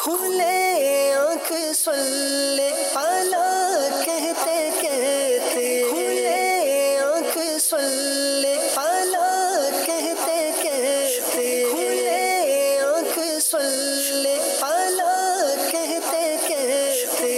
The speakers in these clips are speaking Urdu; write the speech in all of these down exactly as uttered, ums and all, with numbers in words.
کھلے آنکھ صلی علی کہتے کہتے، کھلے آنکھ صلی علی کہتے کہتے، کھلے آنکھ صلی علی کہتے کہتے۔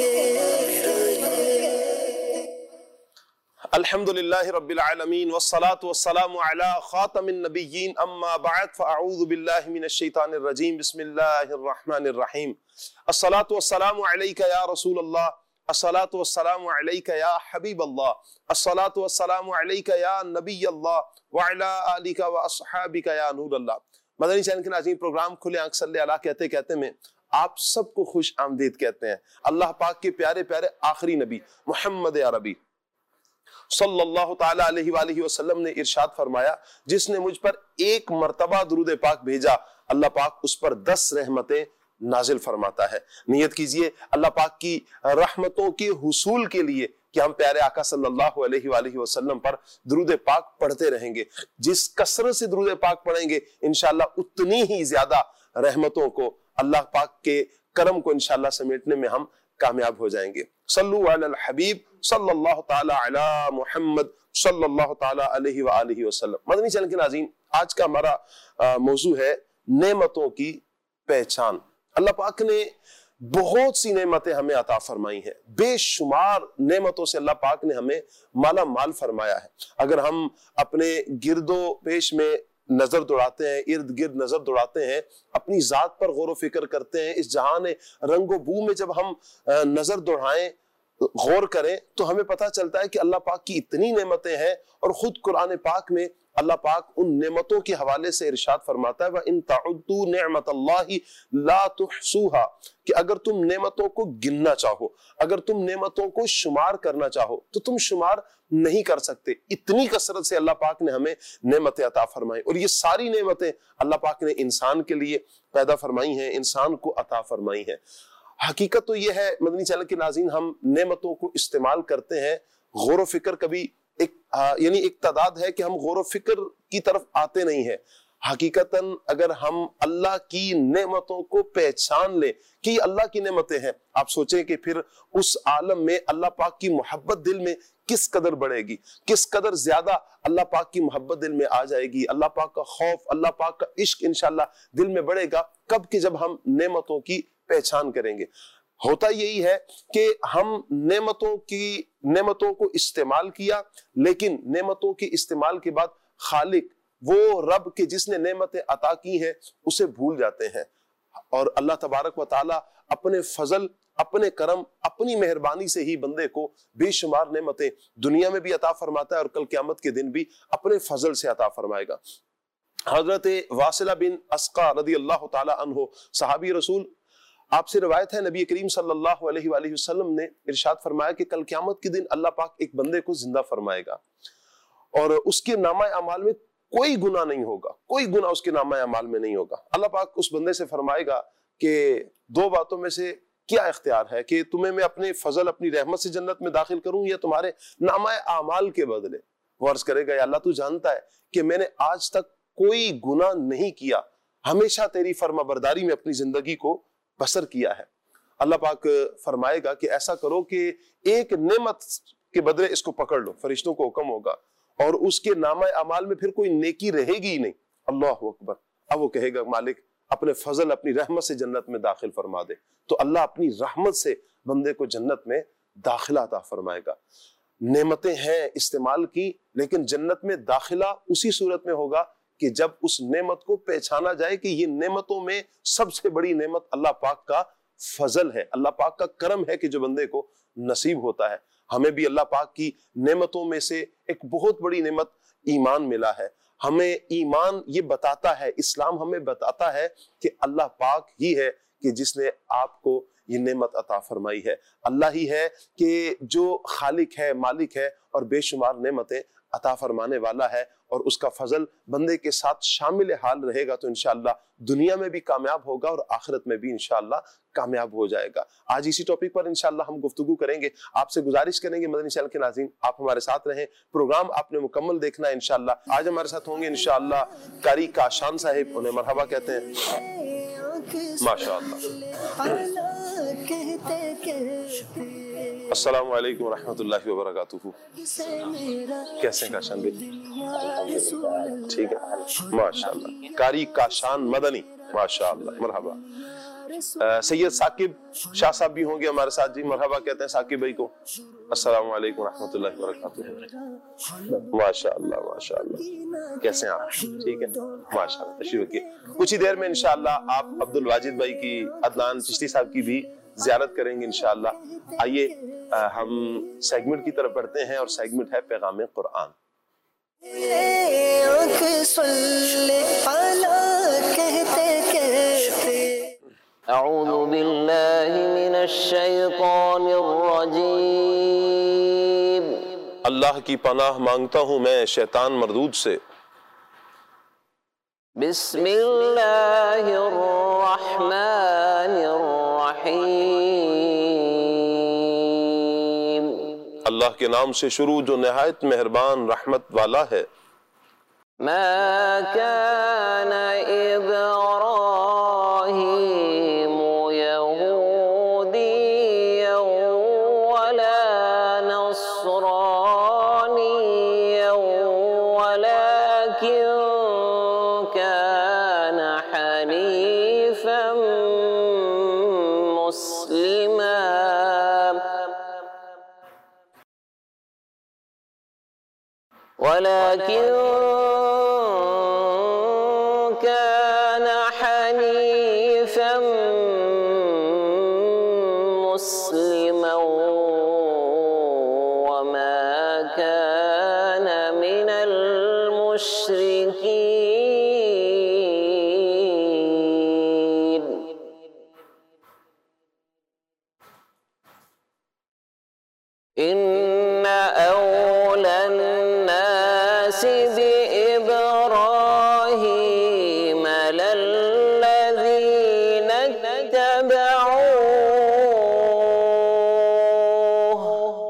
الحمدللہ رب العالمین والصلاة والسلام علی خاتم النبیین، اما بعد فاعوذ باللہ من الشیطان الرجیم، بسم اللہ الرحمن الرحیم۔ الصلاة والسلام علیک یا رسول اللہ، الصلاة والسلام علیک یا حبیب اللہ، الصلاة والسلام علیک یا نبی اللہ وعلی آلک واصحابک یا نور اللہ۔ مدنی چینل کے ناظرین، پروگرام کھلے آنکھ صلی اللہ کہتے کہتے میں آپ سب کو خوش آمدید کہتے ہیں۔ اللہ پاک کے پیارے پیارے آخری نبی محمد عربی صلی اللہ تعالیٰ علیہ وآلہ وسلم نے ارشاد فرمایا، جس نے مجھ پر ایک مرتبہ درود پاک بھیجا اللہ پاک اس پر دس رحمتیں نازل فرماتا ہے۔ نیت کیجئے اللہ پاک کی رحمتوں کے حصول کے لیے کہ ہم پیارے آقا صلی اللہ علیہ وآلہ وسلم پر درود پاک پڑھتے رہیں گے۔ جس کثرت سے درود پاک پڑھیں گے انشاءاللہ اتنی ہی زیادہ رحمتوں کو، اللہ پاک کے کرم کو انشاءاللہ سمیٹنے میں ہم کامیاب ہو جائیں گے۔ صلو علی الحبیب صلی اللہ تعالی علی محمد صلی اللہ تعالی علیہ وآلہ وسلم۔ مدنی چینل کے ناظرین، آج کا ہمارا موضوع ہے نعمتوں کی پہچان۔ اللہ پاک نے بہت سی نعمتیں ہمیں عطا فرمائی ہیں، بے شمار نعمتوں سے اللہ پاک نے ہمیں مالا مال فرمایا ہے۔ اگر ہم اپنے گرد و پیش میں نظر دوڑاتے ہیں، ارد گرد نظر دوڑاتے ہیں، اپنی ذات پر غور و فکر کرتے ہیں، اس جہان رنگ و بو میں جب ہم نظر دوڑائیں، غور کریں، تو ہمیں پتہ چلتا ہے کہ اللہ پاک کی اتنی نعمتیں ہیں۔ اور خود قرآن پاک میں اللہ پاک ان نعمتوں کے حوالے سے ارشاد فرماتا ہے وَإِن تَعُدُّوا نِعْمَةَ اللَّهِ لَا تُحْصُوهَا، کہ اگر تم نعمتوں کو گننا چاہو، اگر تم نعمتوں کو شمار کرنا چاہو تو تم شمار نہیں کر سکتے۔ اتنی کثرت سے اللہ پاک نے ہمیں نعمتیں عطا فرمائی، اور یہ ساری نعمتیں اللہ پاک نے انسان کے لیے پیدا فرمائی ہیں، انسان کو عطا فرمائی ہیں۔ حقیقت تو یہ ہے مدنی چینل کے ناظرین، ہم نعمتوں کو استعمال کرتے ہیں، غور و فکر کبھی ایک یعنی ایک تعداد ہے کہ ہم غور و فکر کی طرف آتے نہیں ہیں۔ حقیقتاً اگر ہم اللہ کی نعمتوں کو پہچان لیں کہ یہ اللہ کی نعمتیں ہیں، آپ سوچیں کہ پھر اس عالم میں اللہ پاک کی محبت دل میں کس قدر بڑھے گی، کس قدر زیادہ اللہ پاک کی محبت دل میں آ جائے گی، اللہ پاک کا خوف، اللہ پاک کا عشق انشاءاللہ دل میں بڑھے گا۔ کب کہ جب ہم نعمتوں کی پہچان کریں گے۔ ہوتا یہی ہے کہ ہم نعمتوں کی نعمتوں کو استعمال کیا، لیکن نعمتوں کے استعمال کے بعد خالق، وہ رب کے جس نے نعمتیں عطا کی ہیں، اسے بھول جاتے ہیں۔ اور اللہ تبارک و تعالی اپنے فضل، اپنے کرم، اپنی مہربانی سے ہی بندے کو بے شمار نعمتیں دنیا میں بھی عطا فرماتا ہے، اور کل قیامت کے دن بھی اپنے فضل سے عطا فرمائے گا۔ حضرت واصلہ بن اسقا رضی اللہ تعالی عنہ صحابی رسول، آپ سے روایت ہے نبی کریم صلی اللہ علیہ وآلہ وسلم نے ارشاد فرمایا کہ کل قیامت کے دن اللہ پاک ایک بندے کو زندہ فرمائے گا، اور اس کے نامہ اعمال میں کوئی گناہ نہیں ہوگا، کوئی گناہ اس کے نامہ اعمال میں نہیں ہوگا۔ اللہ پاک اس بندے سے فرمائے گا کہ دو باتوں میں سے کیا اختیار ہے، کہ تمہیں میں اپنے فضل، اپنی رحمت سے جنت میں داخل کروں یا تمہارے نامہ اعمال کے بدلے؟ وہ عرض کرے گا یا اللہ تو جانتا ہے کہ میں نے آج تک کوئی گناہ نہیں کیا، ہمیشہ تیری فرما برداری میں اپنی زندگی کو بسر کیا ہے۔ اللہ پاک فرمائے گا کہ ایسا کرو کہ ایک نعمت کے بدلے اس کو پکڑ لو۔ فرشتوں کو حکم ہوگا، اور اس کے نامہ اعمال میں پھر کوئی نیکی رہے گی ہی نہیں۔ اللہ اکبر۔ اب وہ کہے گا مالک اپنے فضل، اپنی رحمت سے جنت میں داخل فرما دے، تو اللہ اپنی رحمت سے بندے کو جنت میں داخلہ عطا فرمائے گا۔ نعمتیں ہیں استعمال کی، لیکن جنت میں داخلہ اسی صورت میں ہوگا کہ جب اس نعمت کو پہچانا جائے کہ یہ نعمتوں میں سب سے بڑی نعمت اللہ پاک کا فضل ہے، اللہ پاک کا کرم ہے کہ جو بندے کو نصیب ہوتا ہے۔ ہمیں بھی اللہ پاک کی نعمتوں میں سے ایک بہت بڑی نعمت ایمان ملا ہے۔ ہمیں ایمان یہ بتاتا ہے، اسلام ہمیں بتاتا ہے کہ اللہ پاک ہی ہے کہ جس نے آپ کو یہ نعمت عطا فرمائی ہے، اللہ ہی ہے کہ جو خالق ہے، مالک ہے، اور بے شمار نعمتیں عطا فرمانے والا ہے، اور اس کا فضل بندے کے ساتھ شامل حال رہے گا تو انشاءاللہ دنیا میں بھی کامیاب ہوگا اور آخرت میں بھی انشاءاللہ کامیاب ہو جائے گا۔ آج اسی ٹاپک پر انشاءاللہ ہم گفتگو کریں گے۔ آپ سے گزارش کریں گے مدنی چینل کے ناظرین آپ ہمارے ساتھ رہیں، پروگرام آپ نے مکمل دیکھنا ہے انشاءاللہ۔ آج ہمارے ساتھ ہوں گے انشاءاللہ قاری کاشان صاحب، انہیں مرحبا کہتے ہیں ماشاءاللہ۔ السلام علیکم ورحمۃ اللہ وبرکاتہ۔ کیسے ہیں کاشان بھائی؟ ٹھیک ہے ماشاءاللہ۔ قاری کاشان مدنی ماشاءاللہ، مرحبا۔ سید ثاقب شاہ صاحب بھی ہوں گے ہمارے ساتھ جی، مرحبا کہتے ہیں ثاقب بھائی کو۔ السلام علیکم ورحمۃ اللہ وبرکاتہ۔ ماشاءاللہ ماشاءاللہ، کیسے ہیں آپ؟ ٹھیک ہے ماشاءاللہ، تشریف رکھیے۔ کچھ ہی دیر میں انشاءاللہ آپ عبد الواجد بھائی کی، عدنان چشتی صاحب کی بھی زیارت کریں گے انشاءاللہ۔ آئیے ہم سیگمنٹ کی طرف بڑھتے ہیں، اور سیگمنٹ ہے پیغام قرآن۔ اعوذ باللہ من الشیطان الرجیم۔ اللہ کی پناہ مانگتا ہوں میں شیطان مردود سے۔ بسم اللہ الرحمن الرحیم۔ اللہ کے نام سے شروع جو نہایت مہربان رحمت والا ہے۔ ما كان إبراهيم يهوديا ولا نصرانيا ولكن كان حنيفا مسلما ولكن كان حنيفا مسلما وما كان من المشركين۔ إن أولى الناس بإبراهيم للذين اتبعوه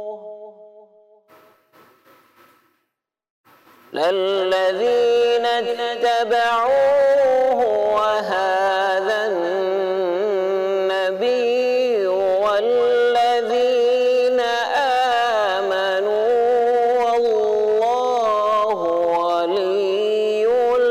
للذين اتبعوه وهذا النبي والذين آمنوا والله ولي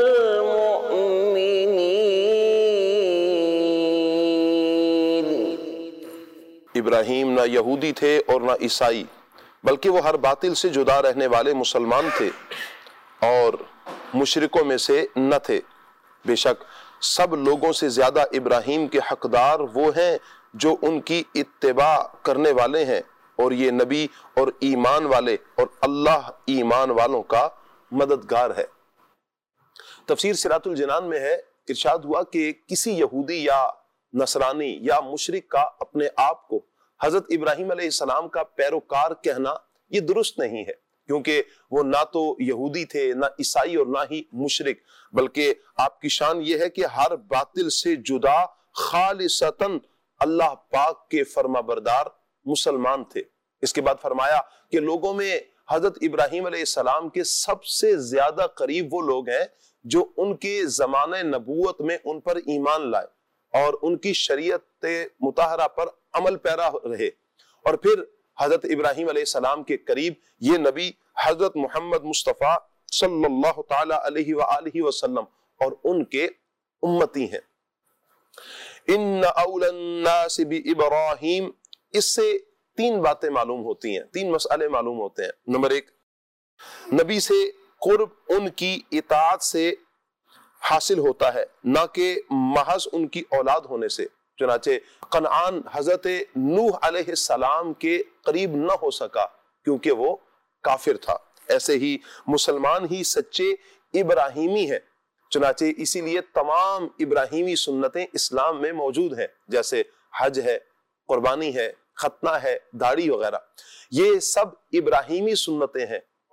المؤمنين۔ ابراہیم نہ یہودی تھے اور نہ عیسائی، بلکہ وہ ہر باطل سے جدا رہنے والے مسلمان تھے اور مشرکوں میں سے نہ تھے۔ بے شک سب لوگوں سے زیادہ ابراہیم کے حقدار وہ ہیں جو ان کی اتباع کرنے والے ہیں، اور یہ نبی اور ایمان والے اور اللہ ایمان والوں کا مددگار ہے۔ تفسیر صراط الجنان میں ہے، ارشاد ہوا کہ کسی یہودی یا نصرانی یا مشرک کا اپنے آپ کو حضرت ابراہیم علیہ السلام کا پیروکار کہنا یہ درست نہیں ہے، کیونکہ وہ نہ تو یہودی تھے، نہ عیسائی اور نہ ہی مشرک، بلکہ آپ کی شان یہ ہے کہ ہر باطل سے جدا خالصتاً اللہ پاک کے فرما بردار مسلمان تھے۔ اس کے بعد فرمایا کہ لوگوں میں حضرت ابراہیم علیہ السلام کے سب سے زیادہ قریب وہ لوگ ہیں جو ان کے زمانہ نبوت میں ان پر ایمان لائے اور ان کی شریعت مطہرہ پر عمل پیرا رہے، اور پھر حضرت ابراہیم علیہ السلام کے قریب یہ نبی حضرت محمد مصطفیٰ صلی اللہ تعالی علیہ وآلہ وسلم اور ان کے امتی ہیں۔ ان اول الناس بابراہیم، اس سے تین باتیں معلوم ہوتی ہیں، تین مسئلے معلوم ہوتے ہیں۔ نمبر ایک، نبی سے قرب ان کی اطاعت سے حاصل ہوتا ہے، نہ کہ محض ان کی اولاد ہونے سے۔ چنانچہ کنعان حضرت نوح علیہ السلام کے قریب نہ ہو سکا کیونکہ وہ کافر تھا۔ ایسے ہی مسلمان ہی سچے ابراہیمی ہیں، چنانچہ اسی لیے تمام ابراہیمی سنتیں اسلام میں موجود ہیں، جیسے حج ہے، قربانی ہے، ختنہ ہے، داڑھی وغیرہ، یہ سب ابراہیمی سنتیں ہیں،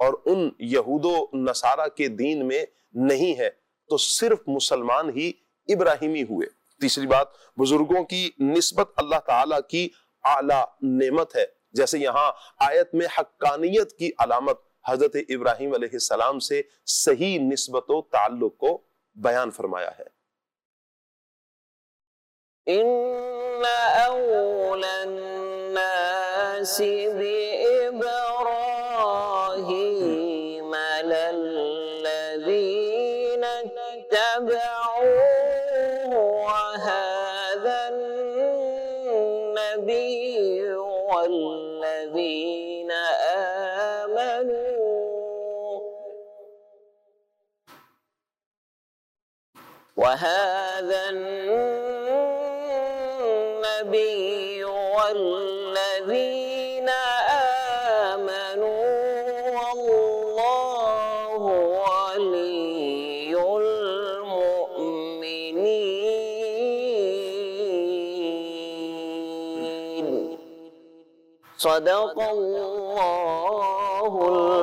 اور ان یہود و نصارہ کے دین میں نہیں ہے تو صرف مسلمان ہی ابراہیمی ہوئے۔ تیسری بات، بزرگوں کی نسبت اللہ تعالیٰ کی اعلیٰ نعمت ہے، جیسے یہاں آیت میں حقانیت کی علامت حضرت ابراہیم علیہ السلام سے صحیح نسبت و تعلق کو بیان فرمایا ہے۔ إن أولى الناس بإبراهيم للذين اتبعوه وهذا النبي والذين آمنوا وهذا النبي والذين آمنوا والله ولي المؤمنين صدق الله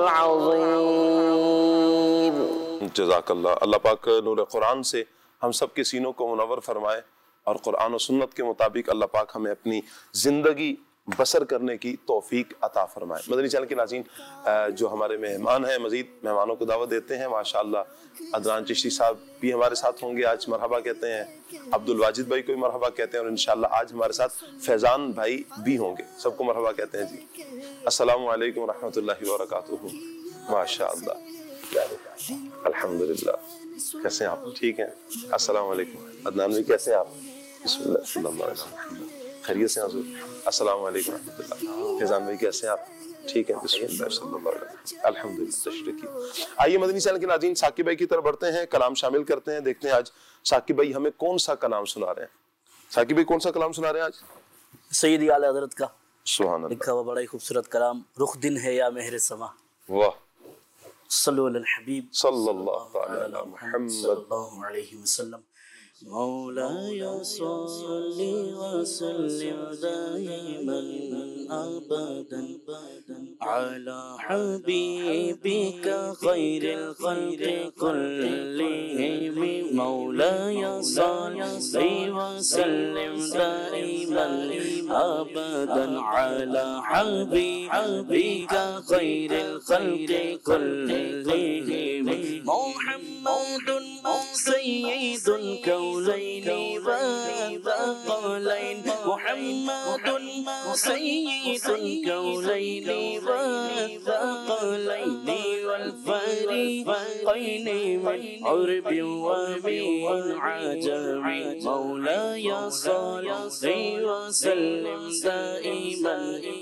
العظيم۔ جزاک اللہ۔ اللہ پاک نور قرآن سے ہم سب کے سینوں کو منور فرمائے اور قرآن و سنت کے مطابق اللہ پاک ہمیں اپنی زندگی بسر کرنے کی توفیق عطا فرمائے۔ مدنی چینل کے ناظرین، جو ہمارے مہمان ہیں، مزید مہمانوں کو دعوت دیتے ہیں۔ ماشاءاللہ عدنان چشتی صاحب بھی ہمارے ساتھ ہوں گے، آج مرحبا کہتے ہیں۔ عبد الواجد بھائی کو بھی مرحبا کہتے ہیں، اور انشاءاللہ آج ہمارے ساتھ فیضان بھائی بھی ہوں گے، سب کو مرحبا کہتے ہیں۔ جی السلام علیکم ورحمۃ اللہ وبرکاتہ۔ ماشاءاللہ، الحمدللہ۔ کیسے ہیں آپ؟ ٹھیک ہیں؟ السلام علیکم۔ عدنان بھائی کیسے ہیں آپ؟ بسم اللہ صلی اللہ علیہ وسلم۔ خیریت سے حضور؟ السلام علیکم ورحمۃ اللہ۔ فیضان بھائی کیسے ہیں آپ؟ ٹھیک ہے؟ بسم اللہ صلی اللہ علیہ وسلم۔ الحمدللہ، تشریف کی۔ آئیے مدنی چینل کے ناظرین ثاقب بھائی کی طرف بڑھتے ہیں، کلام شامل کرتے ہیں، دیکھتے ہیں آج ثاقب بھائی ہمیں کون سا کلام سنا رہے ہیں۔ ثاقب بھائی کون سا کلام سنا رنے ہیں آج؟ سیدی اعلی حضرت کا سبحان اللہ، لکھا ہوا بڑا ہی خوبصورت کلام، رخ دن ہے یا مہر سما۔ واہ، صلو علی الحبیب صلی اللہ تعالی علی محمد صلی اللہ علیہ وسلم۔ مولاي صل وسلم دائما ابدا على حبيبك خير الخلق كلهم، مولاي صل وسلم دائما ابدا على حبيبك خير الخلق كلهم، محمد سيد الكونين والثقلين، محمد سيد الكونين والثقلين والفريقين من عرب ومن عجم، مولاي صل وسلم دائما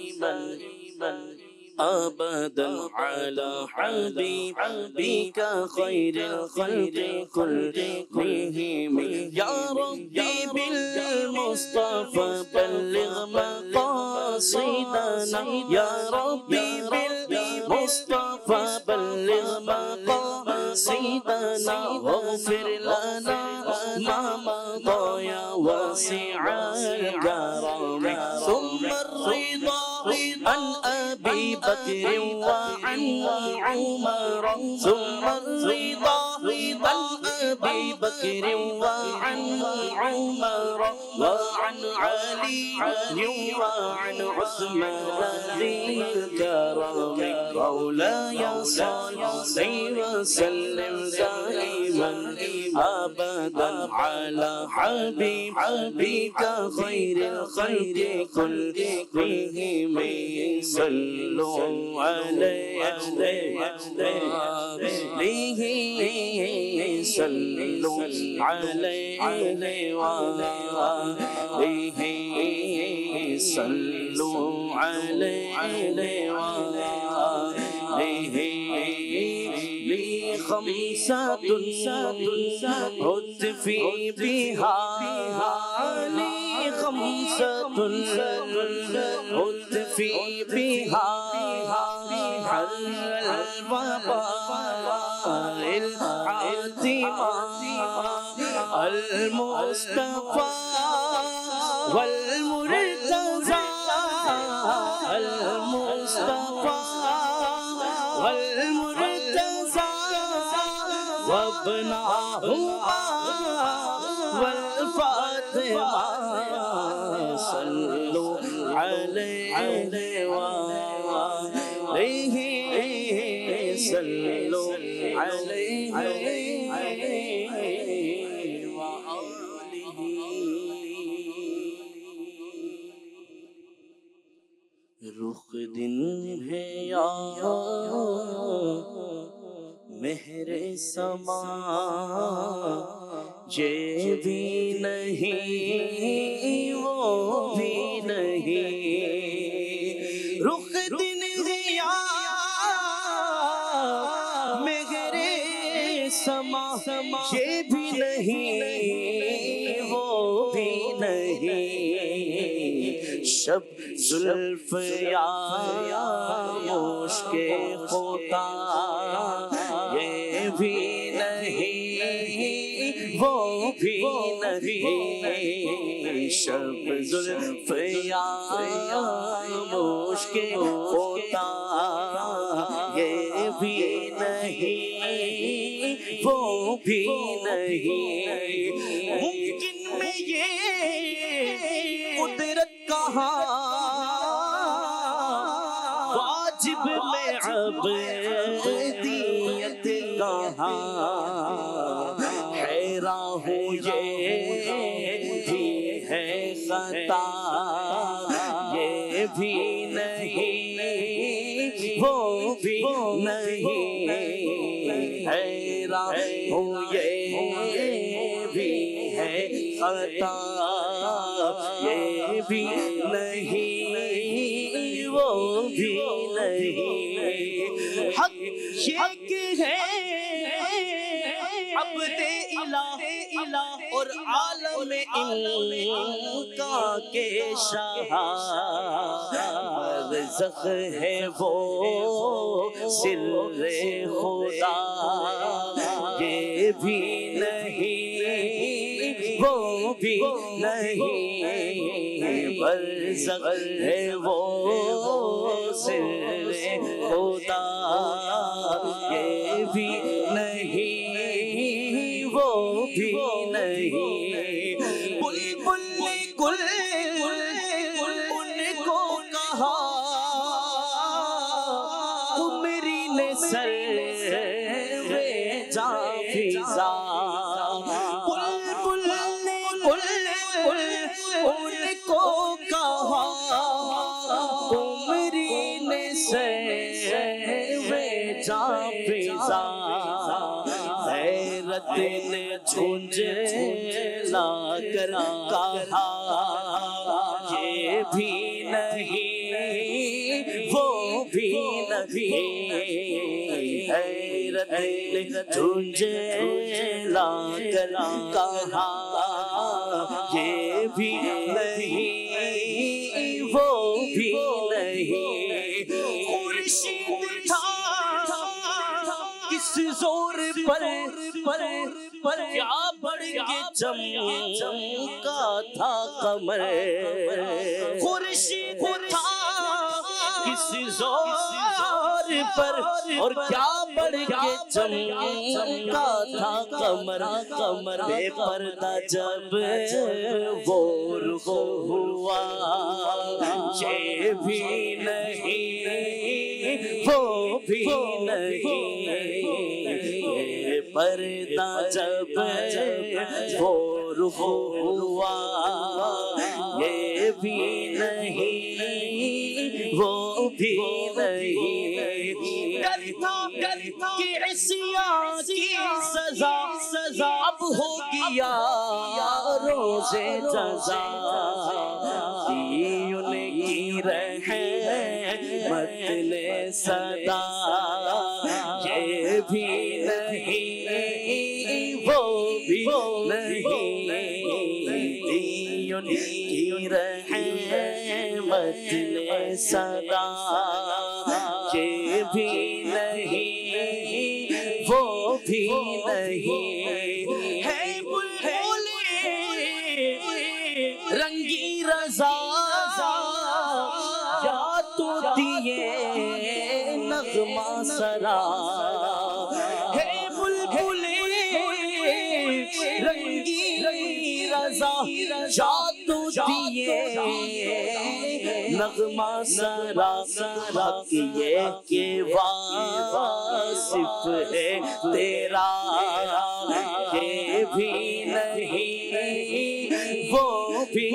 ابدا على حبيبك خير الخلق كلهم، يا ربي بالمصطفى بلغ مقاصدنا، يا ربي بالمصطفى بلغ مقاصدنا، واغفر لنا ما مضى يا واسع الكرم، ثم الرضا عن أبي بكر وعن عمر، ثم الرضا عن أبي بكر وعن عمر وعن علي وعن عثمان ذي الكرم، مولاي صل وسلم دائما أبدا على حبيبك خير الخلق كلهم، صلوا عليه صلوا عليه وآله صلوا عليه وآله، لي خمسة هتفي بها، لي خمسة هتفي بها حل الوباء العاتمة، المصطفى والمرتضى، المصطفى والمرتضى أبناؤها والفاطمة صلوا عليه وآله صلوا عليه رخ دن ہے یا مہر سما یہ بھی نہیں وہ بھی نہیں رخ دن ہے یا مہر سما یہ بھی نہیں وہ بھی نہیں شب زلف یا مشک ہوتا یہ بھی نہیں وہ بھی نہیں شب زلف یا مشک ہوتا یہ بھی نہیں وہ بھی نہیں ممکن میں یہ قدرت کہاں واجب میں عبدیت کہاں حیران ہوں یہ بھی ہے خطا یہ بھی نہیں وہ بھی نہیں حیران ہوں یہ بھی ہے خطا یہ بھی نہیں وہ بھی نہیں حق یہ ہے عبد الہ اور عالم ان کا کے شاہ برزخ ہے وہ سر خدا یہ بھی نہیں وہ بھی نہیں برزخ ہے وہ سر خدا یہ بھی نہیں وہ بھی نہیں بلبل گل ان کو کہا قمری نے سر جا فضا بلبل گل ان کو کہا قمری نے سر جا فضا حیرت نے جھنجھلا کر کہا یہ بھی نہیں وہ بھی نہیں حیرت نے جھنجھلا کر کہا یہ بھی نہیں وہ بھی نہیں خورشید تھا کس زور پر پر پر کیا بڑھ کے چمکا تھا قمر خورشید تھا کس زور پر اور کیا بڑھ کے چمکا تھا قمر قمر بے پردہ جب وہ رخ ہوا یہ بھی نہیں وہ بھی نہیں پردہ جب وہ رخ ہوا یہ بھی نہیں وہ بھی نہیں کرتا کہ عصیاں کی سزا سزا اب ہوگی یا روز جزا ان کی رحمت نے صدا یہ بھی نہیں وہ بھی نہیں ان کی رحمت نے صدا یہ بھی نہیں وہ بھی نہیں ہے بلبل رنگی رضا یا تو دیے نغمہ سرا ہے بلبل جادو دیے نغمہ سرا حق یہ کہ واصف ہے تیرا یہ بھی نہیں وہ بھی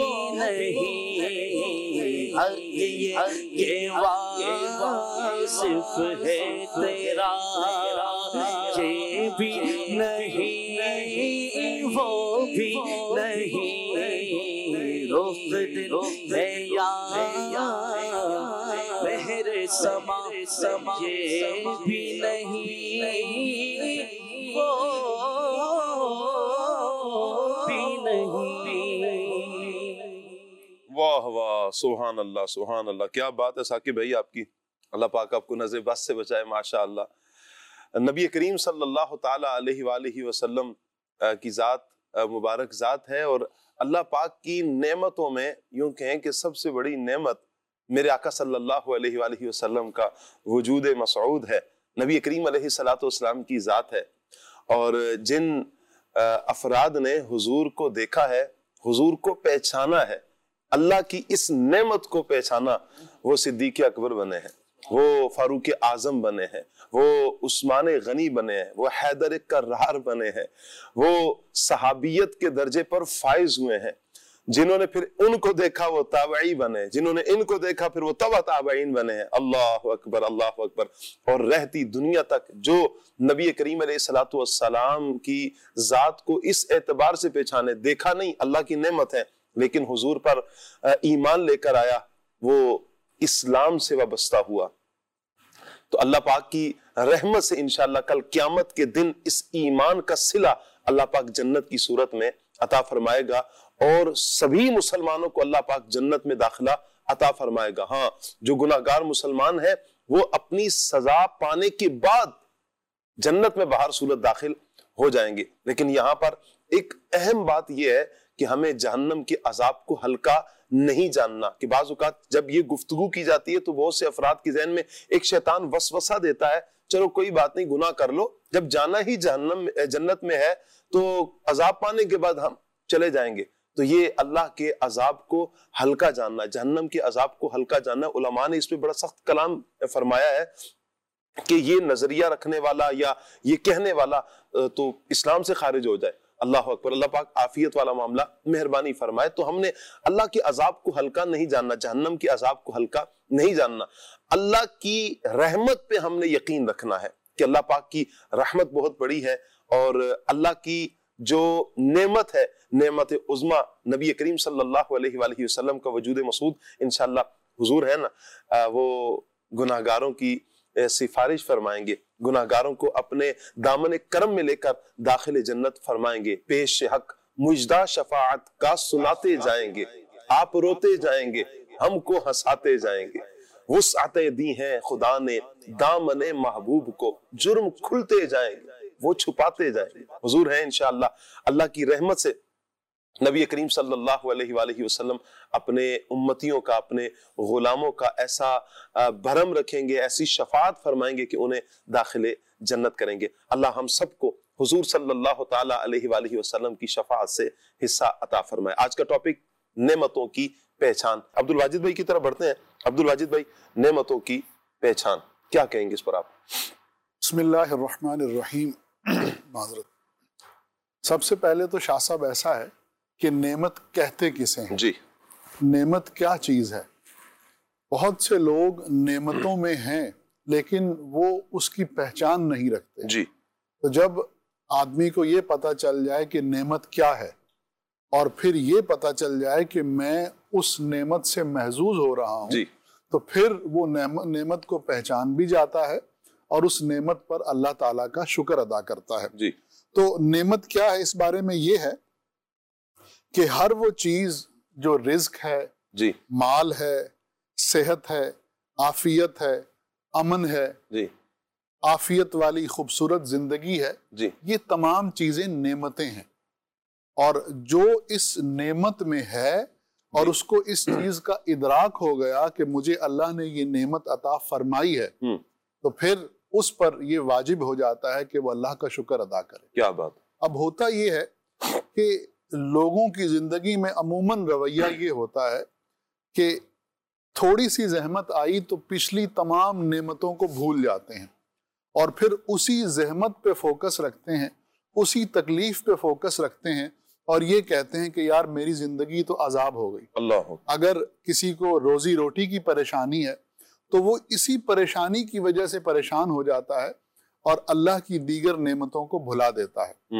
نہیں حق یہ کہ واصف ہے تیرا یہ بھی نہیں وہ بھی نہیں رخ دل ہے یا مہر سما سما یہ بھی نہیں وہ بھی نہیں۔ واہ واہ، سبحان اللہ سبحان اللہ، کیا بات ہے ثاقب بھائی آپ کی، اللہ پاک آپ کو نظر بس سے بچائے ماشاء اللہ۔ نبی کریم صلی اللہ تعالی علیہ وآلہ وسلم کی ذات مبارک ذات ہے، اور اللہ پاک کی نعمتوں میں یوں کہیں کہ سب سے بڑی نعمت میرے آقا صلی اللہ علیہ وآلہ وسلم کا وجود مسعود ہے، نبی کریم علیہ الصلوۃ والسلام کی ذات ہے۔ اور جن افراد نے حضور کو دیکھا ہے، حضور کو پہچانا ہے، اللہ کی اس نعمت کو پہچانا، وہ صدیق اکبر بنے ہیں، وہ فاروق اعظم بنے ہیں، وہ عثمان غنی بنے ہیں، وہ حیدر کرار بنے ہیں، وہ صحابیت کے درجے پر فائز ہوئے ہیں۔ جنہوں نے پھر ان کو دیکھا وہ تابعی بنے، جنہوں نے ان کو دیکھا پھر وہ تبع تابعین بنے ہیں۔ اللہ اکبر اللہ اکبر۔ اور رہتی دنیا تک جو نبی کریم علیہ الصلوۃ والسلام کی ذات کو اس اعتبار سے پہچانے، دیکھا نہیں، اللہ کی نعمت ہے، لیکن حضور پر ایمان لے کر آیا، وہ اسلام سے وابستہ ہوا، تو اللہ پاک کی رحمت سے انشاءاللہ کل قیامت کے دن اس ایمان کا صلہ اللہ پاک جنت کی صورت میں عطا فرمائے گا، اور سبھی مسلمانوں کو اللہ پاک جنت میں داخلہ عطا فرمائے گا۔ ہاں، جو گناہگار مسلمان ہیں وہ اپنی سزا پانے کے بعد جنت میں باہر صورت داخل ہو جائیں گے، لیکن یہاں پر ایک اہم بات یہ ہے کہ ہمیں جہنم کے عذاب کو ہلکا نہیں جاننا، کہ بعض اوقات جب یہ گفتگو کی جاتی ہے تو بہت سے افراد کے ذہن میں ایک شیطان وسوسہ دیتا ہے، چلو کوئی بات نہیں، گناہ کر لو، جب جانا ہی جہنم جنت میں ہے تو عذاب پانے کے بعد ہم چلے جائیں گے۔ تو یہ اللہ کے عذاب کو ہلکا جاننا، جہنم کے عذاب کو ہلکا جاننا، علماء نے اس پہ بڑا سخت کلام فرمایا ہے کہ یہ نظریہ رکھنے والا یا یہ کہنے والا تو اسلام سے خارج ہو جائے۔ اللہ اکبر، اللہ پاک عافیت والا معاملہ مہربانی فرمائے۔ تو ہم نے اللہ کے عذاب کو ہلکا نہیں جاننا، جہنم کے عذاب کو ہلکا نہیں جاننا، اللہ کی رحمت پہ ہم نے یقین رکھنا ہے کہ اللہ پاک کی رحمت بہت بڑی ہے، اور اللہ کی جو نعمت ہے، نعمت عظمیٰ نبی کریم صلی اللہ علیہ وآلہ وسلم کا وجود مسعود انشاءاللہ حضور ہے نا، وہ گناہگاروں کی سفارش فرمائیں گے، گناہگاروں کو اپنے دامن کرم میں لے کر داخل جنت فرمائیں گے، پیش حق مجدہ شفاعت کا سناتے جائیں گے، آپ روتے جائیں گے، ہم کو ہنساتے جائیں گے، وسعتیں دی ہیں خدا نے دامن محبوب کو، جرم کھلتے جائیں گے، وہ چھپاتے جائیں گے۔ حضور ہے انشاءاللہ، اللہ کی رحمت سے نبی کریم صلی اللہ علیہ وآلہ وسلم اپنے امتیوں کا، اپنے غلاموں کا ایسا بھرم رکھیں گے، ایسی شفاعت فرمائیں گے کہ انہیں داخل جنت کریں گے۔ اللہ ہم سب کو حضور صلی اللہ تعالی علیہ وآلہ وسلم کی شفاعت سے حصہ عطا فرمائے۔ آج کا ٹاپک نعمتوں کی پہچان۔ عبد الواجد بھائی کی طرف بڑھتے ہیں۔ عبد الواجد بھائی، نعمتوں کی پہچان کیا کہیں گے اس پر آپ؟ بسم اللہ الرحمن الرحیم۔ معذرت، سب سے پہلے تو شاہ صاحب ایسا ہے کہ نعمت کہتے کسے ہیں؟ جی، نعمت کیا چیز ہے؟ بہت سے لوگ نعمتوں میں ہیں لیکن وہ اس کی پہچان نہیں رکھتے۔ جی، تو جب آدمی کو یہ پتا چل جائے کہ نعمت کیا ہے، اور پھر یہ پتا چل جائے کہ میں اس نعمت سے محظوظ ہو رہا ہوں، جی، تو پھر وہ نعمت کو پہچان بھی جاتا ہے اور اس نعمت پر اللہ تعالیٰ کا شکر ادا کرتا ہے۔ جی، تو نعمت کیا ہے، اس بارے میں یہ ہے کہ ہر وہ چیز جو رزق ہے، جی، مال ہے، صحت ہے، عافیت ہے، امن ہے، جی، عافیت والی خوبصورت زندگی ہے، جی، یہ تمام چیزیں نعمتیں ہیں، اور جو اس نعمت میں ہے اور اس کو اس چیز کا ادراک ہو گیا کہ مجھے اللہ نے یہ نعمت عطا فرمائی ہے، تو پھر اس پر یہ واجب ہو جاتا ہے کہ وہ اللہ کا شکر ادا کرے۔ کیا بات۔ اب ہوتا یہ ہے کہ لوگوں کی زندگی میں عموماً رویہ یہ ہوتا ہے کہ تھوڑی سی زحمت آئی تو پچھلی تمام نعمتوں کو بھول جاتے ہیں اور پھر اسی زحمت پہ فوکس رکھتے ہیں، اسی تکلیف پہ فوکس رکھتے ہیں اور یہ کہتے ہیں کہ یار میری زندگی تو عذاب ہو گئی۔ اللہ، اگر کسی کو روزی روٹی کی پریشانی ہے تو وہ اسی پریشانی کی وجہ سے پریشان ہو جاتا ہے اور اللہ کی دیگر نعمتوں کو بھلا دیتا ہے۔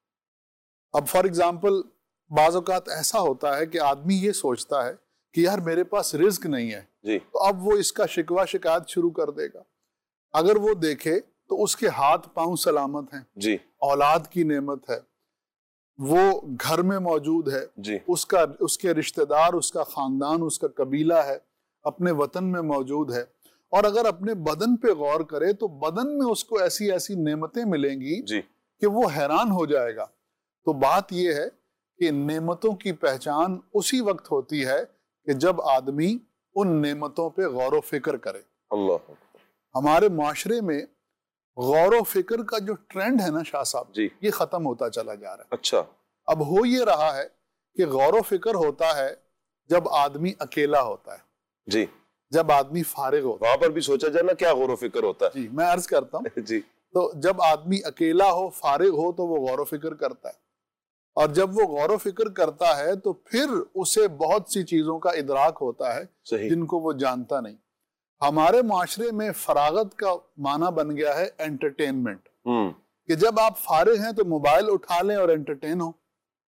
اب فار ایگزامپل بعض اوقات ایسا ہوتا ہے کہ آدمی یہ سوچتا ہے کہ یار میرے پاس رزق نہیں ہے، جی تو اب وہ اس کا شکوہ شکایت شروع کر دے گا۔ اگر وہ دیکھے تو اس کے ہاتھ پاؤں سلامت ہیں، جی اولاد کی نعمت ہے، وہ گھر میں موجود ہے، جی اس کا اس کے رشتہ دار، اس کا خاندان، اس کا قبیلہ ہے، اپنے وطن میں موجود ہے، اور اگر اپنے بدن پہ غور کرے تو بدن میں اس کو ایسی ایسی نعمتیں ملیں گی جی کہ وہ حیران ہو جائے گا۔ تو بات یہ ہے کہ نعمتوں کی پہچان اسی وقت ہوتی ہے کہ جب آدمی ان نعمتوں پہ غور و فکر کرے۔ اللہ، ہمارے معاشرے میں غور و فکر کا جو ٹرینڈ ہے نا شاہ صاحب، جی یہ ختم ہوتا چلا جا رہا ہے۔ اچھا، اب ہو یہ رہا ہے کہ غور و فکر ہوتا ہے جب آدمی اکیلا ہوتا ہے، جی جب آدمی فارغ ہوتا وہاں پر بھی سوچا جائے نا کیا غور و فکر ہوتا ہے۔ جی میں عرض کرتا ہوں، ہے۔ جی تو جب آدمی اکیلا ہو، فارغ ہو، تو وہ غور و فکر کرتا ہے، اور جب وہ غور و فکر کرتا ہے تو پھر اسے بہت سی چیزوں کا ادراک ہوتا ہے صحیح، جن کو وہ جانتا نہیں۔ ہمارے معاشرے میں فراغت کا معنی بن گیا ہے انٹرٹینمنٹ، ہوں کہ جب آپ فارغ ہیں تو موبائل اٹھا لیں اور انٹرٹین ہو۔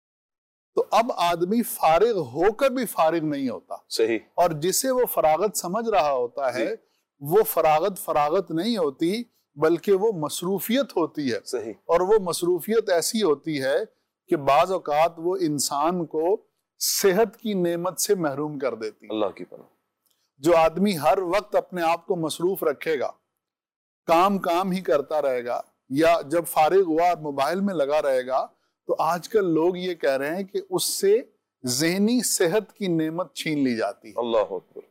تو اب آدمی فارغ ہو کر بھی فارغ نہیں ہوتا، صحیح، اور جسے وہ فراغت سمجھ رہا ہوتا ہے وہ فراغت فراغت نہیں ہوتی بلکہ وہ مصروفیت ہوتی ہے، صحیح، اور وہ مصروفیت ایسی ہوتی ہے کہ بعض اوقات وہ انسان کو صحت کی نعمت سے محروم کر دیتی ہے۔ اللہ کی پناہ۔ جو آدمی ہر وقت اپنے آپ کو مصروف رکھے گا، کام کام ہی کرتا رہے گا، یا جب فارغ ہوا اور موبائل میں لگا رہے گا، تو آج کل لوگ یہ کہہ رہے ہیں کہ اس سے ذہنی صحت کی نعمت چھین لی جاتی ہے۔ اللہ اکبر۔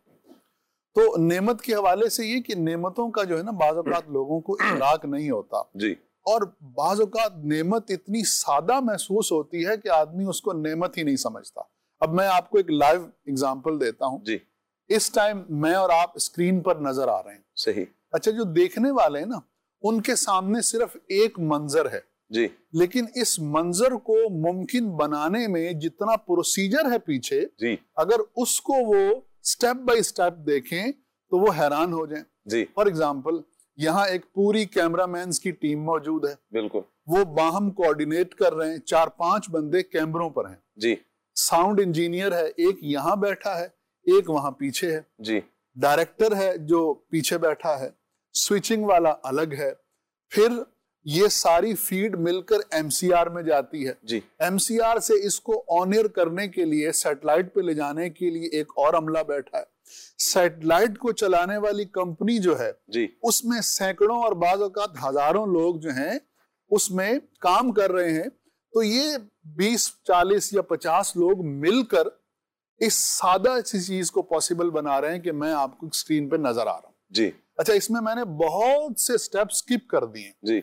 تو نعمت کے حوالے سے یہ کہ نعمتوں کا جو ہے نا بعض اوقات لوگوں کو ادراک نہیں ہوتا، جی اور بعض اوقات نعمت اتنی سادہ محسوس ہوتی ہے کہ آدمی اس کو نعمت ہی نہیں سمجھتا۔ اب میں آپ کو ایک لائیو اگزامپل دیتا ہوں۔ جی اس ٹائم میں اور آپ اسکرین پر نظر آ رہے ہیں، صحیح، اچھا جو دیکھنے والے ہیں نا ان کے سامنے صرف ایک منظر ہے، جی لیکن اس منظر کو ممکن بنانے میں جتنا پروسیجر ہے پیچھے، جی اگر اس کو وہ سٹیپ بائی سٹیپ دیکھیں تو وہ حیران ہو جائیں۔ جی فار ایگزامپل یہاں ایک پوری کیمرہ مینز کی ٹیم موجود ہے، بالکل، وہ باہم کوآرڈینیٹ کر رہے ہیں، چار پانچ بندے کیمروں پر ہیں، جی ساؤنڈ انجینئر ہے ایک یہاں بیٹھا ہے، ایک وہاں پیچھے ہے، جی ڈائریکٹر ہے جو پیچھے بیٹھا ہے، سوئچنگ والا الگ ہے، پھر یہ ساری فیڈ مل کر ایم سی آر میں جاتی ہے، جی ایم سی آر سے اس کو آن ایئر کرنے کے لیے سیٹلائٹ پہ لے جانے کے لیے ایک اور عملہ بیٹھا ہے، سیٹلائٹ کو چلانے والی کمپنی جو ہے جی اس میں سینکڑوں اور بعض اوقات ہزاروں لوگ جو ہیں اس میں کام کر رہے ہیں۔ تو یہ بیس چالیس یا پچاس لوگ مل کر اس سادہ سی چیز کو پاسبل بنا رہے ہیں کہ میں آپ کو اسکرین پہ نظر آ رہا ہوں۔ جی اچھا اس میں میں نے بہت سے سٹیپ سکپ کر دیے۔ جی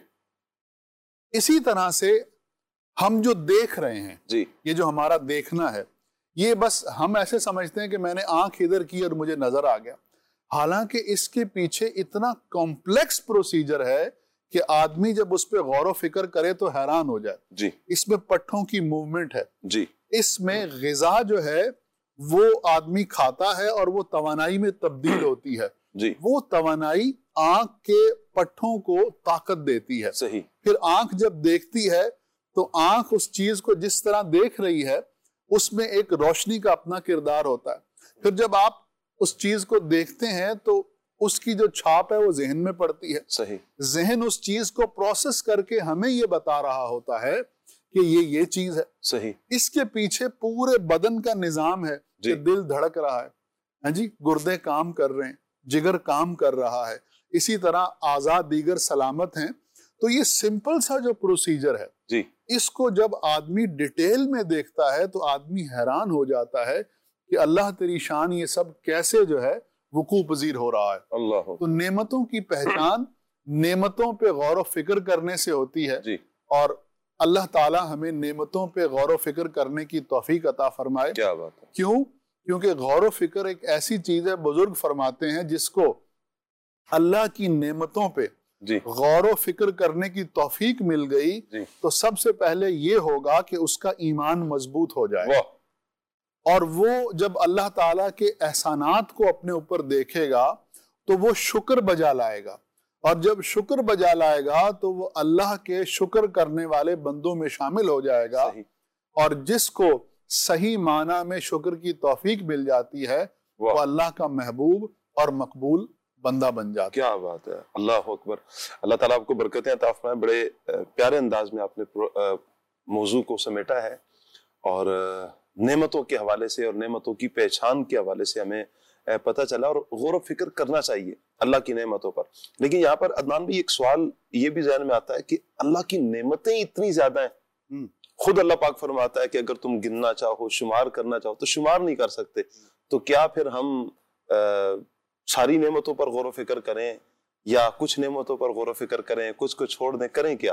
اسی طرح سے ہم جو دیکھ رہے ہیں، جی یہ جو ہمارا دیکھنا ہے، یہ بس ہم ایسے سمجھتے ہیں کہ میں نے آنکھ ادھر کی اور مجھے نظر آ گیا، حالانکہ اس کے پیچھے اتنا کمپلیکس پروسیجر ہے کہ آدمی جب اس پہ غور و فکر کرے تو حیران ہو جائے۔ جی اس میں پٹھوں کی موومنٹ ہے، جی اس میں غذا جو ہے وہ آدمی کھاتا ہے اور وہ توانائی میں تبدیل ہوتی ہے، جی وہ توانائی آنکھ کے پٹھوں کو طاقت دیتی ہے۔ صحیح، پھر آنکھ جب دیکھتی ہے تو آنکھ اس چیز کو جس طرح دیکھ رہی ہے اس میں ایک روشنی کا اپنا کردار ہوتا ہے۔ پھر جب آپ اس چیز کو دیکھتے ہیں تو اس کی جو چھاپ ہے وہ ذہن میں پڑتی ہے، صحیح، ذہن اس چیز کو پروسیس کر کے ہمیں یہ بتا رہا ہوتا ہے کہ یہ یہ چیز ہے۔ صحیح، اس کے پیچھے پورے بدن کا نظام ہے کہ دل دھڑک رہا ہے، ہاں جی، گردے کام کر رہے ہیں، جگر کام کر رہا ہے، اسی طرح اعضاء دیگر سلامت ہیں۔ تو یہ سمپل سا جو پروسیجر ہے، جی اس کو جب آدمی ڈیٹیل میں دیکھتا ہے تو آدمی حیران ہو جاتا ہے کہ اللہ تیری شان یہ سب کیسے جو ہے وقوع پذیر ہو رہا ہے۔ اللہ، تو نعمتوں کی پہچان نعمتوں پہ غور و فکر کرنے سے ہوتی ہے، جی اور اللہ تعالیٰ ہمیں نعمتوں پہ غور و فکر کرنے کی توفیق عطا فرمائے. کیا بات ہے. کیوں؟ کیونکہ غور و فکر ایک ایسی چیز ہے، بزرگ فرماتے ہیں جس کو اللہ کی نعمتوں پہ جی غور و فکر کرنے کی توفیق مل گئی جی تو سب سے پہلے یہ ہوگا کہ اس کا ایمان مضبوط ہو جائے. واہ. اور وہ جب اللہ تعالیٰ کے احسانات کو اپنے اوپر دیکھے گا تو وہ شکر بجا لائے گا، اور جب شکر بجا لائے گا تو وہ اللہ کے شکر کرنے والے بندوں میں شامل ہو جائے گا. صحیح. اور جس کو صحیح معنی میں شکر کی توفیق مل جاتی ہے وہ اللہ کا محبوب اور مقبول بندہ بن جاتا ہے. کیا بات ہے. اللہ اکبر. اللہ تعالیٰ آپ کو برکتیں عطا فرمائے. بڑے پیارے انداز میں آپ نے موضوع کو سمیٹا ہے، اور نعمتوں کے حوالے سے اور نعمتوں کی پہچان کے حوالے سے ہمیں پتہ چلا، اور غور و فکر کرنا چاہیے اللہ کی نعمتوں پر. لیکن یہاں پر عدنان بھی ایک سوال یہ بھی ذہن میں آتا ہے کہ اللہ کی نعمتیں اتنی زیادہ ہیں. خود اللہ پاک فرماتا ہے کہ اگر تم گننا چاہو، شمار کرنا چاہو تو شمار نہیں کر سکتے. تو کیا پھر ہم ساری نعمتوں پر غور و فکر کریں، یا کچھ نعمتوں پر غور و فکر کریں، کچھ کو چھوڑ دیں، کریں کیا؟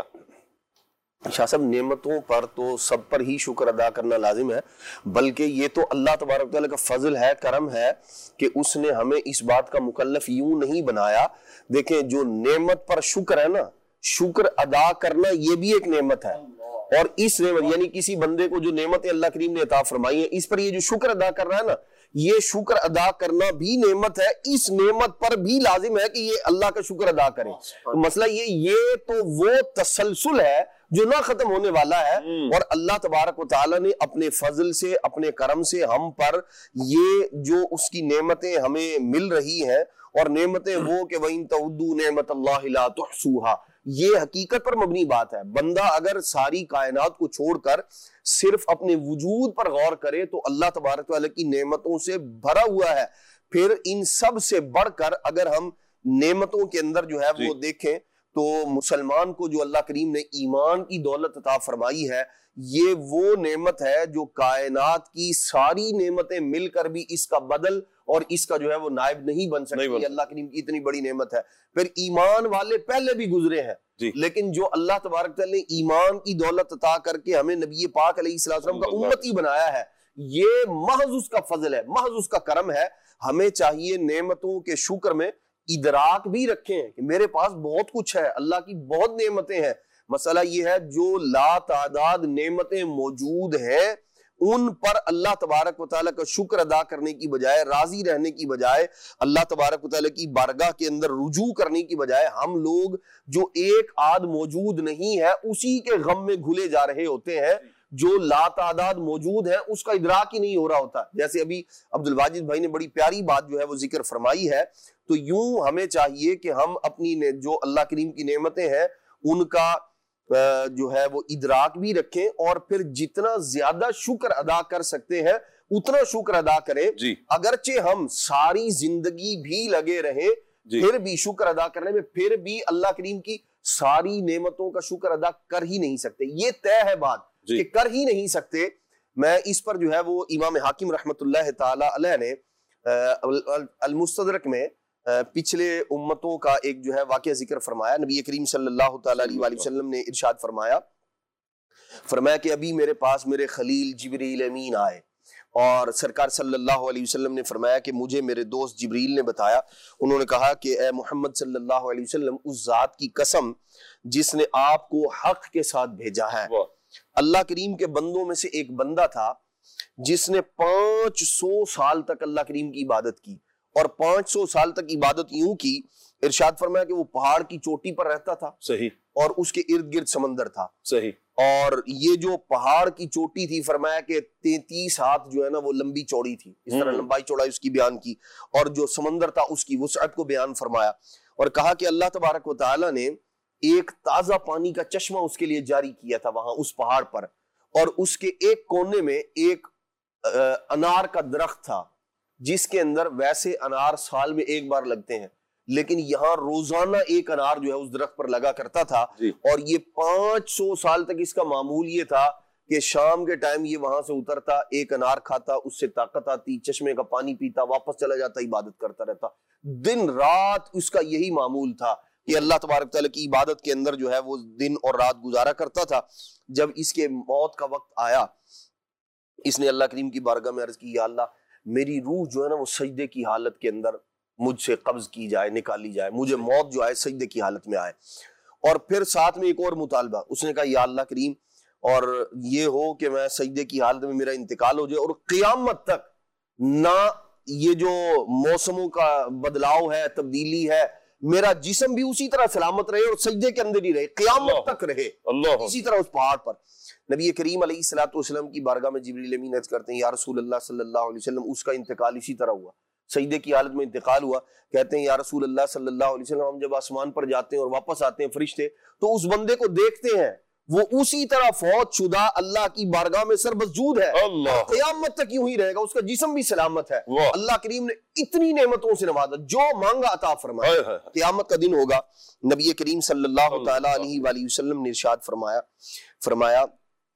شاہ صاحب، نعمتوں پر تو سب پر ہی شکر ادا کرنا لازم ہے، بلکہ یہ تو اللہ تبارک تعالیٰ کا فضل ہے، کرم ہے کہ اس نے ہمیں اس بات کا مکلف یوں نہیں بنایا. دیکھیں، جو نعمت پر شکر ہے نا، شکر ادا کرنا یہ بھی ایک نعمت ہے. اور اس نعمت یعنی کسی بندے کو جو نعمت اللہ کریم نے عطا فرمائی ہے، اس پر یہ جو شکر ادا کر رہا ہے نا، یہ شکر ادا کرنا بھی نعمت ہے. اس نعمت پر بھی لازم ہے کہ یہ اللہ کا شکر ادا کرے. مسئلہ یہ یہ تو وہ تسلسل ہے جو نہ ختم ہونے والا ہے، اور اللہ تبارک و تعالیٰ نے اپنے فضل سے، اپنے کرم سے ہم پر یہ جو اس کی نعمتیں ہمیں مل رہی ہیں، اور نعمتیں وہ کہ وَإِن تَعُدُّوا نِعْمَتَ اللَّهِ لَا تُحْصُوهَا، یہ حقیقت پر مبنی بات ہے. بندہ اگر ساری کائنات کو چھوڑ کر صرف اپنے وجود پر غور کرے تو اللہ تبارک و تعالیٰ کی نعمتوں سے بھرا ہوا ہے. پھر ان سب سے بڑھ کر اگر ہم نعمتوں کے اندر جو ہے وہ دیکھیں تو مسلمان کو جو اللہ کریم نے ایمان کی دولت عطا فرمائی ہے، یہ وہ نعمت ہے جو کائنات کی ساری نعمتیں مل کر بھی اس کا بدل اور اس کا جو ہے وہ نائب نہیں بن سکتی. یہ اللہ کریم کی اتنی بڑی نعمت ہے. پھر ایمان والے پہلے بھی گزرے ہیں جی. لیکن جو اللہ تبارک تعالیٰ نے ایمان کی دولت عطا کر کے ہمیں نبی پاک علیہ السلام کا امتی بنایا ہے، یہ محض اس کا فضل ہے، محض اس کا کرم ہے. ہمیں چاہیے نعمتوں کے شکر میں ادراک بھی رکھیں کہ میرے پاس بہت کچھ ہے، اللہ کی بہت نعمتیں ہیں. مسئلہ یہ ہے جو لا تعداد نعمتیں موجود ہیں ان پر اللہ تبارک و تعالیٰ کا شکر ادا کرنے کی بجائے، راضی رہنے کی بجائے، اللہ تبارک و تعالیٰ کی بارگاہ کے اندر رجوع کرنے کی بجائے، ہم لوگ جو ایک آدھ موجود نہیں ہے اسی کے غم میں گھلے جا رہے ہوتے ہیں. جو لا تعداد موجود ہے اس کا ادراک ہی نہیں ہو رہا ہوتا. جیسے ابھی عبد الواجد بھائی نے بڑی پیاری بات جو ہے وہ ذکر فرمائی ہے. تو یوں ہمیں چاہیے کہ ہم اپنی جو اللہ کریم کی نعمتیں ہیں ان کا جو ہے وہ ادراک بھی رکھیں، اور پھر جتنا زیادہ شکر ادا کر سکتے ہیں اتنا شکر ادا کریں جی. اگرچہ ہم ساری زندگی بھی لگے رہیں جی. پھر بھی شکر ادا کرنے میں پھر بھی اللہ کریم کی ساری نعمتوں کا شکر ادا کر ہی نہیں سکتے. یہ طے ہے بات جی. کہ کر ہی نہیں سکتے. میں اس پر جو ہے وہ امام حاکم رحمت اللہ تعالی علیہ نے المستدرک میں پچھلے امتوں کا ایک جو ہے واقعہ ذکر فرمایا. نبی کریم صلی اللہ تعالی علیہ وآلہ وسلم نے ارشاد فرمایا فرمایا کہ ابھی میرے پاس میرے خلیل جبریل امین آئے، اور سرکار صلی اللہ علیہ وسلم نے فرمایا کہ مجھے میرے دوست جبریل نے بتایا. انہوں نے کہا کہ اے محمد صلی اللہ علیہ وسلم، اس ذات کی قسم جس نے آپ کو حق کے ساتھ بھیجا ہے، اللہ کریم کے بندوں میں سے ایک بندہ تھا جس نے پانچ سو سال تک اللہ کریم کی عبادت کی، اور پانچ سو سال تک عبادت یوں کی، ارشاد فرمایا کہ وہ پہاڑ کی چوٹی پر رہتا تھا صحیح، اور اس کے ارد گرد سمندر تھا صحیح، اور یہ جو پہاڑ کی چوٹی تھی فرمایا کہ تینتیس ہاتھ جو ہے نا وہ لمبی چوڑی تھی، اس طرح لمبائی چوڑائی اس کی بیان کی، اور جو سمندر تھا اس کی وسعت کو بیان فرمایا، اور کہا کہ اللہ تبارک و تعالی نے ایک تازہ پانی کا چشمہ اس کے لیے جاری کیا تھا وہاں اس پہاڑ پر، اور اس کے ایک کونے میں ایک انار کا درخت تھا جس کے اندر ویسے انار سال میں ایک بار لگتے ہیں، لیکن یہاں روزانہ ایک انار جو ہے اس درخت پر لگا کرتا تھا جی. اور یہ پانچ سو سال تک اس کا معمول یہ تھا کہ شام کے ٹائم یہ وہاں سے اترتا، ایک انار کھاتا، اس سے طاقت آتی، چشمے کا پانی پیتا، واپس چلا جاتا، عبادت کرتا رہتا. دن رات اس کا یہی معمول تھا. کہ اللہ تبارک تعالیٰ کی عبادت کے اندر جو ہے وہ دن اور رات گزارا کرتا تھا. جب اس کے موت کا وقت آیا اس نے اللہ کریم کی بارگاہ میں عرض کی یا اللہ میری روح جو ہے نا وہ سجدے کی حالت کے اندر مجھ سے قبض کی جائے, نکالی جائے, مجھے موت جو آئے سجدے کی حالت میں آئے. اور پھر ساتھ میں ایک اور مطالبہ اس نے کہا یا اللہ کریم اور یہ ہو کہ میں سجدے کی حالت میں میرا انتقال ہو جائے اور قیامت تک نہ یہ جو موسموں کا بدلاؤ ہے, تبدیلی ہے, میرا جسم بھی اسی طرح سلامت رہے اور سجدے کے اندر ہی رہے, قیامت تک رہے اسی طرح اس پہاڑ پر. نبی کریم علیہ الصلوۃ والسلام کی بارگاہ میں جبریل امین عرض کرتے ہیں یا رسول اللہ صلی اللہ علیہ وسلم اس کا انتقال اسی طرح ہوا, سجدے کی حالت میں انتقال ہوا. کہتے ہیں یا رسول اللہ صلی اللہ علیہ وسلم ہم جب آسمان پر جاتے ہیں اور واپس آتے ہیں فرشتے تو اس بندے کو دیکھتے ہیں وہ اسی طرح فوت شدہ اللہ کی بارگاہ میں سر مسجود ہے, قیامت تک یوں ہی رہے گا, اس کا جسم بھی سلامت ہے. اللہ کریم نے اتنی نعمتوں سے نوازا, جو مانگا عطا فرمایا. قیامت کا دن ہوگا, نبی کریم صلی اللہ تعالی علیہ وآلہ وسلم نے ارشاد فرمایا فرمایا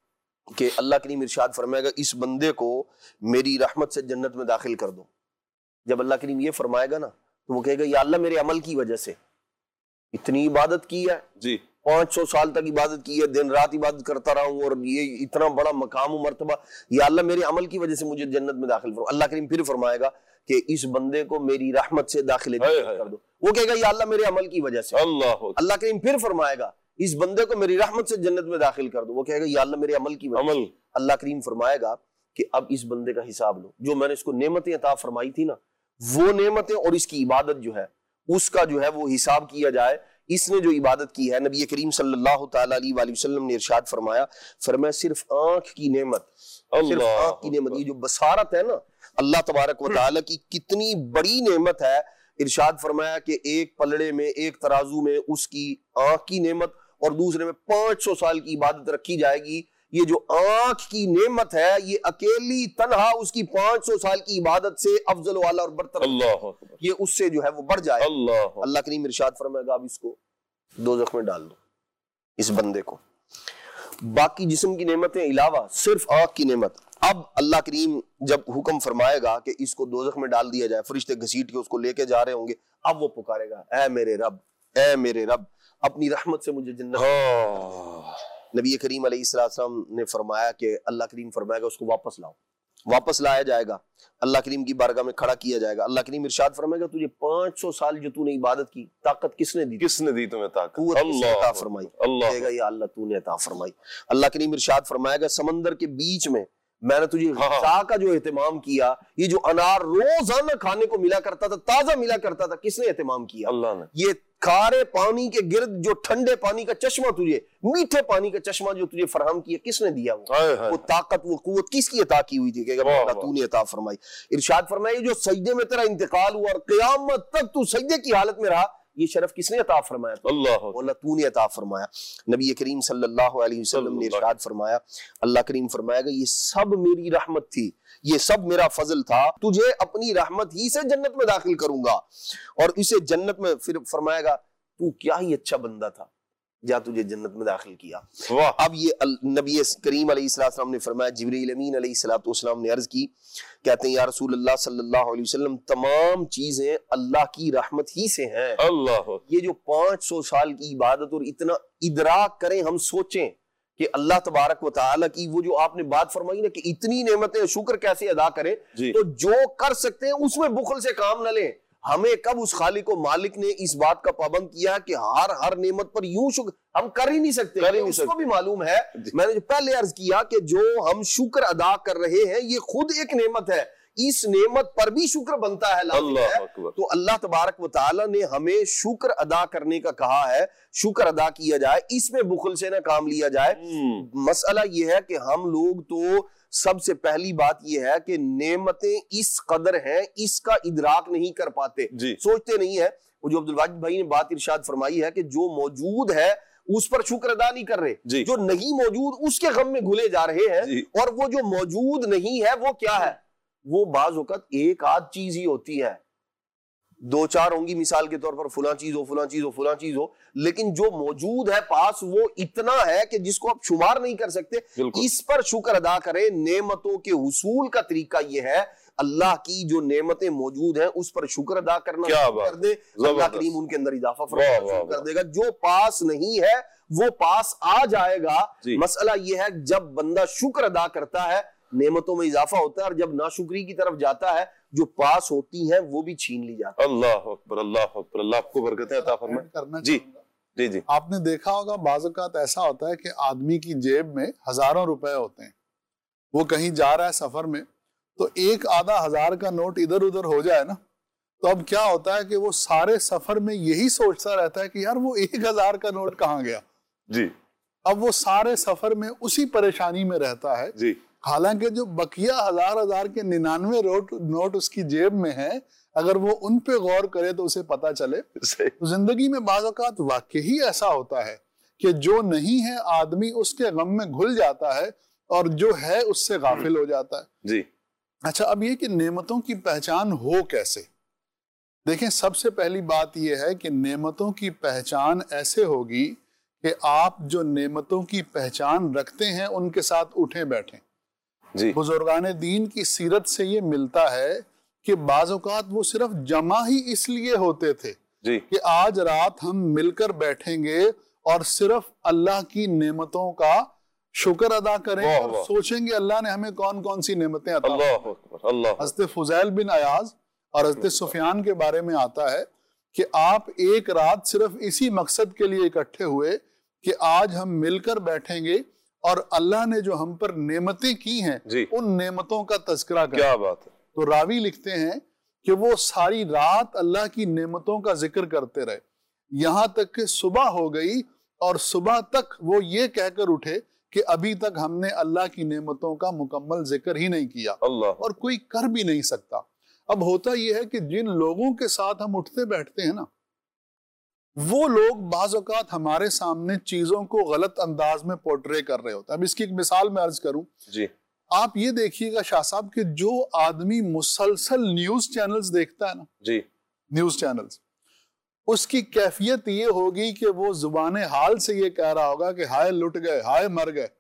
کہ اللہ کریم ارشاد فرمائے گا اس بندے کو میری رحمت سے جنت میں داخل کر دو. جب اللہ کریم یہ فرمائے گا نا تو وہ کہے گا یا اللہ میرے عمل کی وجہ سے اتنی عبادت کی ہے جی, پانچ سو سال تک عبادت کی ہے, دن رات عبادت کرتا رہا ہوں اور یہ اتنا بڑا مقام و مرتبہ, یا اللہ میرے عمل کی وجہ سے مجھے جنت میں داخل کرو. اللہ کریم پھر فرمائے گا کہ اس بندے کو میری رحمت سے داخل کر دو. وہ کہے گا یا اللہ میرے عمل کی وجہ سے. اللہ کریم پھر فرمائے گا اس بندے کو میری رحمت سے جنت میں داخل کر دو. وہ کہے گا یا اللہ میرے عمل کی وجہ سے. اللہ کریم فرمائے گا کہ اب اس بندے کا حساب لو, جو میں نے اس کو نعمتیں عطا فرمائی تھی نا وہ نعمتیں اور اس کی عبادت جو ہے اس کا جو ہے وہ حساب کیا جائے. اس نے جو عبادت کی ہے نبی کریم صلی اللہ تعالی علیہ وآلہ وسلم نے ارشاد فرمایا فرمایا صرف آنکھ کی نعمت, صرف آنکھ کی نعمت, یہ جو بصارت ہے نا اللہ تبارک و تعالی کی کتنی بڑی نعمت ہے. ارشاد فرمایا کہ ایک پلڑے میں ایک ترازو میں اس کی آنکھ کی نعمت اور دوسرے میں پانچ سو سال کی عبادت رکھی جائے گی. یہ جو آنکھ کی نعمت ہے یہ اکیلی تنہا اس کی پانچ سو سال کی عبادت سے افضل و اعلیٰ اور برتر, یہ اس سے جو ہے وہ بڑھ جائے. اللہ اللہ کریم ارشاد فرمائے گا اب اس کو دوزخ میں ڈال دو, اس بندے کو. باقی جسم کی نعمتیں علاوہ صرف آنکھ کی نعمت. اب اللہ کریم جب حکم فرمائے گا کہ اس کو دوزخ میں ڈال دیا جائے, فرشتے گھسیٹ کے اس کو لے کے جا رہے ہوں گے, اب وہ پکارے گا اے میرے رب, اے میرے رب اپنی رحمت سے مجھے جنت. نبی کریم علیہ السلام نے فرمایا کہ اللہ کریم فرمائے گا اس کو واپس لاؤ. واپس لایا جائے گا, اللہ کریم کی بارگاہ میں کھڑا کیا جائے گا. اللہ کریم ارشاد فرمائے گا تجھے پانچ سو سال جو تو نے عبادت کی طاقت کس نے دی؟ کس نے دی تمہیں طاقت؟ قوت کس نے عطا فرمائی؟ کہے گا یا اللہ تو نے عطا فرمائی. اللہ کریم ارشاد فرمائے گا سمندر کے بیچ میں میں نے تجھے غذا کا جو اہتمام کیا, یہ جو انار روزانہ کھانے کو ملا کرتا تھا, تازہ ملا کرتا تھا, کس نے اہتمام کیا؟ اللہ نے. یہ کھارے پانی کے گرد جو ٹھنڈے پانی کا چشمہ تجھے, میٹھے پانی کا چشمہ جو تجھے فراہم کیا, کس نے دیا؟ وہ وہ طاقت وہ قوت کس کی عطا کی ہوئی تھی؟ کہ اللہ تو نے عطا فرمائی. ارشاد فرمایا جو سجدے میں تیرا انتقال ہوا اور قیامت تک تو سجدے کی حالت میں رہا, یہ شرف کس نے عطا فرمایا؟ اللہ اللہ تو نے عطا فرمایا. نبی کریم صلی اللہ علیہ وسلم نے ارشاد فرمایا, اللہ کریم فرمائے گا یہ سب میری رحمت تھی, یہ سب میرا فضل تھا, تجھے اپنی رحمت ہی سے جنت میں داخل کروں گا. اور اسے جنت میں پھر فرمائے گا تو کیا ہی اچھا بندہ تھا جا تجھے جنت میں داخل کیا. اب یہ نبی کریم علیہ السلام نے فرمایا, جبریل امین علیہ السلام نے عرض کی, کہتے ہیں یا رسول اللہ صلی اللہ علیہ وسلم تمام چیزیں اللہ کی رحمت ہی سے ہیں. اللہ یہ جو پانچ سو سال کی عبادت اور اتنا ادراک کریں, ہم سوچیں کہ اللہ تبارک و تعالیٰ کی وہ جو آپ نے بات فرمائی نا کہ اتنی نعمتیں شکر کیسے ادا کریں, تو جو کر سکتے ہیں اس میں بخل سے کام نہ لیں. ہمیں کب اس خالق و مالک نے اس بات کا پابند کیا کہ ہر ہر نعمت پر یوں شکر ہم کر ہی نہیں سکتے, اس کو بھی معلوم ہے. میں نے پہلے عرض کیا کہ جو ہم شکر ادا کر رہے ہیں یہ خود ایک نعمت ہے, اس نعمت پر بھی شکر بنتا ہے, لازم ہے. تو اللہ تبارک و تعالی نے ہمیں شکر ادا کرنے کا کہا ہے, شکر ادا کیا جائے, اس میں بخل سے نہ کام لیا جائے. مسئلہ یہ ہے کہ ہم لوگ تو سب سے پہلی بات یہ ہے کہ نعمتیں اس قدر ہیں اس کا ادراک نہیں کر پاتے, سوچتے نہیں ہے. وہ جو عبدالواجد بھائی نے بات ارشاد فرمائی ہے کہ جو موجود ہے اس پر شکر ادا نہیں کر رہے, جو نہیں موجود اس کے غم میں گھلے جا رہے ہیں. اور وہ جو موجود نہیں ہے وہ کیا ہے؟ وہ بعض اوقات ایک آدھ چیز ہی ہوتی ہے, دو چار ہوں گی مثال کے طور پر, فلاں چیز ہو فلاں چیز ہو فلاں چیز ہو, لیکن جو موجود ہے پاس وہ اتنا ہے کہ جس کو آپ شمار نہیں کر سکتے. اس پر شکر ادا کریں. نعمتوں کے حصول کا طریقہ یہ ہے اللہ کی جو نعمتیں موجود ہیں اس پر شکر ادا کرنا کر دے, اللہ کریم ان کے اندر اضافہ فرمانا کر دے گا. جو پاس نہیں ہے وہ پاس آ جائے گا. مسئلہ یہ ہے جب بندہ شکر ادا کرتا ہے نعمتوں میں اضافہ ہوتا ہے, اور جب ناشکری کی طرف جاتا ہے جو پاس ہوتی ہیں وہ بھی چھین لی جاتی ہے. اللہ اکبر, اللہ اکبر, اللہ آپ کو برکتیں عطا فرمائے. جی جی جی آپ نے دیکھا ہوگا بعض اوقات ایسا ہوتا ہے کہ آدمی کی جیب میں ہزاروں روپے ہوتے ہیں, وہ کہیں جا رہا ہے سفر میں, تو ایک آدھا ہزار کا نوٹ ادھر ادھر ہو جائے نا, تو اب کیا ہوتا ہے کہ وہ سارے سفر میں یہی سوچتا رہتا ہے کہ یار وہ ایک ہزار کا نوٹ کہاں گیا. جی اب وہ سارے سفر میں اسی پریشانی میں رہتا ہے. جی حالانکہ جو بقیہ ہزار ہزار کے ننانوے نوٹ اس کی جیب میں ہیں, اگر وہ ان پہ غور کرے تو اسے پتا چلے. تو زندگی میں بعض اوقات واقعی ایسا ہوتا ہے کہ جو نہیں ہے آدمی اس کے غم میں گھل جاتا ہے, اور جو ہے اس سے غافل ہو جاتا ہے. جی اچھا, اب یہ کہ نعمتوں کی پہچان ہو کیسے؟ دیکھیں, سب سے پہلی بات یہ ہے کہ نعمتوں کی پہچان ایسے ہوگی کہ آپ جو نعمتوں کی پہچان رکھتے ہیں ان کے ساتھ اٹھیں بیٹھیں. جی بزرگان دین کی سیرت سے یہ ملتا ہے کہ بعض اوقات وہ صرف جمع ہی اس لیے ہوتے تھے جی کہ آج رات ہم مل کر بیٹھیں گے اور صرف اللہ کی نعمتوں کا شکر ادا کریں اور سوچیں گے اللہ نے ہمیں کون کون سی نعمتیں عطا. اللہ اکبر, اللہ. حضرت فضیل بن عیاض اور حضرت سفیان کے بارے میں آتا ہے کہ آپ ایک رات صرف اسی مقصد کے لیے اکٹھے ہوئے کہ آج ہم مل کر بیٹھیں گے اور اللہ نے جو ہم پر نعمتیں کی ہیں جی ان نعمتوں کا تذکرہ کریں. کیا بات ہے. تو راوی لکھتے ہیں کہ وہ ساری رات اللہ کی نعمتوں کا ذکر کرتے رہے, یہاں تک کہ صبح ہو گئی, اور صبح تک وہ یہ کہہ کر اٹھے کہ ابھی تک ہم نے اللہ کی نعمتوں کا مکمل ذکر ہی نہیں کیا, اللہ, اور کوئی کر بھی نہیں سکتا. اب ہوتا یہ ہے کہ جن لوگوں کے ساتھ ہم اٹھتے بیٹھتے ہیں نا, وہ لوگ بعض اوقات ہمارے سامنے چیزوں کو غلط انداز میں پورٹرے کر رہے ہوتے ہیں. اب اس کی ایک مثال میں عرض کروں. جی آپ یہ دیکھیے گا شاہ صاحب کہ جو آدمی مسلسل نیوز چینلز دیکھتا ہے نا, جی نیوز چینلز, اس کی کیفیت یہ ہوگی کہ وہ زبان حال سے یہ کہہ رہا ہوگا کہ ہائے لٹ گئے, ہائے مر گئے,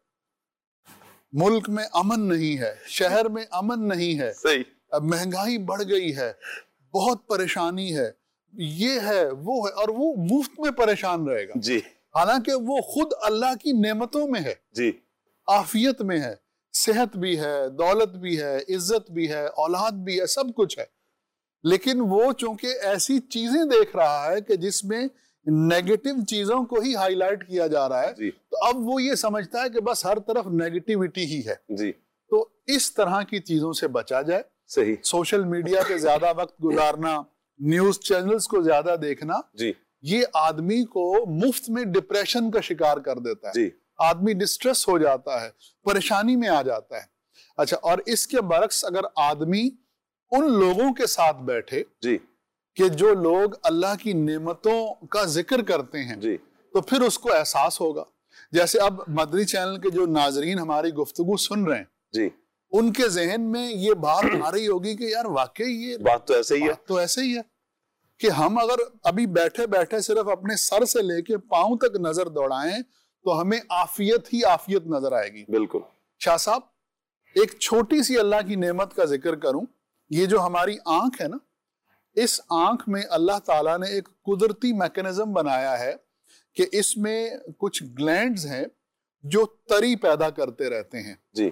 ملک میں امن نہیں ہے, شہر میں امن نہیں ہے, صحیح, اب مہنگائی بڑھ گئی ہے, بہت پریشانی ہے, یہ ہے وہ ہے, اور وہ مفت میں پریشان رہے گا. جی حالانکہ وہ خود اللہ کی نعمتوں میں ہے, جی عافیت میں ہے, صحت بھی ہے, دولت بھی ہے, عزت بھی ہے, اولاد بھی ہے, سب کچھ ہے. لیکن وہ چونکہ ایسی چیزیں دیکھ رہا ہے کہ جس میں نیگیٹو چیزوں کو ہی ہائی لائٹ کیا جا رہا ہے, جی تو اب وہ یہ سمجھتا ہے کہ بس ہر طرف نیگیٹیوٹی ہی ہے. جی تو اس طرح کی چیزوں سے بچا جائے. صحیح. سوشل میڈیا پہ زیادہ وقت گزارنا, نیوز چینلز کو زیادہ دیکھنا, جی یہ آدمی کو مفت میں ڈپریشن کا شکار کر دیتا ہے. جی آدمی ڈسٹریس ہو جاتا ہے, پریشانی میں آ جاتا ہے. اچھا, اور اس کے برعکس اگر آدمی ان لوگوں کے ساتھ بیٹھے جی کہ جو لوگ اللہ کی نعمتوں کا ذکر کرتے ہیں, جی تو پھر اس کو احساس ہوگا. جیسے اب مدنی چینل کے جو ناظرین ہماری گفتگو سن رہے ہیں, جی ان کے ذہن میں یہ بات آ رہی ہوگی کہ یار واقعی یہ بات تو ایسے ہی ہے, بات تو ایسے ہی ہے کہ ہم اگر ابھی بیٹھے بیٹھے صرف اپنے سر سے لے کے پاؤں تک نظر دوڑائیں تو ہمیں عافیت ہی عافیت نظر آئے گی. بالکل. شاہ صاحب, ایک چھوٹی سی اللہ کی نعمت کا ذکر کروں. یہ جو ہماری آنکھ ہے نا, اس آنکھ میں اللہ تعالیٰ نے ایک قدرتی میکانزم بنایا ہے کہ اس میں کچھ گلینڈز ہیں جو تری پیدا کرتے رہتے ہیں. جی.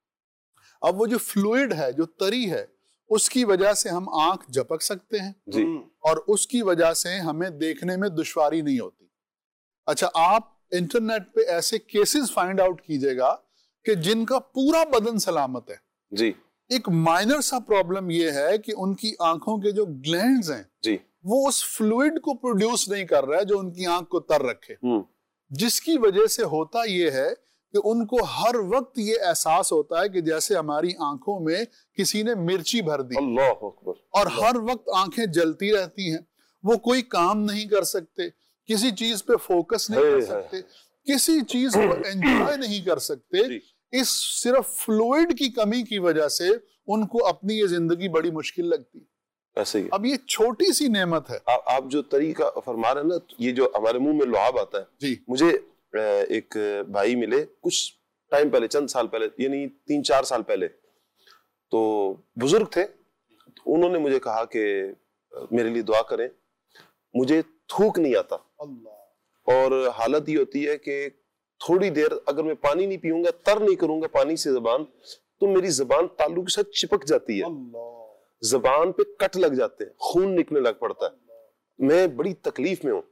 اب وہ جو فلوئڈ ہے, جو تری ہے, اس کی وجہ سے ہم آنکھ جھپک سکتے ہیں. جی. اور اس کی وجہ سے ہمیں دیکھنے میں دشواری نہیں ہوتی. اچھا, آپ انٹرنیٹ پہ ایسے کیسز فائنڈ آؤٹ کیجئے گا کہ جن کا پورا بدن سلامت ہے. جی. ایک مائنر سا پرابلم یہ ہے کہ ان کی آنکھوں کے جو گلینڈز ہیں, جی, وہ اس فلوئڈ کو پروڈیوس نہیں کر رہا ہے جو ان کی آنکھ کو تر رکھے, جس کی وجہ سے ہوتا یہ ہے کہ ان کو ہر وقت یہ احساس ہوتا ہے کہ جیسے ہماری آنکھوں میں کسی نے مرچی بھر دی. اللہ اکبر. اور ہر وقت آنکھیں جلتی رہتی ہیں, وہ کوئی کام نہیں کر سکتے, کسی چیز پہ فوکس نہیں کر سکتے, کسی چیز کو انجوائے نہیں کر سکتے. اس صرف فلوئڈ کی کمی کی وجہ سے ان کو اپنی یہ زندگی بڑی مشکل لگتی ہے. ایسے ہی. اب یہ چھوٹی سی نعمت ہے. آپ جو طریقہ فرما رہے ہیں نا, یہ جو ہمارے منہ میں لعاب آتا ہے, جی, مجھے ایک بھائی ملے کچھ ٹائم پہلے, چند سال پہلے, یعنی تین چار سال پہلے. تو بزرگ تھے, انہوں نے مجھے کہا کہ میرے لیے دعا کریں, مجھے تھوک نہیں آتا اور حالت یہ ہوتی ہے کہ تھوڑی دیر اگر میں پانی نہیں پیوں گا, تر نہیں کروں گا پانی سے زبان, تو میری زبان تالو کے ساتھ چپک جاتی ہے, زبان پہ کٹ لگ جاتے ہیں, خون نکلنے لگ پڑتا ہے, میں بڑی تکلیف میں ہوں.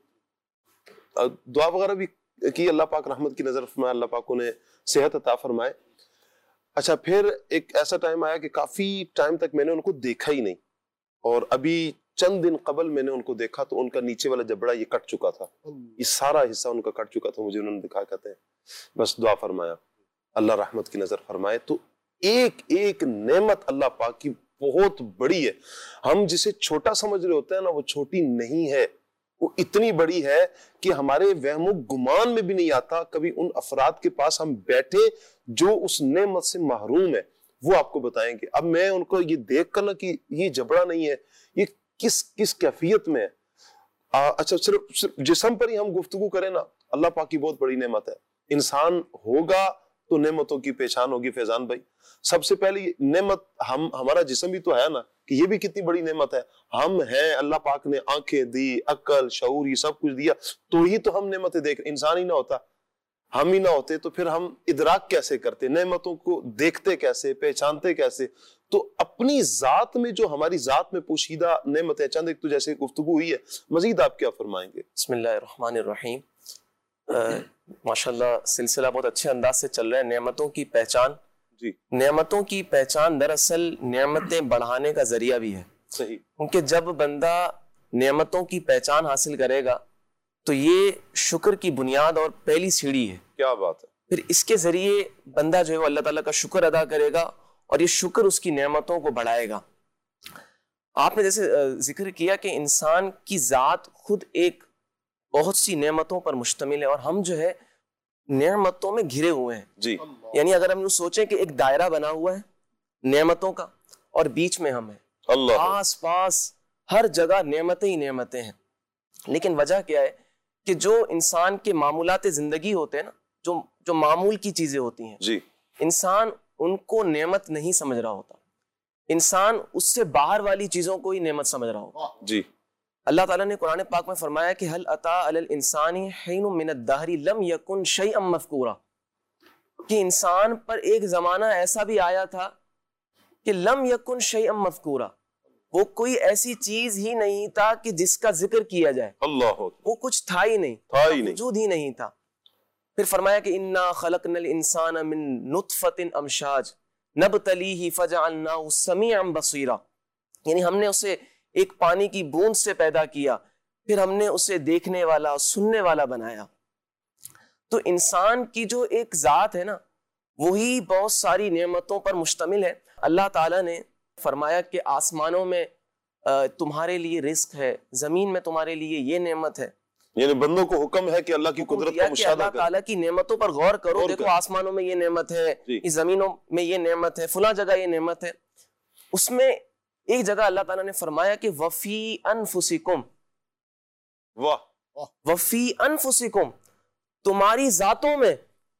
دعا وغیرہ بھی کی, اللہ پاک رحمت کی نظر فرمائے, اللہ پاک انہیں صحت عطا فرمائے. اچھا پھر ایک ایسا ٹائم آیا کہ کافی ٹائم تک میں نے ان کو دیکھا ہی نہیں, اور ابھی چند دن قبل میں نے ان کو دیکھا تو ان کا نیچے والا جبڑا یہ کٹ چکا تھا, یہ سارا حصہ ان کا کٹ چکا تھا. مجھے انہوں نے دکھا, کہتے ہیں بس دعا فرمایا اللہ رحمت کی نظر فرمائے. تو ایک ایک نعمت اللہ پاک کی بہت بڑی ہے, ہم جسے چھوٹا سمجھ رہے ہوتے ہیں نا, وہ چھوٹی نہیں ہے, وہ اتنی بڑی ہے کہ ہمارے وہم و گمان میں بھی نہیں آتا. کبھی ان افراد کے پاس ہم بیٹھے جو اس نعمت سے محروم ہے, وہ آپ کو بتائیں گے. اب میں ان کو یہ دیکھ کر نا کہ یہ جبڑا نہیں ہے, یہ کس کس کیفیت میں ہے. اچھا صرف, صرف جسم پر ہی ہم گفتگو کریں نا, اللہ پاک کی بہت بڑی نعمت ہے. انسان ہوگا تو نعمتوں کی پہچان ہوگی. فیضان بھائی, سب سے پہلی نعمت ہم, ہمارا جسم بھی تو ہے نا, کہ یہ بھی کتنی بڑی نعمت ہے. ہم ہیں, اللہ پاک نے آنکھیں دی, عقل, شعور, یہ سب کچھ دیا, تو ہی تو ہم نعمتیں دیکھ. انسان ہی نہ ہوتا, ہم ہی نہ ہوتے, تو پھر ہم ادراک کیسے کرتے, نعمتوں کو دیکھتے کیسے, پہچانتے کیسے. تو اپنی ذات میں جو ہماری ذات میں پوشیدہ نعمت ہے, چند ایک تو جیسے گفتگو ہوئی ہے, مزید آپ کیا فرمائیں گے؟ بسم اللہ الرحمن الرحیم. ماشاءاللہ سلسلہ بہت اچھے انداز سے چل رہا ہے. نعمتوں کی پہچان, جی, نعمتوں کی پہچان دراصل نعمتیں بڑھانے کا ذریعہ بھی ہے. صحیح, کیونکہ جب بندہ نعمتوں کی پہچان حاصل کرے گا تو یہ شکر کی بنیاد اور پہلی سیڑھی ہے. کیا بات ہے. پھر اس کے ذریعے بندہ جو ہے وہ اللہ تعالیٰ کا شکر ادا کرے گا, اور یہ شکر اس کی نعمتوں کو بڑھائے گا. آپ نے جیسے ذکر کیا کہ انسان کی ذات خود ایک بہت سی نعمتوں پر مشتمل ہے, اور ہم جو ہے نعمتوں میں گھرے ہوئے ہیں. جی, یعنی اگر ہم سوچیں کہ ایک دائرہ بنا ہوا ہے نعمتوں کا, اور بیچ میں ہم ہیں, اللہ, آس پاس ہر جگہ نعمتیں ہی نعمتیں ہیں. لیکن وجہ کیا ہے کہ جو انسان کے معمولات زندگی ہوتے ہیں نا, جو جو معمول کی چیزیں ہوتی ہیں, جی, انسان ان کو نعمت نہیں سمجھ رہا ہوتا. انسان اس سے باہر والی چیزوں کو ہی نعمت سمجھ رہا ہوتا. جی, اللہ تعالیٰ نے قرآن پاک میں فرمایا کہ هل اتى على الانسان حين من الدهر لم يكن شيئا مذكورا, کہ انسان پر ایک زمانہ ایسا بھی آیا تھا کہ لم يكن شيئا مذكورا, وہ کوئی ایسی چیز ہی نہیں تھا کہ جس کا ذکر کیا جائے. اللہ, وہ کچھ تھا ہی نہیں, تھا ہی نہیں, وجود ہی نہیں تھا. پھر فرمایا کہ انا خلقنا الانسان من نطفۃ امشاج نبتلیہ فجعلناہ سمیعا بصیرا, یعنی ہم نے اسے ایک پانی کی بوند سے پیدا کیا, پھر ہم نے اسے دیکھنے والا, سننے والا بنایا. تو انسان کی جو ایک ذات ہے نا, وہی بہت ساری نعمتوں پر مشتمل ہے. اللہ تعالیٰ نے فرمایا کہ آسمانوں میں تمہارے لیے رزق ہے, زمین میں تمہارے لیے یہ نعمت ہے. یعنی بندوں کو حکم ہے کہ اللہ کی قدرت کا مشاہدہ کریں, اللہ تعالیٰ کی نعمتوں پر غور کرو. دیکھو آسمانوں میں یہ نعمت ہے, اس زمینوں میں یہ نعمت ہے, فلاں جگہ یہ نعمت ہے. اس میں ایک جگہ اللہ تعالیٰ نے فرمایا کہ وفی انفسکم, واہ, وفی انفسکم, تمہاری ذاتوں میں,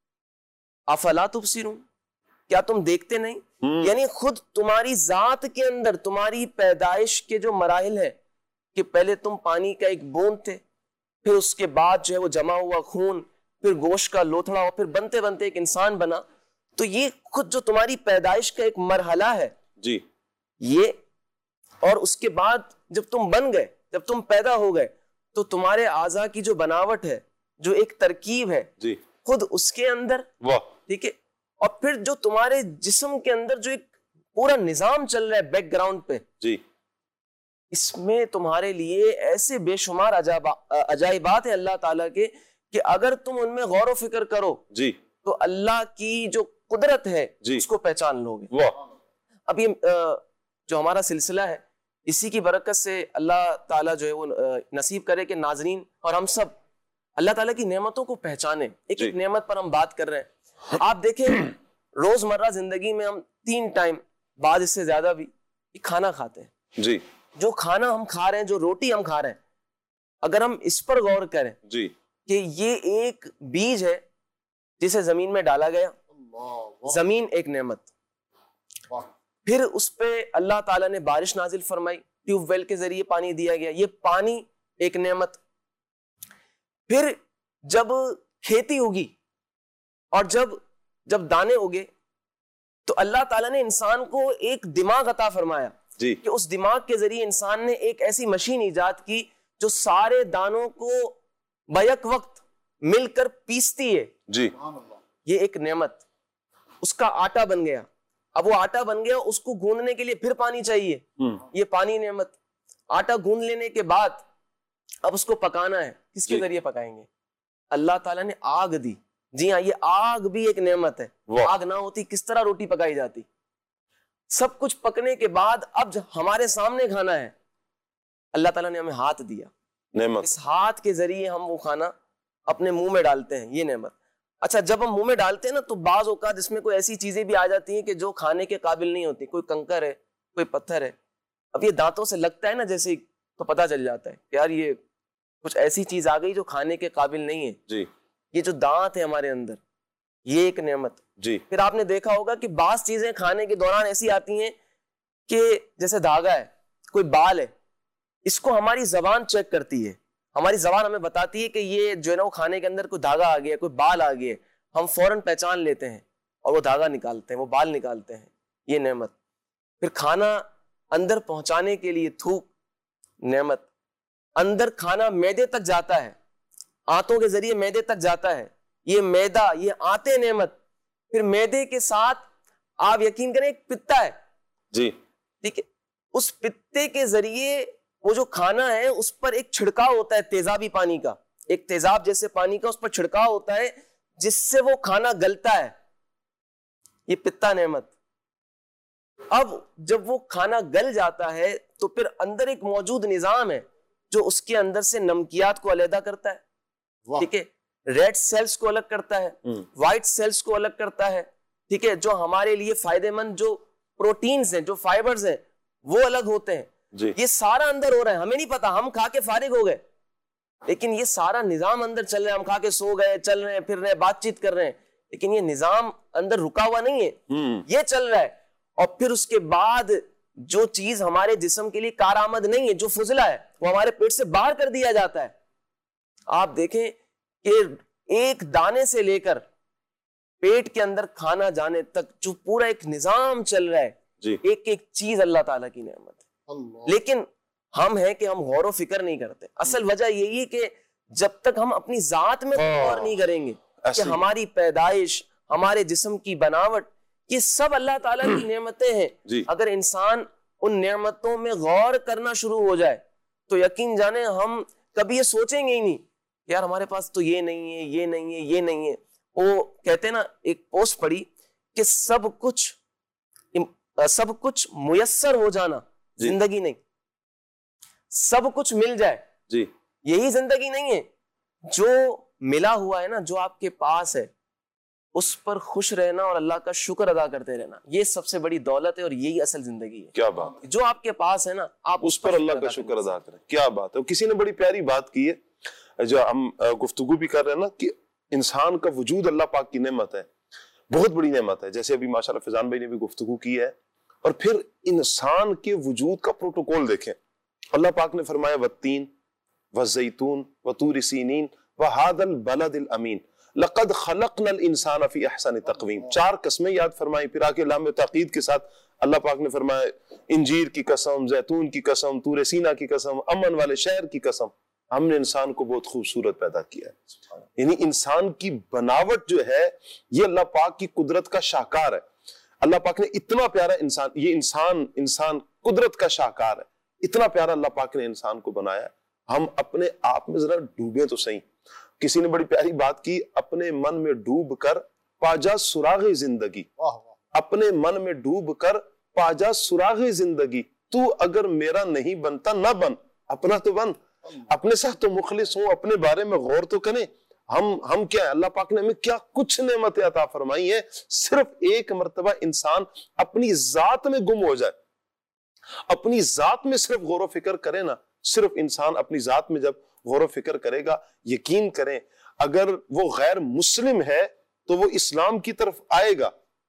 افلا تبصرون, کیا تم دیکھتے نہیں؟ یعنی خود تمہاری ذات کے اندر تمہاری پیدائش کے جو مراحل ہیں, کہ پہلے تم پانی کا ایک بوند تھے, پھر اس کے بعد جو ہے وہ جمع ہوا خون, پھر گوشت کا لوتھڑا, اور پھر بنتے بنتے ایک انسان بنا. تو یہ خود جو تمہاری پیدائش کا ایک مرحلہ ہے, جی, یہ, اور اس کے بعد جب تم بن گئے, جب تم پیدا ہو گئے, تو تمہارے اعضاء کی جو بناوٹ ہے, جو ایک ترکیب ہے, جی, خود اس کے اندر, واہ, ٹھیک ہے. اور پھر جو تمہارے جسم کے اندر جو ایک پورا نظام چل رہا ہے بیک گراؤنڈ پہ, جی, اس میں تمہارے لیے ایسے بے شمار عجائبات ہیں اللہ تعالیٰ کے, کہ اگر تم ان میں غور و فکر کرو, جی, تو اللہ کی جو قدرت ہے, جی, اس کو پہچان لو گے. واہ. اب یہ جو ہمارا سلسلہ ہے, اسی کی برکت سے اللہ تعالیٰ جو ہے وہ نصیب کرے کہ ناظرین اور ہم سب اللہ تعالیٰ کی نعمتوں کو پہچانیں. ایک ایک نعمت پر ہم بات کر رہے ہیں. آپ دیکھیں روز مرہ زندگی میں ہم تین ٹائم, بعد اس سے زیادہ بھی, کھانا کھاتے ہیں. جی, جو کھانا ہم کھا رہے ہیں, جو روٹی ہم کھا رہے ہیں, اگر ہم اس پر غور کریں, جی, کہ یہ ایک بیج ہے جسے زمین میں ڈالا گیا. زمین ایک نعمت, پھر اس پہ اللہ تعالیٰ نے بارش نازل فرمائی، ٹیوب ویل کے ذریعے پانی دیا گیا، یہ پانی ایک نعمت۔ پھر جب کھیتی ہوگی اور جب جب دانے اگے تو اللہ تعالیٰ نے انسان کو ایک دماغ عطا فرمایا جی، کہ اس دماغ کے ذریعے انسان نے ایک ایسی مشین ایجاد کی جو سارے دانوں کو بیک وقت مل کر پیستی ہے جی، یہ ایک نعمت۔ اس کا آٹا بن گیا، اب وہ آٹا بن گیا، اس کو گوندنے کے لیے پھر پانی چاہیے، یہ پانی نعمت۔ آٹا گوند لینے کے بعد اب اس کو پکانا ہے، کس کے ذریعے پکائیں گے؟ اللہ تعالیٰ نے آگ دی، جی ہاں یہ آگ بھی ایک نعمت ہے، آگ نہ ہوتی کس طرح روٹی پکائی جاتی؟ سب کچھ پکنے کے بعد اب ہمارے سامنے کھانا ہے، اللہ تعالیٰ نے ہمیں ہاتھ دیا، نعمت۔ اس ہاتھ کے ذریعے ہم وہ کھانا اپنے منہ میں ڈالتے ہیں، یہ نعمت۔ اچھا جب ہم منہ میں ڈالتے ہیں نا تو بعض اوقات اس میں کوئی ایسی چیزیں بھی آ جاتی ہیں کہ جو کھانے کے قابل نہیں ہوتی، کوئی کنکر ہے، کوئی پتھر ہے، اب یہ دانتوں سے لگتا ہے نا جیسے تو پتہ چل جاتا ہے کہ یار یہ کچھ ایسی چیز آ گئی جو کھانے کے قابل نہیں ہے جی۔ یہ جو دانت ہے ہمارے اندر یہ ایک نعمت جی۔ پھر آپ نے دیکھا ہوگا کہ بعض چیزیں کھانے کے دوران ایسی آتی ہیں کہ جیسے دھاگا ہے، کوئی بال ہے، اس کو ہماری زبان چیک کرتی ہے، ہماری زبان ہمیں بتاتی ہے کہ یہ جو ہے نا وہ کھانے کے اندر کوئی دھاگا آ گیا، کوئی بال آ گیا، ہم فوراً پہچان لیتے ہیں اور وہ دھاگا نکالتے ہیں، وہ بال نکالتے ہیں، یہ نعمت۔ پھر کھانا اندر پہنچانے کے لیے تھوک، نعمت۔ اندر کھانا معدے تک جاتا ہے، آنتوں کے ذریعے معدے تک جاتا ہے، یہ معدہ، یہ آنتیں، نعمت۔ پھر معدے کے ساتھ آپ یقین کریں ایک پتا ہے جی، ٹھیک ہے، اس پتے کے ذریعے وہ جو کھانا ہے اس پر ایک چھڑکاؤ ہوتا ہے تیزابی پانی کا، ایک تیزاب جیسے پانی کا اس پر چھڑکاؤ ہوتا ہے جس سے وہ کھانا گلتا ہے، یہ پتا، نعمت۔ اب جب وہ کھانا گل جاتا ہے تو پھر اندر ایک موجود نظام ہے جو اس کے اندر سے نمکیات کو علیحدہ کرتا ہے، ٹھیک ہے، ریڈ سیلز کو الگ کرتا ہے، وائٹ سیلز کو الگ کرتا ہے، ٹھیک ہے، جو ہمارے لیے فائدے مند جو پروٹینز ہیں، جو فائبرز ہیں وہ الگ ہوتے ہیں جی۔ یہ سارا اندر ہو رہا ہے، ہمیں نہیں پتا، ہم کھا کے فارغ ہو گئے لیکن یہ سارا نظام اندر چل رہا ہے، ہم کھا کے سو گئے، چل رہے ہیں، پھر رہے ہیں، بات چیت کر رہے ہیں، لیکن یہ نظام اندر رکا ہوا نہیں ہے، یہ چل رہا ہے۔ اور پھر اس کے بعد جو چیز ہمارے جسم کے لیے کارآمد نہیں ہے، جو فضلہ ہے، وہ ہمارے پیٹ سے باہر کر دیا جاتا ہے۔ آپ دیکھیں کہ ایک دانے سے لے کر پیٹ کے اندر کھانا جانے تک جو پورا ایک نظام چل رہا ہے جی، ایک ایک چیز اللہ تعالیٰ کی نعمت ہے، لیکن ہم ہیں کہ ہم غور و فکر نہیں کرتے۔ اصل وجہ یہی ہے کہ جب تک ہم اپنی ذات میں غور نہیں کریں گے کہ ہماری پیدائش، ہمارے جسم کی بناوٹ، یہ سب اللہ تعالیٰ کی نعمتیں ہیں، اگر انسان ان نعمتوں میں غور کرنا شروع ہو جائے تو یقین جانے ہم کبھی یہ سوچیں گے ہی نہیں یار ہمارے پاس تو یہ نہیں ہے، یہ نہیں ہے، یہ نہیں ہے۔ وہ کہتے ہیں نا، ایک پوسٹ پڑھی کہ سب کچھ سب کچھ میسر ہو جانا زندگی نہیں، سب کچھ مل جائے جی یہی زندگی نہیں ہے۔ جو ملا ہوا ہے نا، جو آپ کے پاس ہے، اس پر خوش رہنا اور اللہ کا شکر ادا کرتے رہنا، یہ سب سے بڑی دولت ہے اور یہی اصل زندگی ہے۔ کیا بات ہے، جو آپ کے پاس ہے نا آپ اس پر اللہ کا شکر ادا کریں، کیا بات ہے۔ کسی نے بڑی پیاری بات کی ہے جو ہم گفتگو بھی کر رہے ہیں نا، کہ انسان کا وجود اللہ پاک کی نعمت ہے، بہت بڑی نعمت ہے، جیسے ابھی ماشاءاللہ فیضان بھائی نے بھی گفتگو کی ہے۔ اور پھر انسان کے وجود کا پروٹوکول دیکھیں، اللہ پاک نے فرمایا والتین والزیتون وطور سینین وہذا البلد الامین لقد خلقنا الانسان فی احسن تقویم، چار قسمیں یاد فرمائی، پھر آگے لام تاکید کے ساتھ اللہ پاک نے فرمایا انجیر کی قسم، زیتون کی قسم، طور سینا کی قسم، امن والے شہر کی قسم، ہم نے انسان کو بہت خوبصورت پیدا کیا ہے۔ یعنی انسان کی بناوٹ جو ہے یہ اللہ پاک کی قدرت کا شاہکار ہے۔ اللہ پاک نے اتنا پیارا انسان، یہ انسان انسان قدرت کا شاہکار ہے، اتنا پیارا اللہ پاک نے انسان کو بنایا ہے۔ ہم اپنے آپ میں ذرا ڈوبیں تو صحیح۔ کسی نے بڑی پیاری بات کی، اپنے من میں ڈوب کر پاجا سراغ زندگی، اپنے من میں ڈوب کر پاجا سراغ زندگی، تو اگر میرا نہیں بنتا نہ بن، اپنا تو بن، اپنے ساتھ تو مخلص ہوں، اپنے بارے میں غور تو کریں۔ ہم ہم کیا ہے، اللہ پاک نے ہمیں کیا کچھ نعمتیں عطا فرمائی ہیں، صرف ایک مرتبہ انسان اپنی ذات میں گم ہو جائے، اپنی ذات میں صرف غور و فکر کرے نا، صرف انسان اپنی ذات میں جب غور و فکر کرے گا، یقین کریں اگر وہ غیر مسلم ہے تو وہ اسلام کی طرف آئے گا،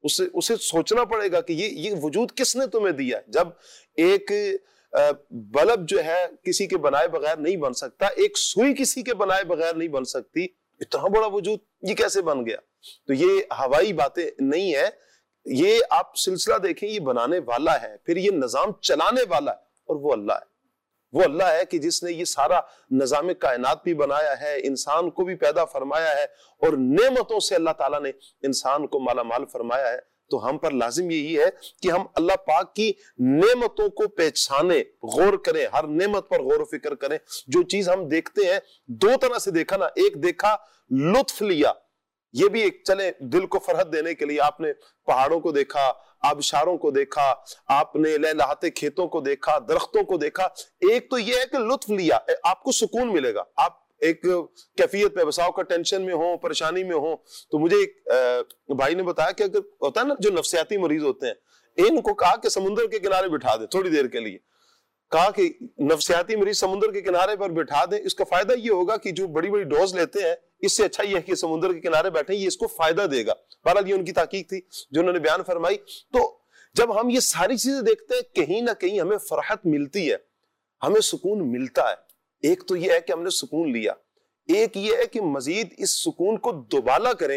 اسے اسے سوچنا پڑے گا کہ یہ یہ وجود کس نے تمہیں دیا ہے. جب ایک بلب جو ہے کسی کے بنائے بغیر نہیں بن سکتا, ایک سوئی کسی کے بنائے بغیر نہیں بن سکتی, اتنا بڑا وجود یہ کیسے بن گیا؟ تو یہ ہوائی باتیں نہیں ہے, یہ آپ سلسلہ دیکھیں, یہ بنانے والا ہے, پھر یہ نظام چلانے والا ہے, اور وہ اللہ ہے. وہ اللہ ہے کہ جس نے یہ سارا نظام کائنات بھی بنایا ہے, انسان کو بھی پیدا فرمایا ہے, اور نعمتوں سے اللہ تعالیٰ نے انسان کو مالا مال فرمایا ہے. تو ہم پر لازم یہی ہے کہ ہم اللہ پاک کی نعمتوں کو پہچانے, غور کریں, ہر نعمت پر غور و فکر کریں. جو چیز ہم دیکھتے ہیں دو طرح سے دیکھا نا, ایک دیکھا لطف لیا, یہ بھی ایک چلے دل کو فرحت دینے کے لیے آپ نے پہاڑوں کو دیکھا, آبشاروں کو دیکھا, آپ نے لہلہاتے کھیتوں کو دیکھا, درختوں کو دیکھا. ایک تو یہ ہے کہ لطف لیا, آپ کو سکون ملے گا. آپ ایک کیفیت پہ بساؤ کا ٹینشن میں ہو, پریشانی میں ہو, تو مجھے ایک بھائی نے بتایا کہ اگر ہوتا ہے نا جو نفسیاتی مریض ہوتے ہیں, ان کو کہا کہ سمندر کے کنارے بٹھا دیں تھوڑی دیر کے لیے. کہا کہ نفسیاتی مریض سمندر کے کنارے پر بٹھا دیں, اس کا فائدہ یہ ہوگا کہ جو بڑی بڑی ڈوز لیتے ہیں اس سے اچھا یہ ہے کہ سمندر کے کنارے بیٹھیں, یہ اس کو فائدہ دے گا. بہرحال یہ ان کی تحقیق تھی جو انہوں نے بیان فرمائی. تو جب ہم یہ ساری چیزیں دیکھتے ہیں کہیں نہ کہیں ہمیں فرحت ملتی ہے, ہمیں سکون ملتا ہے. ایک تو یہ ہے کہ ہم نے سکون لیا, ایک یہ ہے کہ مزید اس سکون کو دوبالا کریں.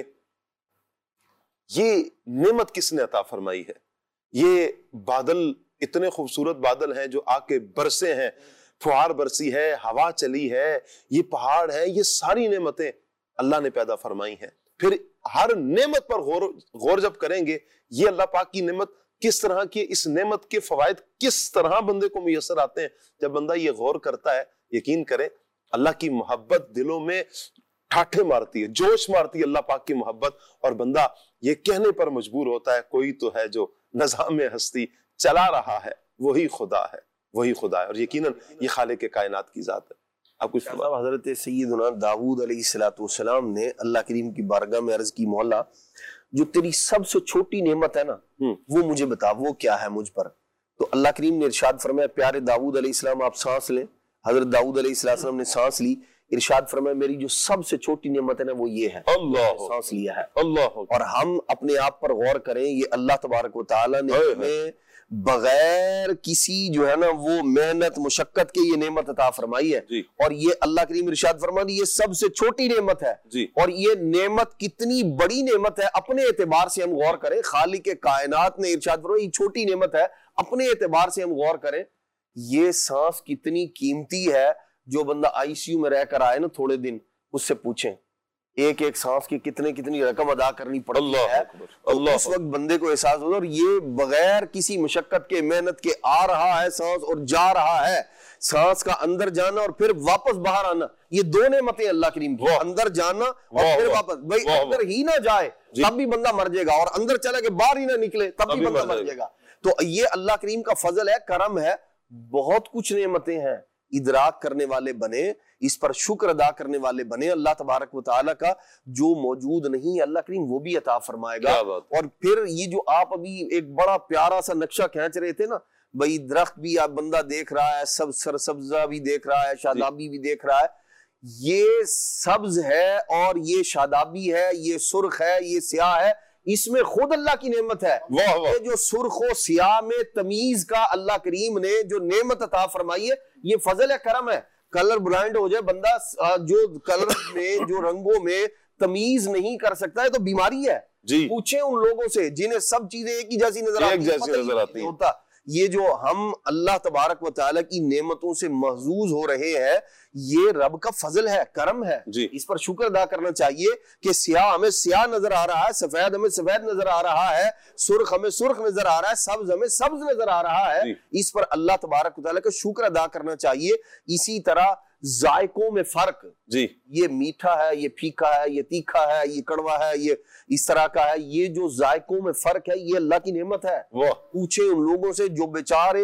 یہ نعمت کس نے عطا فرمائی ہے؟ یہ بادل, اتنے خوبصورت بادل ہیں جو آ کے برسے ہیں, فوار برسی ہے, ہوا چلی ہے, یہ پہاڑ ہے, یہ ساری نعمتیں اللہ نے پیدا فرمائی ہیں. پھر ہر نعمت پر غور غور جب کریں گے, یہ اللہ پاک کی نعمت کس طرح کی, اس نعمت کے فوائد کس طرح بندے کو میسر آتے ہیں, جب بندہ یہ غور کرتا ہے, یقین کریں اللہ کی محبت دلوں میں ٹھاٹھے مارتی ہے, جوش مارتی ہے اللہ پاک کی محبت, اور بندہ یہ کہنے پر مجبور ہوتا ہے کوئی تو ہے جو نظام ہستی چلا رہا ہے, وہی خدا ہے, وہی خدا ہے, اور یقیناً یہ خالق کائنات کی ذات ہے. آپ کچھ حضرت سیدنا داؤد علیہ السلام نے اللہ کریم کی بارگاہ میں عرض کی, مولا جو تیری سب سے چھوٹی نعمت ہے نا وہ مجھے بتا, وہ کیا ہے مجھ پر؟ تو اللہ کریم نے ارشاد فرمایا, پیارے داؤد علیہ السلام آپ سانس لیں. حضرت داؤد علیہ السلام نے سانس لی, ارشاد فرمایا میری جو سب سے چھوٹی نعمت ہے نا وہ یہ ہے, اللہ سانس لیا ہے. اللہ, اور ہم اپنے آپ پر غور کریں, یہ اللہ تبارک و تعالیٰ نے ہمیں بغیر کسی جو ہے نا وہ محنت مشقت کے یہ نعمت عطا فرمائی ہے جی. اور یہ اللہ کریم ارشاد فرمایا یہ سب سے چھوٹی نعمت ہے جی. اور یہ نعمت کتنی بڑی نعمت ہے اپنے اعتبار سے ہم غور کریں. خالق کائنات نے ارشاد فرمایا یہ چھوٹی نعمت ہے, اپنے اعتبار سے ہم غور کریں. یہ سانس کتنی قیمتی ہے, جو بندہ آئی سی یو میں رہ کر آئے نا تھوڑے دن, اس سے پوچھیں ایک ایک سانس کی کتنے کتنی رقم ادا کرنی پڑتی ہے. اللہ اس وقت بندے کو احساس ہوتا ہے, اور یہ بغیر کسی مشقت کے محنت کے آ رہا ہے سانس اور جا رہا ہے. سانس کا اندر جانا اور پھر واپس باہر آنا, یہ دو نعمتیں اللہ کریم کی, اندر جانا اور پھر واپس. بھائی اندر ہی نہ جائے تب بھی بندہ مر جائے گا, اور اندر چلا کہ باہر ہی نہ نکلے تب بھی بندہ مر جائے گا. تو یہ اللہ کریم کا فضل ہے, کرم ہے. بہت کچھ نعمتیں ہیں, ادراک کرنے والے بنے, اس پر شکر ادا کرنے والے بنے. اللہ تبارک و تعالیٰ کا جو موجود نہیں اللہ کریم وہ بھی عطا فرمائے گا. اور پھر یہ جو آپ ابھی ایک بڑا پیارا سا نقشہ کھینچ رہے تھے نا, بھئی درخت بھی آپ بندہ دیکھ رہا ہے, سب سرسبزہ بھی دیکھ رہا ہے, شادابی بھی دیکھ رہا ہے. یہ سبز ہے اور یہ شادابی ہے, یہ سرخ ہے, یہ سیاہ ہے, اس میں خود اللہ کی نعمت ہے. یہ جو سرخ و سیاہ میں تمیز کا اللہ کریم نے جو نعمت عطا فرمائی ہے, یہ فضل ہے, کرم ہے. کلر بلائنڈ ہو جائے بندہ, جو کلر میں جو رنگوں میں تمیز نہیں کر سکتا ہے تو بیماری ہے جی. پوچھیں ان لوگوں سے جنہیں سب چیزیں ایک ہی جیسی نظر آتی ہیں. ہوتا یہ جو ہم اللہ تبارک و تعالیٰ کی نعمتوں سے محظوظ ہو رہے ہیں, یہ رب کا فضل ہے, کرم ہے جی. اس پر شکر ادا کرنا چاہیے کہ سیاہ ہمیں سیاہ نظر آ رہا ہے, سفید ہمیں سفید نظر آ رہا ہے, سرخ ہمیں سرخ نظر آ رہا ہے, سبز ہمیں سبز نظر آ رہا ہے جی. اس پر اللہ تبارک و تعالیٰ کا شکر ادا کرنا چاہیے. اسی طرح ذائقوں میں فرق جی, یہ میٹھا ہے, یہ پھیکا ہے, یہ تیکھا ہے, یہ کڑوا ہے, یہ اس طرح کا ہے. یہ جو ذائقوں میں فرق ہے یہ اللہ کی نعمت ہے. پوچھیں ان لوگوں سے جو بیچارے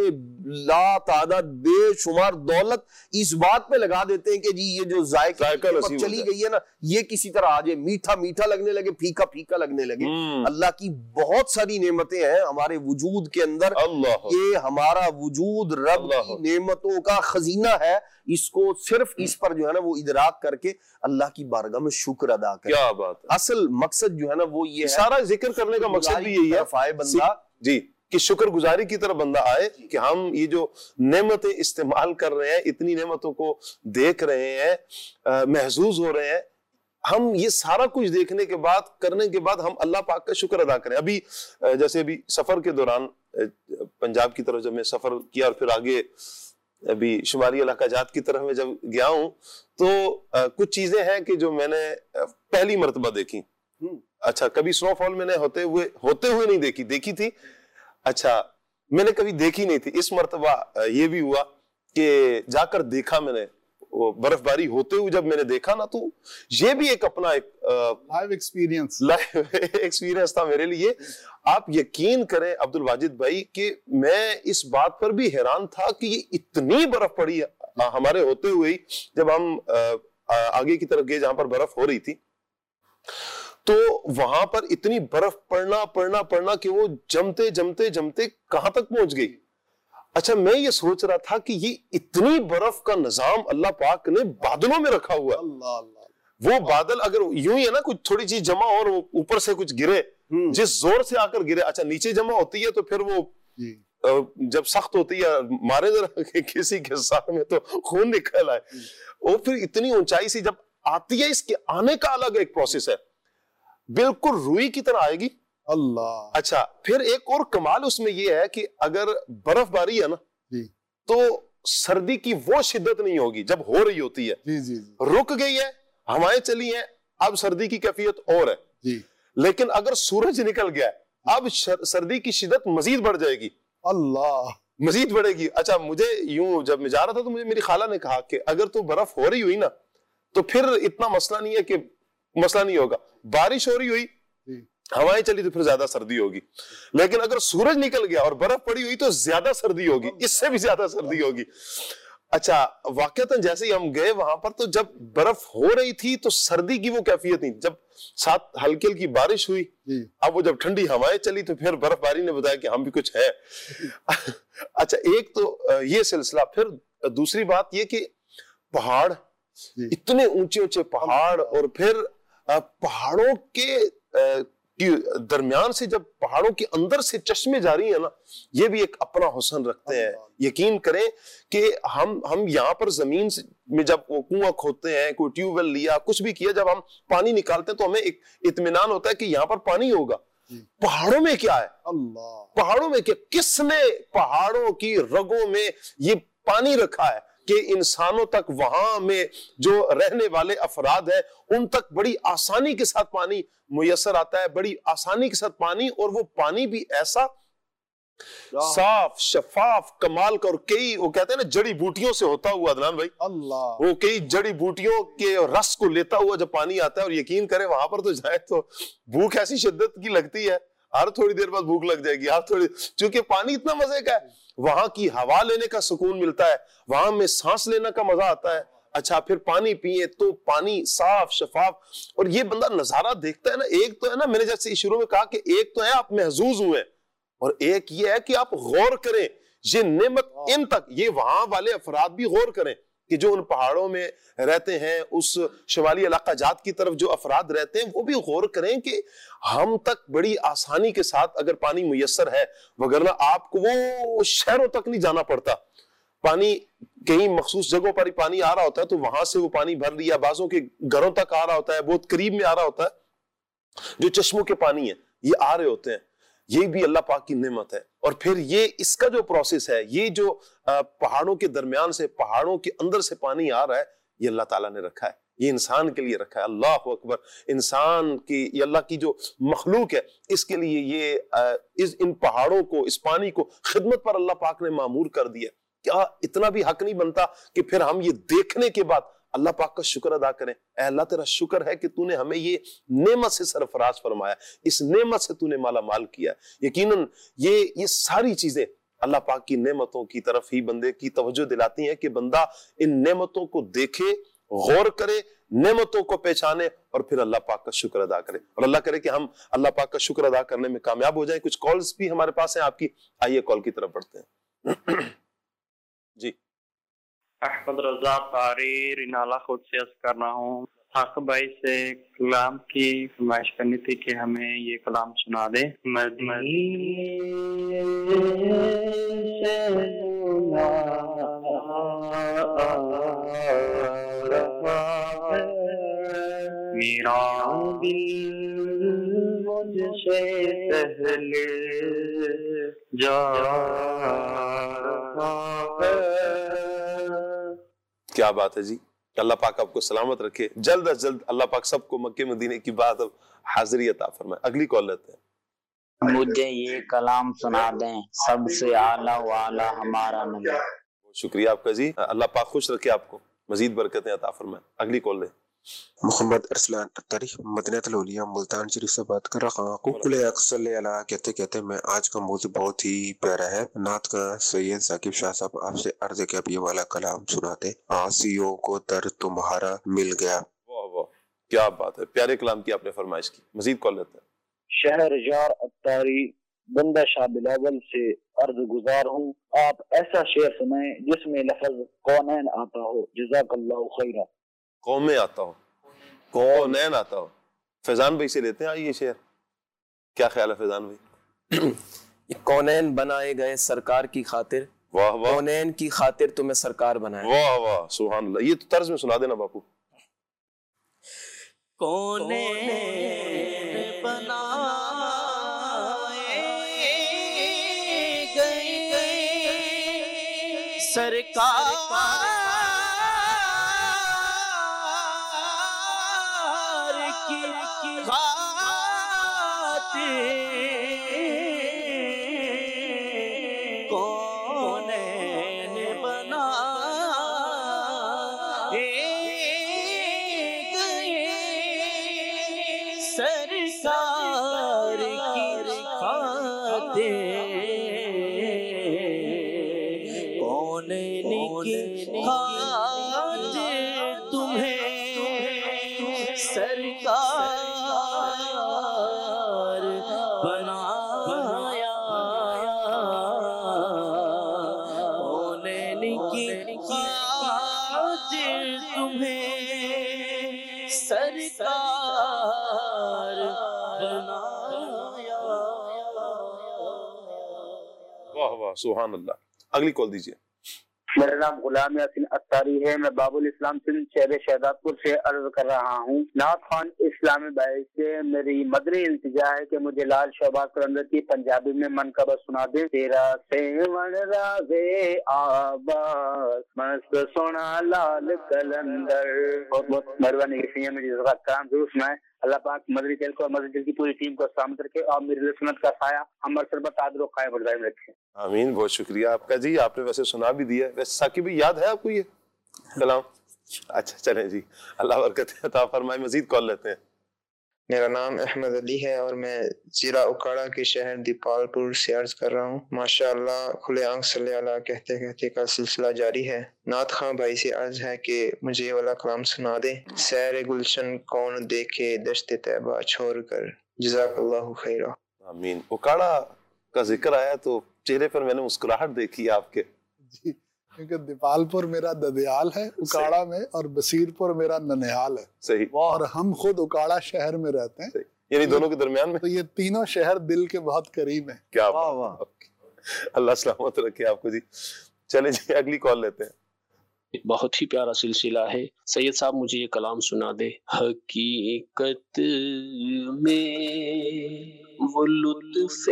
لا تعداد بے شمار دولت اس بات پہ لگا دیتے ہیں کہ جی یہ جو ذائقہ چلی گئی ہے نا یہ کسی طرح آجے, میٹھا میٹھا لگنے لگے, پھیکا پھیکا لگنے لگے. اللہ کی بہت ساری نعمتیں ہیں ہمارے وجود کے اندر. یہ ہمارا وجود رب کی نعمتوں کا خزینہ ہے, اس کو صرف اس پر جو ہے نا وہ ادراک کر کے اللہ کی بارگاہ میں شکر ادا کرے. کیا بات ہے. اصل مقصد جو ہے نا وہ یہ ہے, سارا ذکر کرنے کا مقصد بھی یہی ہے بندہ جی کہ شکر گزاری کی طرف بندہ آئے کہ ہم یہ جو نعمتیں استعمال کر رہے ہیں, اتنی نعمتوں کو دیکھ رہے ہیں, محظوظ ہو رہے ہیں, ہم یہ سارا کچھ دیکھنے کے بعد کرنے کے بعد ہم اللہ پاک کا شکر ادا کریں. ابھی جیسے ابھی سفر کے دوران پنجاب کی طرف جب میں سفر کیا اور پھر آگے ابھی شمالی علاقہ جات کی طرف میں جب گیا ہوں تو کچھ چیزیں ہیں کہ جو میں نے پہلی مرتبہ دیکھی. اچھا, کبھی سنو فال میں نے ہوتے ہوئے ہوتے ہوئے نہیں دیکھی, دیکھی تھی اچھا میں نے کبھی دیکھی نہیں تھی. اس مرتبہ یہ بھی ہوا کہ جا کر دیکھا میں نے, وہ برف باری ہوتے ہوئے جب میں نے دیکھا نا, تو یہ بھی ایک اپنا ایک لائیو ایکسپیرینس لائیو ایکسپیرینس تھا میرے لیے. آپ یقین کریں عبد الواجد بھائی کہ میں اس بات پر بھی حیران تھا کہ یہ اتنی برف پڑی ہمارے ہوتے ہوئے, جب ہم آگے کی طرف گئے جہاں پر برف ہو رہی تھی تو وہاں پر اتنی برف پڑنا پڑنا پڑنا کہ وہ جمتے جمتے جمتے کہاں تک پہنچ گئی. اچھا میں یہ سوچ رہا تھا کہ یہ اتنی برف کا نظام اللہ پاک نے بادلوں میں رکھا ہوا ہے. اللہ اللہ, وہ بادل اگر یوں ہی ہے نا کچھ تھوڑی چیز جمع اور اوپر سے کچھ گرے, جس زور سے آ کر گرے, اچھا نیچے جمع ہوتی ہے تو پھر وہ جب سخت ہوتی ہے مارے ذرا کسی کے ساتھ میں تو خون نکل آئے, اور پھر اتنی اونچائی سے جب آتی ہے اس کے آنے کا الگ ایک پروسیس ہے, بالکل روئی کی طرح آئے گی. اللہ. اچھا پھر ایک اور کمال اس میں یہ ہے کہ اگر برف باری ہے نا تو سردی کی وہ شدت نہیں ہوگی جب ہو رہی ہوتی ہے, جی جی رک گئی ہے, ہوائیں چلی ہیں, اب سردی کی کیفیت اور ہے جی. لیکن اگر سورج نکل گیا ہے اب سردی کی شدت مزید بڑھ جائے گی. اللہ, مزید بڑھے گی. اچھا مجھے یوں جب میں جا رہا تھا تو مجھے میری خالہ نے کہا کہ اگر تو برف ہو رہی ہوئی نا تو پھر اتنا مسئلہ نہیں ہے کہ مسئلہ نہیں ہوگا, بارش ہو رہی ہوئی ہوائیں چلی تو پھر زیادہ سردی ہوگی, لیکن اگر سورج نکل گیا اور برف پڑی ہوئی تو زیادہ سردی ہوگی, اس سے بھی زیادہ سردی ہوگی. اچھا واقعتاً جیسے ہی ہم گئے وہاں پر تو جب برف ہو رہی تھی تو سردی کی وہ کیفیت نہیں, جب ساتھ ہلکی ہلکی بارش ہوئی اب وہ جب ٹھنڈی ہوائیں چلی تو پھر برف باری نے بتایا کہ ہم بھی کچھ ہے. اچھا ایک تو یہ سلسلہ, پھر دوسری بات یہ کہ پہاڑ, اتنے اونچے اونچے پہاڑ, اور پھر پہاڑوں کے درمیان سے جب پہاڑوں کے اندر سے چشمے جاری ہیں نا, یہ بھی ایک اپنا حسن رکھتے ہیں. یقین کریں کہ ہم ہم یہاں پر زمین میں جب کنواں کھودتے ہیں, کوئی ٹیوب ویل لیا, کچھ بھی کیا, جب ہم پانی نکالتے ہیں تو ہمیں ایک اطمینان ہوتا ہے کہ یہاں پر پانی ہوگا. پہاڑوں میں کیا ہے, اللہ, پہاڑوں میں کیا, کس نے پہاڑوں کی رگوں میں یہ پانی رکھا ہے کہ انسانوں تک وہاں میں جو رہنے والے افراد ہیں ان تک بڑی آسانی کے ساتھ پانی میسر آتا ہے, بڑی آسانی کے ساتھ پانی, اور وہ پانی بھی ایسا صاف شفاف کمال کا, اور کئی وہ کہتے ہیں نا جڑی بوٹیوں سے ہوتا ہوا, عدنان بھائی اللہ, وہ کئی جڑی بوٹیوں کے رس کو لیتا ہوا جب پانی آتا ہے. اور یقین کریں وہاں پر تو جائے تو بھوک ایسی شدت کی لگتی ہے, ہر تھوڑی دیر بعد بھوک لگ جائے گی, ہر تھوڑی, چونکہ پانی اتنا مزے کا ہے, وہاں کی ہوا لینے کا سکون ملتا ہے, وہاں میں سانس لینے کا مزہ آتا ہے. اچھا پھر پانی پیئے تو پانی صاف شفاف, اور یہ بندہ نظارہ دیکھتا ہے نا, ایک تو ہے نا, میں نے جیسے شروع میں کہا کہ ایک تو ہے آپ محظوظ ہوئے, اور ایک یہ ہے کہ آپ غور کریں یہ نعمت ان تک, یہ وہاں والے افراد بھی غور کریں کہ جو ان پہاڑوں میں رہتے ہیں, اس شمالی علاقہ جات کی طرف جو افراد رہتے ہیں, وہ بھی غور کریں کہ ہم تک بڑی آسانی کے ساتھ اگر پانی میسر ہے, وگرنہ آپ کو وہ شہروں تک نہیں جانا پڑتا. پانی کہیں مخصوص جگہوں پر ہی پانی آ رہا ہوتا ہے تو وہاں سے وہ پانی بھر لیا, بعضوں کے گھروں تک آ رہا ہوتا ہے, بہت قریب میں آ رہا ہوتا ہے, جو چشموں کے پانی ہیں یہ آ رہے ہوتے ہیں. یہ بھی اللہ پاک کی نعمت ہے. اور پھر یہ اس کا جو پروسیس ہے, یہ جو پہاڑوں کے درمیان سے پہاڑوں کے اندر سے پانی آ رہا ہے, یہ اللہ تعالیٰ نے رکھا ہے, یہ انسان کے لیے رکھا ہے. اللہ اکبر, انسان کی, یہ اللہ کی جو مخلوق ہے, اس کے لیے یہ اس ان پہاڑوں کو, اس پانی کو خدمت پر اللہ پاک نے معمور کر دیا. کیا اتنا بھی حق نہیں بنتا کہ پھر ہم یہ دیکھنے کے بعد اللہ پاک کا شکر ادا کریں. اے اللہ تیرا شکر ہے کہ تو نے ہمیں یہ نعمت سے سرفراز فرمایا, اس نعمت سے تو نے مالا مال کیا. یقیناً یہ یہ ساری چیزیں اللہ پاک کی نعمتوں کی طرف ہی بندے کی توجہ دلاتی ہیں کہ بندہ ان نعمتوں کو دیکھے, غور کرے, نعمتوں کو پہچانے, اور پھر اللہ پاک کا شکر ادا کرے. اور اللہ کرے کہ ہم اللہ پاک کا شکر ادا کرنے میں کامیاب ہو جائیں. کچھ کالز بھی ہمارے پاس ہیں آپ کی, آئیے کال کی طرف بڑھتے ہیں. جی احمد رضا طاریر نالا خود سے عرض کر رہا ہوں، حق بھائی سے کلام کی فرمائش کرنی تھی کہ ہمیں یہ کلام سنا دیں۔ میرا دل مجھ سے پہلے جا رہا ہے۔ کیا بات ہے جی، اللہ پاک آپ کو سلامت رکھے، جلد از جلد اللہ پاک سب کو مکے مدینے کی بات اب حاضری عطا فرمائے۔ اگلی کال لیتے ہیں۔ مجھے یہ کلام سنا دیں، سب سے اعلیٰ والا ہمارا نبی۔ شکریہ آپ کا جی، اللہ پاک خوش رکھے آپ کو، مزید برکتیں عطا فرمائے۔ اگلی کال لیں۔ محمد ارسلان تاریخ مدینہ الاولیاء ملتان شریف سے بات کر رہا ہوں۔ قل صلی اللہ کہتے کہتے میں آج کا موضوع بہت ہی پیارا ہے۔ نعت کا سید ثاقب شاہ صاحب آپ سے عرض ہے کہ اب یہ والا کلام سناتے۔ عاصیوں کو در تمہارا مل گیا۔ واہ واہ، کیا بات ہے، پیارے کلام کی آپ نے فرمائش کی۔ مزید کال لیتے ہیں۔ شہر یار اتاری بندہ شاہ بلاول سے عرض گزار ہوں، آپ ایسا شعر سنائیں جس میں لفظ کونین آتا ہو۔ جزاک اللہ خیرہ۔ قومیں آتا ہو، کونین آتا ہو۔ فیضان بھائی سے لیتے ہیں آئیے شعر، کیا خیال ہے فیضان بھائی؟ کونین بنائے گئے سرکار کی خاطر، واہ واہ، کونین کی خاطر تمہیں سرکار بنائے۔ واہ واہ، سبحان اللہ، یہ تو طرز میں سنا دینا باپو۔ کونین بنائے گئے سرکار کی خاطر، کونین بنائے گئے سرکار کی خاطر، کونین کی خاطر تمہیں سرکار بنایا، کونین کی خاطر تمہیں سرکار بنایا۔ واہ واہ، سبحان اللہ۔ اگلی کال دیجیے۔ میرا نام غلام یاسین اتاری ہے، میں باب الاسلام سندھ شہر شہزاد پور سے عرض کر رہا ہوں۔ نعت خوان اسلامی بھائی سے میری مدری التجا ہے کہ مجھے لال شہباز قلندر کی پنجابی میں منقبت سنا دے۔ تیرا سیون راوے آباس مست سونا لال قلندر۔ بہت بہت مہربانی ہے، مجھے ذرا کام ضرور سنائے۔ اللہ پاک مدری چینل کو اور مدری چینل کی پوری ٹیم کو سلامت رکھے اور میری سنت کا سایہ ہمارے سر پر قادر و قائم اور دائم رکھے۔ آمین، بہت شکریہ آپ کا جی، آپ نے ویسے سنا بھی دیا ہے۔ ویسے ثاقب بھی یاد ہے آپ کو یہ کلام؟ اچھا چلیں جی، اللہ برکت عطا فرمائے۔ مزید کال لیتے ہیں۔ میرا نام احمد علی ہے اور میں ضلع اکاڑا کے شہر دیپال پور سے عرض کر رہا ہوں۔ ماشاءاللہ کھلے آنکھ صلی اللہ کہتے کہتے کا سلسلہ جاری ہے۔ نعت خاں بھائی سے عرض ہے کہ مجھے یہ والا کلام سنا دے۔ سیر گلشن کون دیکھے دشت طیبہ چھوڑ کر، جزاک اللہ خیرہ۔ آمین۔ اکاڑا کا ذکر آیا تو چہرے پر میں نے مسکراہٹ دیکھی آپ کے۔ جی، کیونکہ دیپال پور میرا ددیال ہے اکاڑا میں، اور بصیر پور میرا ننیال ہے۔ صحیح۔ اور ہم خود اکاڑا شہر میں رہتے ہیں، یعنی دونوں کے درمیان میں، تو یہ تینوں شہر دل کے بہت قریب ہیں۔ کیا بات، اللہ سلامت رکھے آپ کو جی۔ چلیں جی، اگلی کال لیتے ہیں۔ بہت ہی پیارا سلسلہ ہے۔ سید صاحب مجھے یہ کلام سنا دے۔ حقیقت میں وہ لطف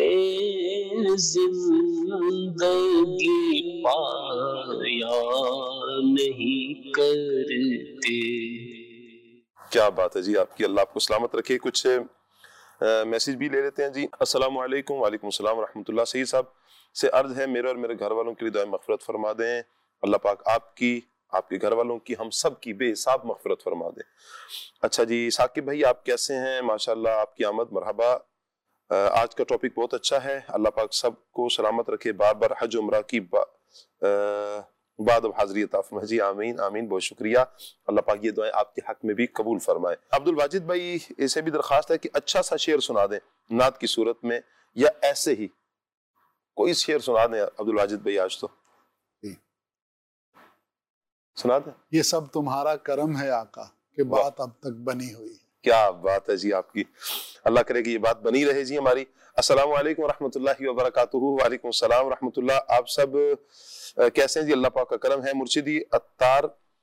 زندگی پایا نہیں کرتے۔ کیا بات ہے جی آپ کی، اللہ آپ کو سلامت رکھے۔ کچھ میسج بھی لے لیتے ہیں جی۔ السلام علیکم۔ وعلیکم السلام ورحمۃ اللہ۔ سید صاحب سے عرض ہے میرے اور میرے گھر والوں کے لیے دعائیں مغفرت فرما دیں۔ اللہ پاک آپ کی، آپ کے گھر والوں کی، ہم سب کی بے حساب مغفرت فرما دیں۔ اچھا جی، ثاقب بھائی آپ کیسے ہیں؟ ماشاءاللہ آپ کی آمد مرحبا۔ آج کا ٹاپک بہت اچھا ہے، اللہ پاک سب کو سلامت رکھے، بار بار حج عمرہ کی با بعد اب حاضری عطا فرمائے جی۔ آمین آمین، بہت شکریہ۔ اللہ پاک یہ دعائیں آپ کے حق میں بھی قبول فرمائے۔ عبد الواجد بھائی اسے بھی درخواست ہے کہ اچھا سا شعر سنا دیں نعت کی صورت میں، یا ایسے ہی کوئی شعر سنا دیں عبد الواجد بھائی آج تو۔ سنا دیں. یہ سب تمہارا کرم ہے آقا کہ بات اب تک بنی ہوئی ہے. کیا بات ہے جی آپ کی, اللہ کرے کہ یہ بات بنی رہے جی ہماری. السلام علیکم ورحمۃ اللہ وبرکاتہ. وعلیکم السلام ورحمۃ اللہ. آپ سب کیسے ہیں جی؟ اللہ پاک کا کرم ہے. مرشدی اتار,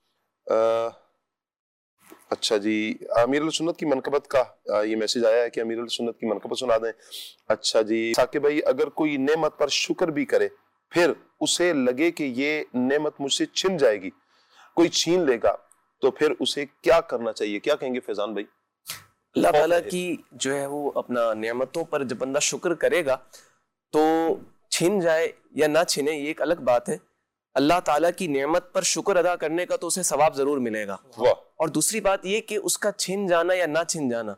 اچھا جی, امیر السنت کی منقبت کا یہ میسج آیا ہے کہ امیر السنت کی منقبت سنا دیں. اچھا جی, ثاقب بھائی, اگر کوئی نعمت پر شکر بھی کرے پھر اسے لگے کہ یہ نعمت مجھ سے چھن جائے گی, کوئی چھین لے گا, تو پھر اسے کیا کرنا چاہیے؟ کیا کہیں گے فیضان بھائی؟ اللہ تعالیٰ کی جو ہے وہ اپنا نعمتوں پر جب بندہ شکر کرے گا تو چھن جائے یا نہ چھنے یہ ایک الگ بات ہے. اللہ تعالیٰ کی نعمت پر شکر ادا کرنے کا تو اسے ثواب ضرور ملے گا. اور دوسری بات یہ کہ اس کا چھن جانا یا نہ چھن جانا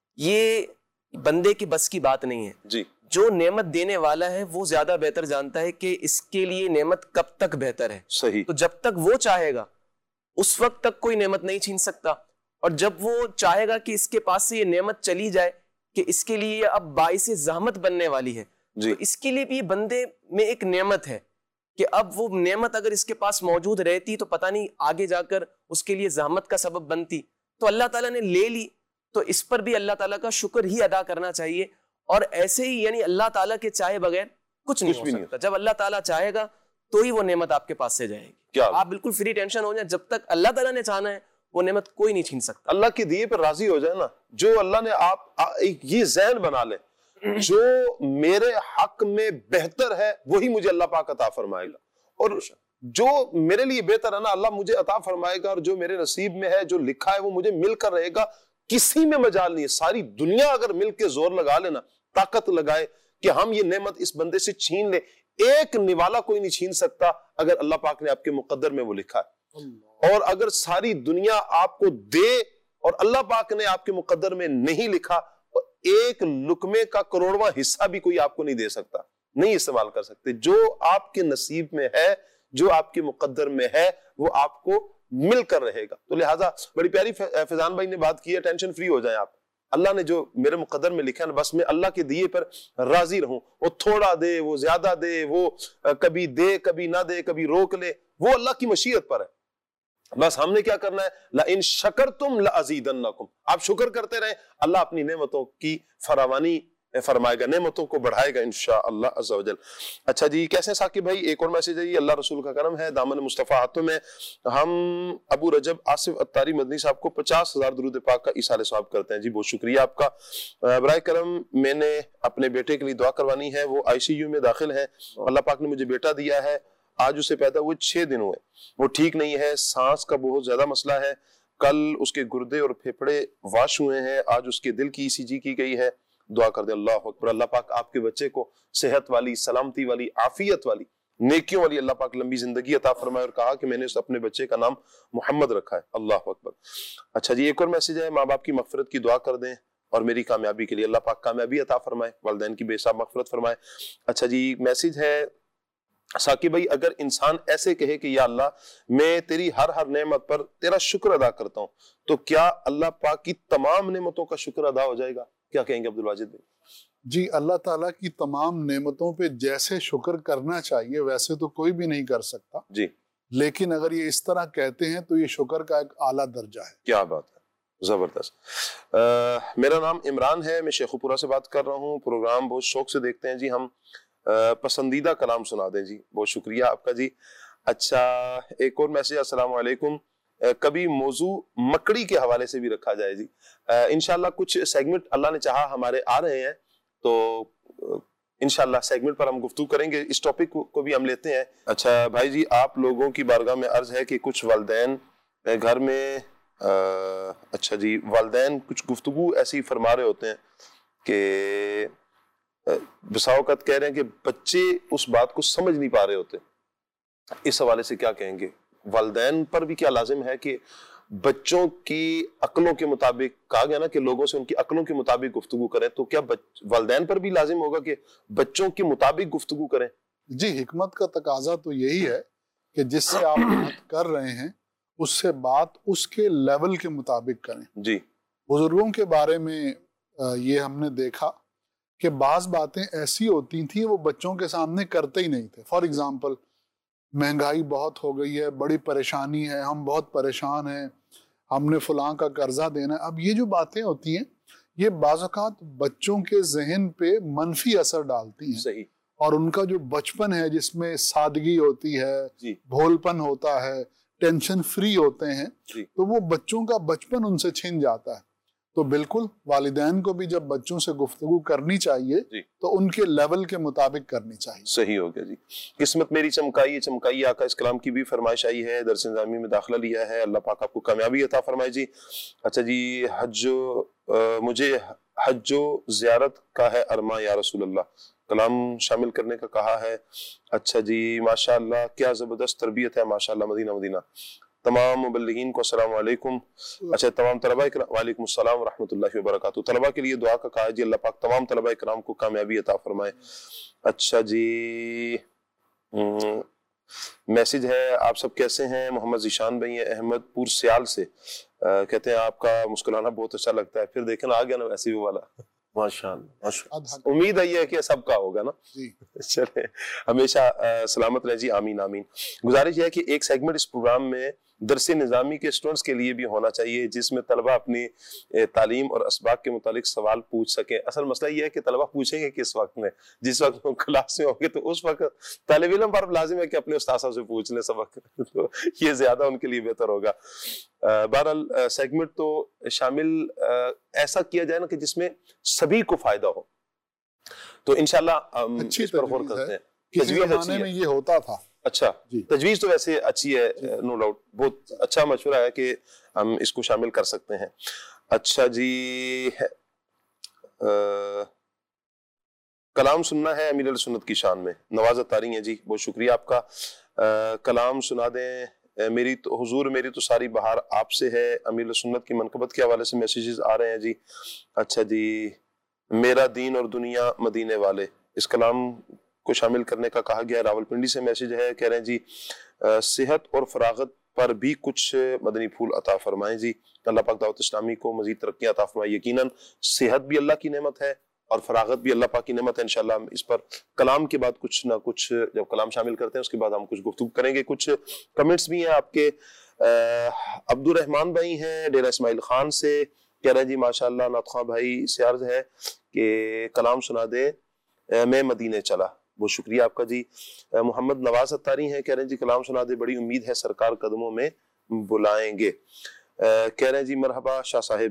یہ بندے کی بس کی بات نہیں ہے جی. جو نعمت دینے والا ہے وہ زیادہ بہتر جانتا ہے کہ اس کے لیے نعمت کب تک بہتر ہے. صحیح. تو جب تک وہ چاہے گا اس وقت تک کوئی نعمت نہیں چھین سکتا, اور جب وہ چاہے گا کہ اس کے پاس سے یہ نعمت چلی جائے کہ اس کے لیے اب باعث زحمت بننے والی ہے جی. تو اس کے لیے بھی بندے میں ایک نعمت ہے کہ اب وہ نعمت اگر اس کے پاس موجود رہتی تو پتہ نہیں آگے جا کر اس کے لیے زحمت کا سبب بنتی, تو اللہ تعالیٰ نے لے لی تو اس پر بھی اللہ تعالیٰ کا شکر ہی ادا کرنا چاہیے. اور ایسے ہی یعنی اللہ تعالیٰ کے چاہے بغیر کچھ نہیں ہو سکتا. جب اللہ تعالیٰ چاہے گا تو ہی وہ نعمت آپ کے پاس سے جائے گی. آپ بالکل فری ٹینشن ہو جائیں, جب تک اللہ تعالیٰ نے چاہنا ہے وہ نعمت کوئی نہیں چھین سکتا. اللہ کے دیے پر راضی ہو جائے نا, جو اللہ نے آپ یہ ذہن بنا لے جو میرے حق میں بہتر ہے وہی مجھے اللہ پاک عطا فرمائے گا, اور جو میرے لیے بہتر ہے نا اللہ مجھے عطا فرمائے گا, اور جو میرے نصیب میں ہے جو لکھا ہے وہ مجھے مل کر رہے گا. کسی میں مجال نہیں ہے. ساری دنیا اگر مل کے زور لگا لینا, طاقت لگائے کہ ہم یہ نعمت اس بندے سے چھین لیں, ایک نوالا کوئی نہیں چھین سکتا اگر اللہ پاک نے آپ کے مقدر میں وہ لکھا ہے. اور اگر ساری دنیا آپ کو دے اور اللہ پاک نے آپ کے مقدر میں نہیں لکھا, ایک لقمے کا کروڑواں حصہ بھی کوئی آپ کو نہیں دے سکتا, نہیں استعمال کر سکتے. جو آپ کے نصیب میں ہے, جو آپ کے مقدر میں ہے, وہ آپ کو مل کر رہے گا. تو لہٰذا بڑی پیاری فیضان بھائی نے بات کی ہے, ٹینشن فری ہو جائیں آپ. اللہ نے جو میرے مقدر میں لکھا ہے بس میں اللہ کے دیے پر راضی رہوں. وہ تھوڑا دے, وہ زیادہ دے, وہ کبھی دے کبھی نہ دے, کبھی روک لے, وہ اللہ کی مشیت پر ہے. بس ہم نے کیا کرنا ہے, لَإِن شَكَرْتُمْ لَأَزِيدَنَّكُمْ, آپ شکر کرتے رہیں, اللہ اپنی نعمتوں کی فراوانی فرمائے گا, نعمتوں کو بڑھائے گا انشاءاللہ عز و جل. اچھا جی, کیسے ہیں ثاقب بھائی؟ ایک اور میسج ہے, یہ اللہ رسول کا کرم ہے, دامن مصطفیٰ ہاتھوں میں. ہم ابو رجب آصف اتاری مدنی صاحب کو پچاس ہزار درود پاک کا ایصال ثواب کرتے ہیں جی. بہت شکریہ آپ کا. برائے کرم میں نے اپنے بیٹے کے لیے دعا کروانی ہے, وہ آئی سی یو میں داخل ہے. اللہ پاک نے مجھے بیٹا دیا ہے, آج اسے پیدا ہوئے چھ دن ہوئے, وہ ٹھیک نہیں ہے, سانس کا بہت زیادہ مسئلہ ہے. کل اس کے گردے اور پھیپھڑے واش ہوئے ہیں, آج اس کے دل کی ای سی جی کی گئی ہے. دعا کر دیں. اللہ اکبر. اللہ پاک آپ کے بچے کو صحت والی, سلامتی والی, عافیت والی, نیکیوں والی اللہ پاک لمبی زندگی عطا فرمائے. اور کہا کہ میں نے اپنے بچے کا نام محمد رکھا ہے. اللہ اکبر. اچھا جی, ایک اور میسج ہے, ماں باپ کی مغفرت کی دعا کر دیں اور میری کامیابی کے لیے اللہ پاک کامیابی عطا فرمائے, والدین کی بے حساب مغفرت فرمائے. اچھا جی, میسج ہے ثاقب بھائی, اگر انسان ایسے کہے کہ یا اللہ میں تیری ہر ہر نعمت پر تیرا شکر ادا کرتا ہوں, تو کیا اللہ پاک کی تمام نعمتوں کا شکر ادا ہو جائے گا؟ کیا کہیں گے عبدالواجد بھائی؟ جی, اللہ تعالیٰ کی تمام نعمتوں پہ جیسے شکر کرنا چاہیے ویسے تو کوئی بھی نہیں کر سکتا جی, لیکن اگر یہ اس طرح کہتے ہیں تو یہ شکر کا ایک اعلیٰ درجہ ہے. کیا بات ہے, زبردست. آ, میرا نام عمران ہے, میں شیخو پورہ سے بات کر رہا ہوں. پروگرام بہت شوق سے دیکھتے ہیں جی ہم. پسندیدہ کلام سنا دیں جی. بہت شکریہ آپ کا جی. اچھا, ایک اور میسج, السلام علیکم, کبھی موضوع مکڑی کے حوالے سے بھی رکھا جائے جی. انشاءاللہ کچھ سیگمنٹ اللہ نے چاہا ہمارے آ رہے ہیں, تو انشاءاللہ سیگمنٹ پر ہم گفتگو کریں گے, اس ٹاپک کو بھی ہم لیتے ہیں. اچھا بھائی جی, آپ لوگوں کی بارگاہ میں عرض ہے کہ کچھ والدین گھر میں اچھا جی والدین کچھ گفتگو ایسی فرما رہے ہوتے ہیں کہ بسا اوقات کہہ رہے ہیں کہ بچے اس بات کو سمجھ نہیں پا رہے ہوتے. اس حوالے سے کیا کہیں گے؟ والدین پر بھی کیا لازم ہے کہ بچوں کی عقلوں کے مطابق, کہا گیا نا کہ لوگوں سے ان کی عقلوں کے مطابق گفتگو کریں, تو کیا والدین پر بھی لازم ہوگا کہ بچوں کے مطابق گفتگو کریں؟ جی, حکمت کا تقاضا تو یہی ہے کہ جس سے آپ بات کر رہے ہیں اس سے بات اس کے لیول کے مطابق کریں. جی, بزرگوں کے بارے میں یہ ہم نے دیکھا کہ بعض باتیں ایسی ہوتی تھیں وہ بچوں کے سامنے کرتے ہی نہیں تھے. فار ایگزامپل, महंगाई बहुत हो गई है, बड़ी परेशानी है, हम बहुत परेशान हैं, हमने फलां का कर्जा देना है। अब ये जो बातें होती हैं ये बाज़ औक़ात बच्चों के जहन पे मनफी असर डालती हैं। सही। और उनका जो बचपन है जिसमें सादगी होती है, भोलपन होता है, टेंशन फ्री होते हैं, तो वो बच्चों का बचपन उनसे छिन जाता है। तो बिल्कुल वालिदैन को भी जब बच्चों से गुफ्तगू करनी चाहिए तो उनके लेवल के मुताबिक करनी चाहिए। सही हो गया जी। किस्मत मेरी चमकाई चमकाई आका इस कलाम की भी फरमाइश आई है, दरस निज़ामी में दाखिला लिया है, अल्लाह पाक आपको कामयाबी अता फरमाए जी। अच्छा जी, हज्जो मुझे हज्जो ज़ियारत का है अरमा या रसूल अल्लाह, कलाम शामिल करने का कहा है। अच्छा जी, माशाअल्लाह क्या ज़बरदस्त तरबियत है, माशाअल्लाह। मदीना मदीना तमाम मुबल्लिगीन को अस्सलाम वालेकुम। अच्छा, तमाम तलबा वालेकुम अस्सलाम व रहमतुल्लाहि व बरकातहू। तलबा के लिए दुआ का कहा जी, अल्लाह पाक तमाम तलबा इकराम को कामयाबी अता फरमाए। अच्छा जी, मैसेज है, आप सब कैसे हैं? मोहम्मद ज़ीशान भाई है अहमदपुर सियाल से, आ, कहते हैं आपका मुस्कुराना बहुत अच्छा लगता है। फिर देखें आ गया ना वैसे ही वो वाला, माशाअल्लाह माशाअल्लाह। उम्मीद है ये कि सबका होगा ना जी। चले हमेशा सलामत रहे जी, आमीन आमीन। गुजारिश है कि एक सेगमेंट इस प्रोग्राम में दरस निज़ामी के स्टूडेंट्स के लिए भी होना चाहिए, जिसमें तलबा अपनी तालीम और असबाक के मुतालिक सवाल पूछ सके। असल मसला ये है कि तलबा पूछेंगे किस वक्त में, जिस वक्त वो क्लास में होंगे तो उस वक्त तालिब इल्म पर लाजिम है कि अपने उस्ताद साहब से पूछ ले सबक, तो ये ज्यादा उनके लिए बेहतर होगा। बहरहाल सेगमेंट तो शामिल ऐसा किया जाए ना कि जिसमें सभी को फायदा हो, तो इंशाल्लाह इस पर गौर करते हैं। किसी ज़माने में ये होता था। अच्छा, तजवीज तो वैसे अच्छी है, नो डाउट, बहुत अच्छा मशवरा है कि हम इसको शामिल कर सकते हैं। अच्छा जी, आ, कलाम सुनना है अमीर अल सुन्नत की शान में, नवाज़ अतारी है जी, बहुत शुक्रिया आपका। आ, कलाम सुना दें। मेरी तो हुजूर मेरी तो सारी बहार आपसे है, अमीर अल सुन्नत की मनकबत के हवाले से मैसेजेस आ रहे हैं जी। अच्छा जी, मेरा दीन और दुनिया मदीने वाले, इस कलाम को शामिल करने का कहा गया है। रावलपिंडी से मैसेज है, कह रहे हैं जी सेहत और फरागत पर भी कुछ मदनी फूल अता फरमाएं जी। अल्लाह पाक दावत इस्लामी को मजीद तरक्की अता फरमाए। यकीनन सेहत भी अल्लाह की नेमत है और फरागत भी अल्लाह पाक की नेमत है। इंशाल्लाह हम इस पर कलाम के बाद कुछ ना कुछ, जब कलाम शामिल करते हैं उसके बाद हम कुछ गुफ्तगू करेंगे। कुछ कमेंट्स भी हैं आपके। अब्दुल रहमान भाई हैं डेरा इस्माइल खान से, कह रहे हैं जी माशाअल्लाह नात खां भाई से अर्ज है कि कलाम सुना दे मैं मदीने चला। बहुत शुक्रिया आपका जी। मोहम्मद नवाज अत्तारी हैं, कह रहे हैं जी कलाम सुना दे, बड़ी उम्मीद है सरकार कदमों में बुलाएंगे। कह रहे हैं जी मरहबा शाह साहिब।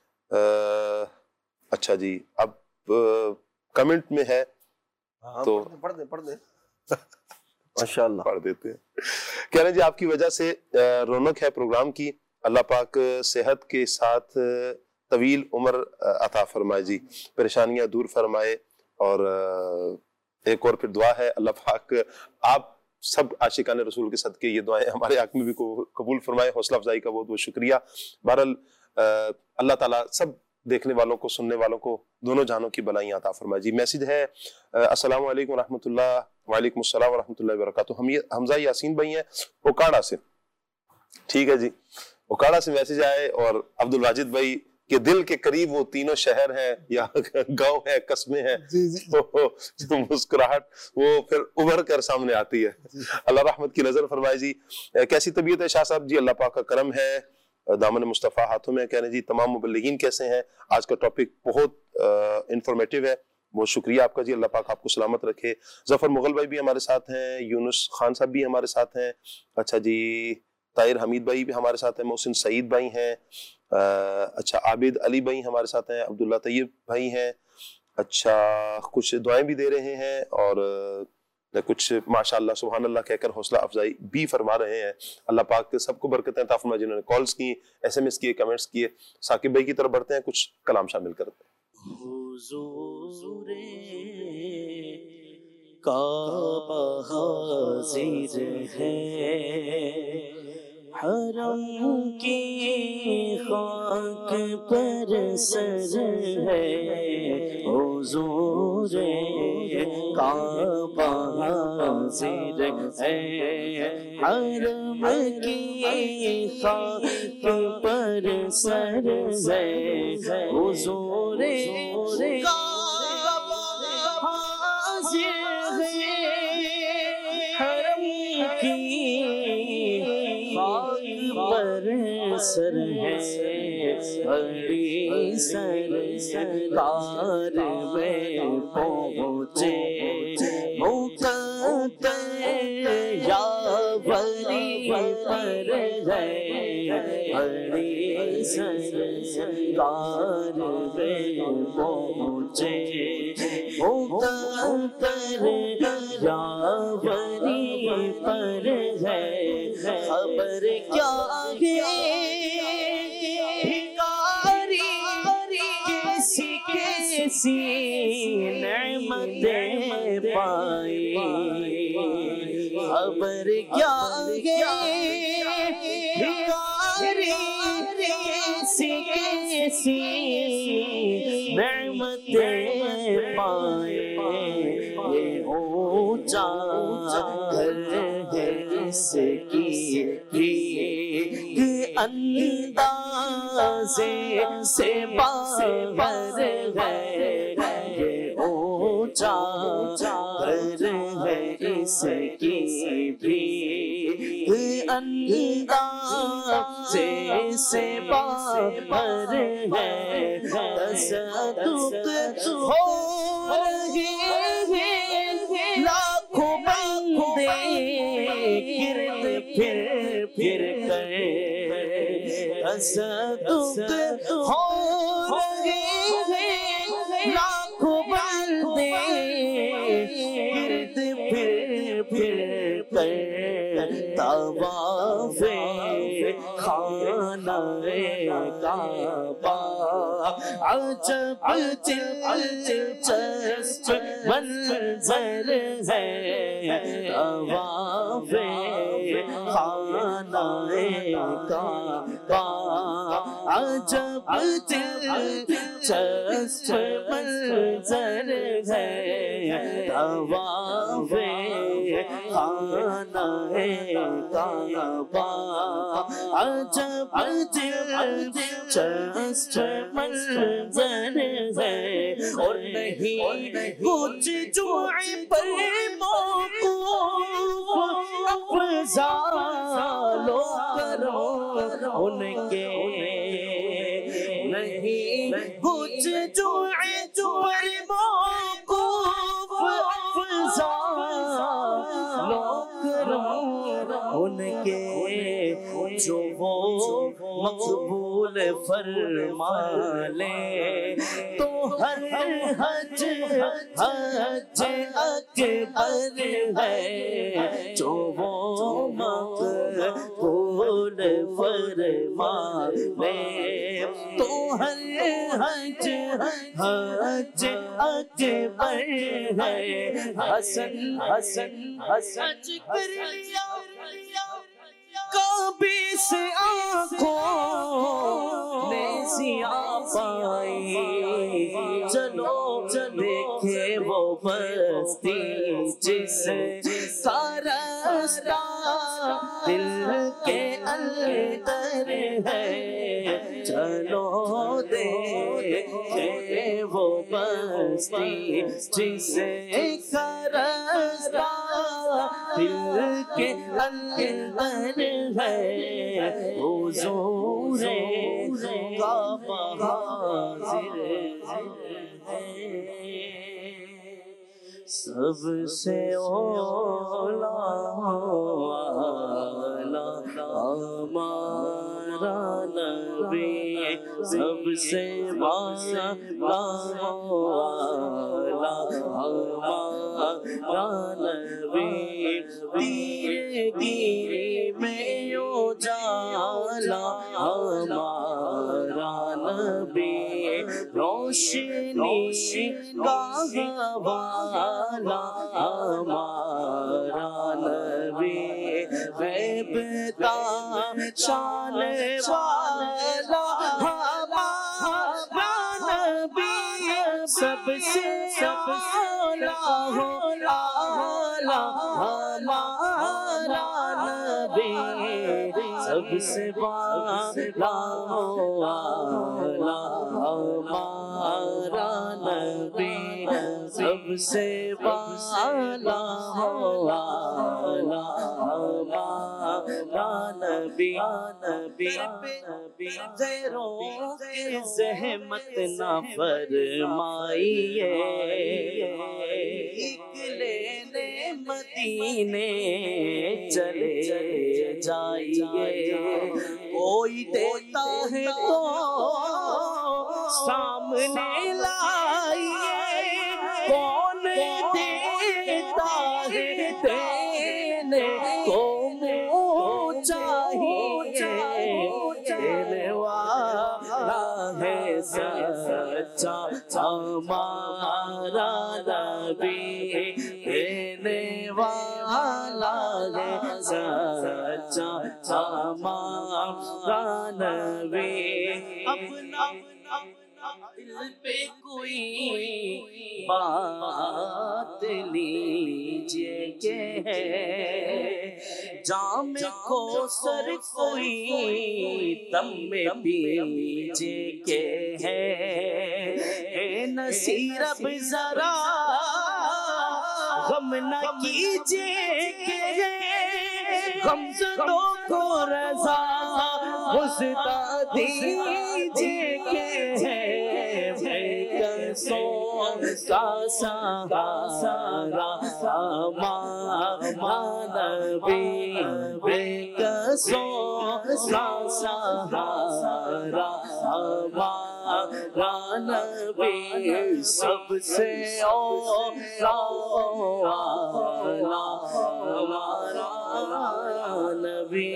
अच्छा जी, अब कमेंट में है तो पढ़ दे पढ़ दे माशाअल्लाह पढ़ देते हैं। कह रहे हैं जी आपकी वजह से रौनक है प्रोग्राम की, अल्लाह पाक सेहत के साथ तवील उम्र अता फरमाए जी, परेशानियां दूर फरमाए। और एक और फिर दुआ है, अल्लाह पाक आप सब आशिकान रसूल के सदके ये दुआएं हमारे हक में भी कबूल फरमाए। हौसला अफजाई का बहुत बहुत शुक्रिया। बहरहाल अल्लाह ताला सब देखने वालों को, सुनने वालों को दोनों जानों की भलाई अता फरमाए जी। मैसेज है, अस्सलाम वालेकुम रहमतुल्लाह। वालेकुम अस्सलाम व रहमतुल्लाहि व बरकातहू। हम ये हमजा यासीन भाई हैं ओकाड़ा से, ठीक है जी, ओकाड़ा से मैसेज आए। और अब्दुल वाजिद भाई के दिल के करीब वो तीनों शहर हैं या गांव है, कस्बे हैं, तो मुस्कुराहट वो फिर उभर कर सामने आती है। अल्लाह रहमत की नजर फरमाए जी। कैसी तबीयत है शाह साहब? जी अल्लाह पाक का करम है, दामन मुस्तफ़ा हाथों में। कह रहे जी तमाम मुबल्लिगीन कैसे हैं? आज का टॉपिक बहुत इंफॉर्मेटिव है, बहुत शुक्रिया आपका जी, अल्लाह पाक आपको सलामत रखे। जफर मुगल भाई भी हमारे साथ हैं, यूनुस खान साहब भी हमारे साथ हैं। अच्छा जी, ताहिर हमीद भाई भी हमारे साथ हैं, मोहसिन सईद भाई हैं, अच्छा आबिद अली भाई हमारे साथ हैं, अब्दुल्ला तैयब भाई हैं। अच्छा, कुछ दुआएं भी दे रहे हैं और कुछ माशाअल्लाह सुभान अल्लाह कहकर हौसला अफजाई भी फरमा रहे हैं। अल्लाह पाक सबको बरकतें अता फरमाए जिन्होंने कॉल्स की, एसएमएस किए, कमेंट्स किए। साकिब भाई की तरफ बढ़ते हैं, कुछ कलाम शामिल करते हैं। हुजूरे काबा हाजिर है, हरम की खाक पर सर है, हुजूरे काबा हाजिर है, हरम की खाक पर सर है, हुजूरे काबा हाजिर है, हरम की پر سر ہے بڑی سرکار میں پہنچے مقدر یا بری پر ہے بڑی سرکار میں پہنچے مقدر یا بری پر ہے خبر کیا ہے بھکاری کیسی کیسی نعمتیں پائی خبر کیا ہے بھکاری کیسی کیسی نعمتیں پائے یہ اونچا گھر ہے اس کی بھی اندازے سے باہر ہے یہ اونچا گھر ہے اس کی بھی اندازے سے باہر ہے تصدق ہو رہے ہیں لاکھوں بندے گرد پھر پھر کر تصدق ہو رہے ہیں لاکھوں بندے گرد پھر پھر کر طواف خانہ کعبہ عجب دلچسپ منظر ہے طواف خانہ کعبہ عجب دلچسپ منظر ہے طواف خانہ کعبہ عجب دلچسپ منظر ہے اور نہیں کچھ جوع پر موقوف افضال و کرو ان کے نہیں کچھ جوع پر موقوف افضال و کرو ان کے جو وہ مقبول فرما لے تو ہر حج حج اکبر ہے جو وہ مقبول فرما لے تو ہر حج حج اکبر ہے حسن حسن حسن کر لیا کعبے سے آنکھوں نے سیاہ پائی چلو دیکھے وہ بستی جس کا راستہ دل کے اندر ہے چلو دیکھے وہ بستی جس کا راستہ دل کے اندر ہے حضور کعبہ حاضر ہے سب سے اولا ہمارا نبی سب سے بالا ہمارا نبی تیرگی میں اجالا ہمارا نبی روشنی کا حوالہ ہمارا نبی غیب شان والا ہمارا نبی سب سے اعلیٰ ہو اعلیٰ ہمارا نبی نبی سب سے بالا والا ہمارا نبی سب سے بالا والا ہمارا نبی نبی غیروں کی زحمت نہ فرمائیے لینے مدینے چلے جائیے کوئی دیتا ہے تو سامنے لائیے کون دیتا ہے دینے کو منہ چاہیے دینے والا ہے سچا ہمارا نبی دینے والا ہے سچا ہمارا نبی اپنا دل پہ کوئی بات لیجیے کہ ہے جام کو سر کوئی تم میں پیجیے کہ ہے اے نصیر اب ذرا غم نہ کیجیے کہ ہے غمزدوں کو رضا غصہ دیجیے کہ ہے کا سہارا ہمارا نبی بے قصوں کا سہارا ہمارا نبی سب سے اولا ہمارا نبی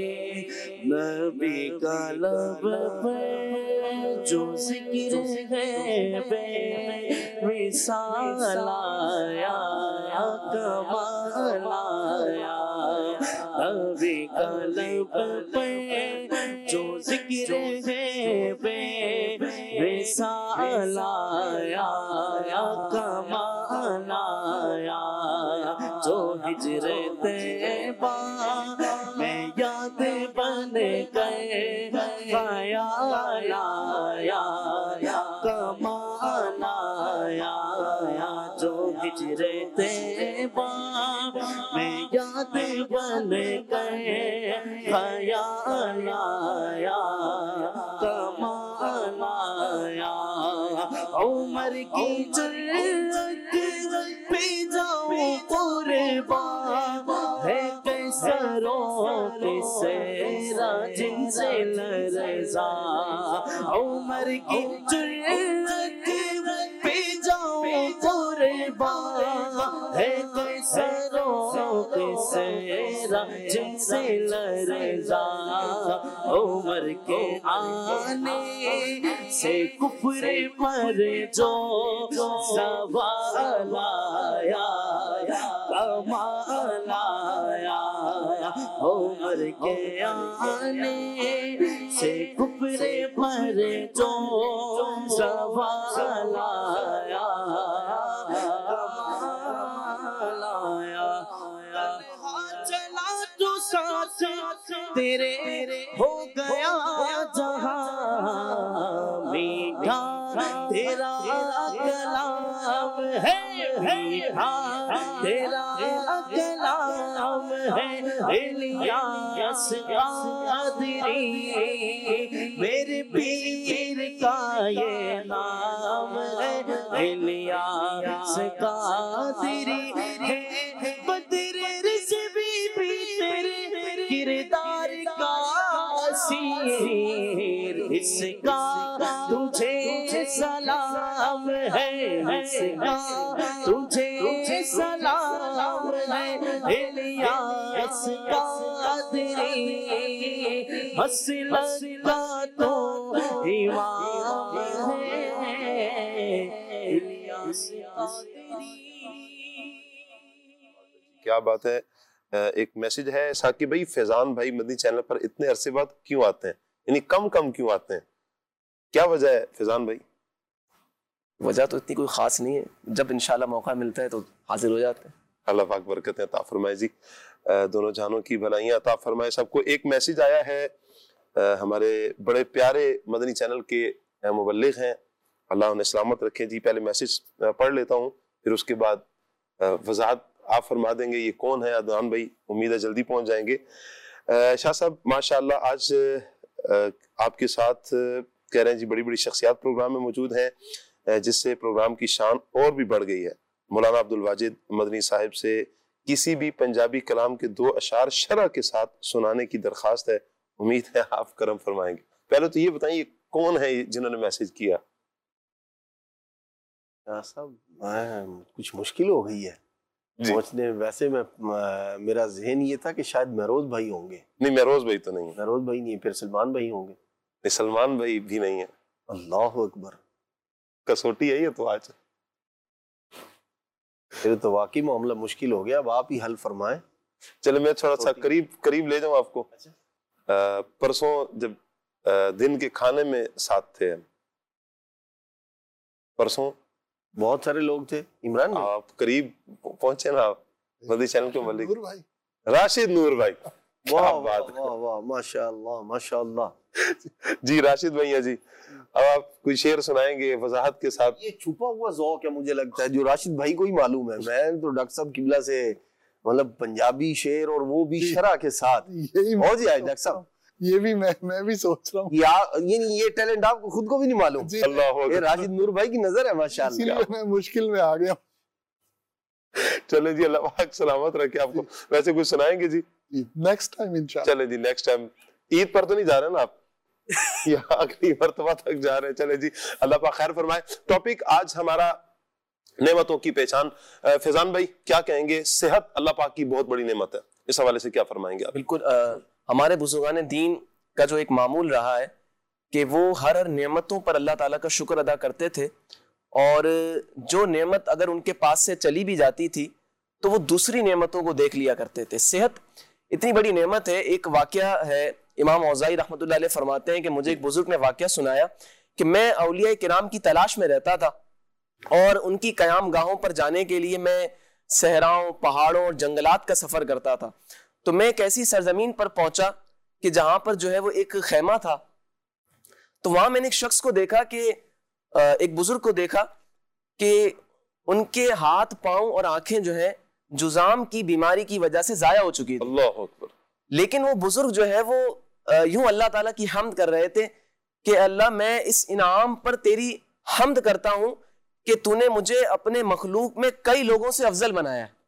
نبی کا لب پہ جو ذکر ہے بے مثال آیا کمال آیا نبی کا لب پہ جو ذکر ہے بے مثال آیا کمال آیا جو ہجر طیبہ میں یاد بن گئے خیال آیا کمال آیا جو ہجر طیبہ میں یاد بن گئے خیال آیا کمال آیا عمر کی جرت پہ جاؤں قربان ہے کیسروں کے سیرا جن سے لرزا عمر کی جرت پہ جاؤں قربان ہے کیسروں کے سیرا جن سے لرزا عمر کے آنے سے کفر پر جو سوال آیا کمال آیا عمر کے آنے سے کفر پر جو سوال آیا کمال آیا چلا تو ساتھ تیرے ہو گیا جہاں میٹھا تیرا کلام ہے میٹھا تیرا کلام ہے الیاس قادری میرے پیر کا یہ نام ہے الیاس قادری ہے بدر رضوی بھی تیرے کردار کا اسیر اس کا تجھے سلام ہے اس کا تجھے سلام ہے الیاس قادری مسلک کا تو امام ہے الیاس قادری کیا بات ہے. ایک میسج ہے ثاقب بھائی فیضان بھائی مدنی چینل پر اتنے عرصے بعد کیوں آتے ہیں یعنی کم کم کیوں آتے ہیں کیا وجہ ہے فیضان بھائی؟ وجہ تو اتنی کوئی خاص نہیں ہے جب انشاءاللہ موقع ملتا ہے تو حاضر ہو جاتے ہیں. اللہ پاک برکت عطا فرمائے جی. دونوں جہانوں کی بھلائیاں عطا فرمائے سب کو. ایک میسج آیا ہے ہمارے بڑے پیارے مدنی چینل کے مبلغ ہیں, اللہ انہیں سلامت رکھے جی. پہلے میسج پڑھ لیتا ہوں, پھر اس کے بعد وضاحت آپ فرما دیں گے یہ کون ہے. عدنان بھائی امید ہے جلدی پہنچ جائیں گے. شاہ صاحب ماشاءاللہ آج آپ کے ساتھ کہہ رہے ہیں جی بڑی بڑی شخصیات پروگرام میں موجود ہیں, جس سے پروگرام کی شان اور بھی بڑھ گئی ہے. مولانا عبد الواجد مدنی صاحب سے کسی بھی پنجابی کلام کے دو اشعار شرح کے ساتھ سنانے کی درخواست ہے, امید ہے آپ کرم فرمائیں گے. پہلے تو یہ بتائیں یہ کون ہے جنہوں نے میسج کیا؟ صاحب کچھ مشکل ہو گئی ہے سوچنے. ویسے میں میرا ذہن یہ تھا کہ شاید مہروز بھائی ہوں گے. نہیں مہروز بھائی تو نہیں ہے. مہروز بھائی نہیں, پھر سلمان بھائی ہوں گے. نہیں سلمان بھائی بھی نہیں ہے. اللہ اکبر, کسوٹی ہے یہ تو آج. پھر تو واقعی معاملہ مشکل ہو گیا, اب آپ ہی حل فرمائیں. چلے میں تھوڑا سا قریب قریب لے جاؤں آپ کو. پرسوں جب دن کے کھانے میں ساتھ تھے, پرسوں بہت سارے لوگ تھے. عمران آپ قریب پہنچے نا, آپ مدنی چینل کے ملک راشد نور بھائی. واہ واہ واہ واہ ماشاء اللہ ماشاء اللہ. جی راشد بھائی ہیں جی, اب آپ کوئی شعر سنائیں گے وضاحت کے ساتھ. یہ چھپا ہوا ذوق ہے مجھے لگتا ہے جو راشد بھائی کو ہی معلوم ہے. میں تو ڈاکٹر صاحب قبلہ سے مطلب پنجابی شعر اور وہ بھی شرح کے ساتھ ہو جائے. ڈاکٹر صاحب یہ بھی میں میں بھی سوچ رہا ہوں یہ یہ ٹیلنٹ آپ کو خود کو بھی نہیں معلوم. یہ راشد نور بھائی کی نظر ہے ماشاءاللہ. اسی لیے میں مشکل میں آ گیا. چلے جی اللہ پاک سلامت رکھے آپ کو. ویسے کچھ سنائیں گے جی نیکسٹ ٹائم انشاءاللہ. چلے جی نیکسٹ ٹائم. عید پر تو نہیں جا رہے نا آپ, یا اگلی مرتبہ تک جا رہے ہیں. چلے جی اللہ پاک خیر فرمائے. ٹاپک آج ہمارا نعمتوں کی پہچان. فیضان بھائی کیا کہیں گے؟ صحت اللہ پاک کی بہت بڑی نعمت ہے, اس حوالے سے کیا فرمائیں گے آپ؟ بالکل, ہمارے بزرگان دین کا جو ایک معمول رہا ہے کہ وہ ہر ہر نعمتوں پر اللہ تعالیٰ کا شکر ادا کرتے تھے, اور جو نعمت اگر ان کے پاس سے چلی بھی جاتی تھی تو وہ دوسری نعمتوں کو دیکھ لیا کرتے تھے. صحت اتنی بڑی نعمت ہے. ایک واقعہ ہے, امام اوزائی رحمۃ اللہ علیہ فرماتے ہیں کہ مجھے ایک بزرگ نے واقعہ سنایا کہ میں اولیاء کرام کی تلاش میں رہتا تھا, اور ان کی قیام گاہوں پر جانے کے لیے میں صحراؤں, پہاڑوں اور جنگلات کا سفر کرتا تھا. تو میں ایک ایسی سرزمین پر پہنچا کہ جہاں پر جو ہے وہ ایک خیمہ تھا. تو وہاں میں نے ایک شخص کو دیکھا کہ ایک بزرگ کو دیکھا کہ ان کے ہاتھ پاؤں اور آنکھیں جو ہے جزام کی بیماری کی وجہ سے ضائع ہو چکی تھی. اللہ اکبر. لیکن وہ بزرگ جو ہے وہ یوں اللہ تعالیٰ کی حمد کر رہے تھے کہ اللہ میں اس انعام پر تیری حمد کرتا ہوں کہ تو نے مجھے اپنے مخلوق میں کئی لوگوں سے افضل بنایا ہے.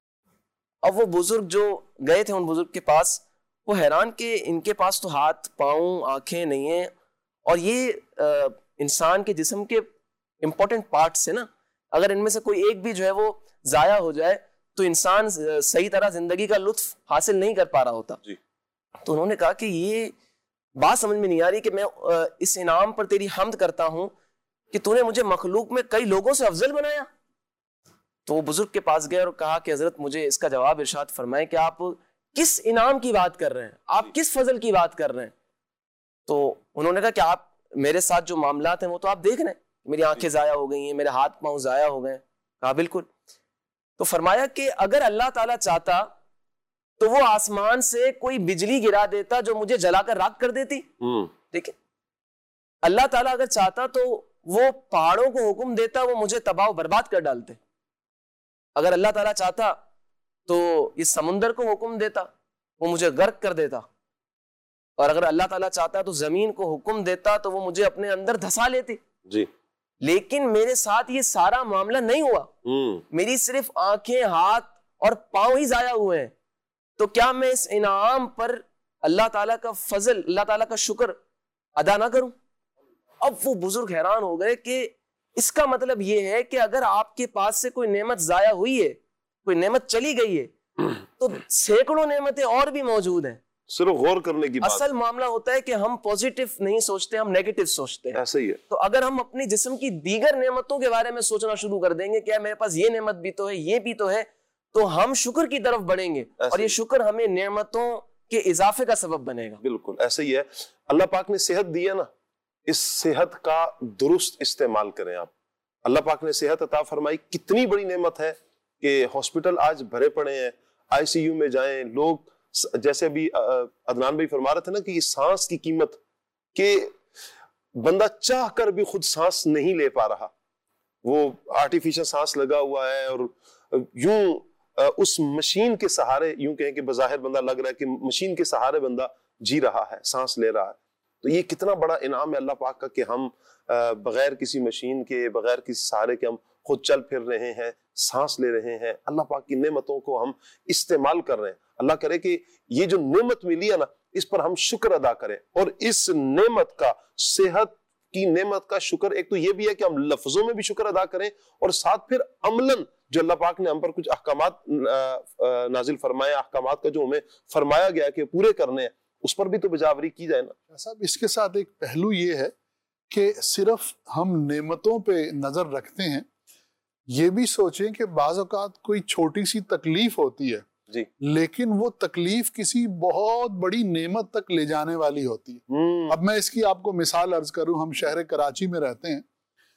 اب وہ بزرگ جو گئے تھے ان بزرگ کے پاس, وہ حیران کہ ان کے پاس تو ہاتھ پاؤں آنکھیں نہیں ہیں, اور یہ انسان کے جسم کے امپورٹنٹ پارٹس ہیں نا, اگر ان میں سے کوئی ایک بھی جو ہے وہ ضائع ہو جائے تو انسان صحیح طرح زندگی کا لطف حاصل نہیں کر پا رہا ہوتا. جی. تو انہوں نے کہا کہ یہ بات سمجھ میں نہیں آ رہی کہ میں اس انعام پر تیری حمد کرتا ہوں کہ تو نے مجھے مخلوق میں کئی لوگوں سے افضل بنایا. تو وہ بزرگ کے پاس گئے اور کہا کہ حضرت مجھے اس کا جواب ارشاد فرمائیں کہ آپ کس انعام کی بات کر رہے ہیں, آپ کس فضل کی بات کر رہے ہیں. تو انہوں نے کہا کہ آپ میرے ساتھ جو معاملات ہیں وہ تو آپ دیکھ رہے ہیں, میری آنکھیں ضائع ہو گئی ہیں, میرے ہاتھ پاؤں ضائع ہو گئے. کہا بالکل. تو فرمایا کہ اگر اللہ تعالیٰ چاہتا تو وہ آسمان سے کوئی بجلی گرا دیتا جو مجھے جلا کر راکھ کر دیتی. ٹھیک ہے, اللہ تعالیٰ اگر چاہتا تو وہ پہاڑوں کو حکم دیتا وہ مجھے تباہ و برباد کر ڈالتے. اگر اللہ تعالیٰ چاہتا تو اس سمندر کو حکم دیتا وہ مجھے غرق کر دیتا, اور اگر اللہ تعالیٰ چاہتا تو زمین کو حکم دیتا تو وہ مجھے اپنے اندر دھسا لیتی. جی. لیکن میرے ساتھ یہ سارا معاملہ نہیں ہوا, میری صرف آنکھیں ہاتھ اور پاؤں ہی ضائع ہوئے ہیں. تو کیا میں اس انعام پر اللہ تعالیٰ کا فضل, اللہ تعالیٰ کا شکر ادا نہ کروں؟ اب وہ بزرگ حیران ہو گئے کہ اس کا مطلب یہ ہے کہ اگر آپ کے پاس سے کوئی نعمت ضائع ہوئی ہے, کوئی نعمت چلی گئی ہے, تو سینکڑوں نعمتیں اور بھی موجود ہیں. صرف غور کرنے کی بات. اصل معاملہ ہوتا ہے کہ ہم پوزیٹیو نہیں سوچتے, ہم نیگیٹو سوچتے ہیں. ایسا ہی ہے. تو اگر ہم اپنی جسم کی دیگر نعمتوں کے بارے میں سوچنا شروع کر دیں گے کہ میرے پاس یہ نعمت بھی تو ہے, یہ بھی تو ہے, تو ہم شکر کی طرف بڑھیں گے, اور یہ شکر ہمیں نعمتوں کے اضافے کا سبب بنے گا. بالکل ایسا ہی ہے. اللہ پاک نے صحت دی ہے نا, اس صحت کا درست استعمال کریں آپ. اللہ پاک نے صحت عطا فرمائی, کتنی بڑی نعمت ہے کہ ہاسپٹل آج بھرے پڑے ہیں, آئی سی یو میں جائیں لوگ, جیسے ابھی عدنان بھائی فرما رہے تھے نا کہ یہ سانس کی قیمت, کہ بندہ چاہ کر بھی خود سانس نہیں لے پا رہا, وہ آرٹیفیشل سانس لگا ہوا ہے اور یوں اس مشین کے سہارے, یوں کہیں کہ بظاہر بندہ لگ رہا ہے کہ مشین کے سہارے بندہ جی رہا ہے, سانس لے رہا ہے. تو یہ کتنا بڑا انعام ہے اللہ پاک کا کہ ہم بغیر کسی مشین کے, بغیر کسی سہارے کے ہم خود چل پھر رہے ہیں, سانس لے رہے ہیں. اللہ پاک کی نعمتوں کو ہم استعمال کر رہے ہیں. اللہ کرے کہ یہ جو نعمت ملی ہے نا, اس پر ہم شکر ادا کریں, اور اس نعمت کا, صحت کی نعمت کا شکر ایک تو یہ بھی ہے کہ ہم لفظوں میں بھی شکر ادا کریں, اور ساتھ پھر عملاً جو اللہ پاک نے ہم پر کچھ احکامات نازل فرمائے, احکامات کا جو ہمیں فرمایا گیا کہ پورے کرنے ہیں, اس پر بھی تو بجاوری کی جائے نا. صاحب اس کے ساتھ ایک پہلو یہ ہے کہ صرف ہم نعمتوں پہ نظر رکھتے ہیں, یہ بھی سوچیں کہ بعض اوقات کوئی چھوٹی سی تکلیف ہوتی ہے جی, لیکن وہ تکلیف کسی بہت بڑی نعمت تک لے جانے والی ہوتی ہے. اب میں اس کی آپ کو مثال عرض کروں, ہم شہر کراچی میں رہتے ہیں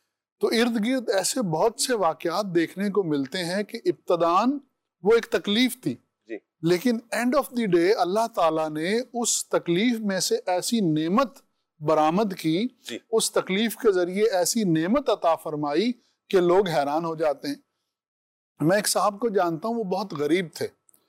تو ارد گرد ایسے بہت سے واقعات دیکھنے کو ملتے ہیں کہ ابتداً وہ ایک تکلیف تھی جی, لیکن اینڈ آف دی ڈے اللہ تعالیٰ نے اس تکلیف میں سے ایسی نعمت برآمد کی جی, اس تکلیف کے ذریعے ایسی نعمت عطا فرمائی کہ لوگ حیران ہو جاتے ہیں. میں ایک صاحب کو جانتا ہوں, وہ بہت غریب تھے,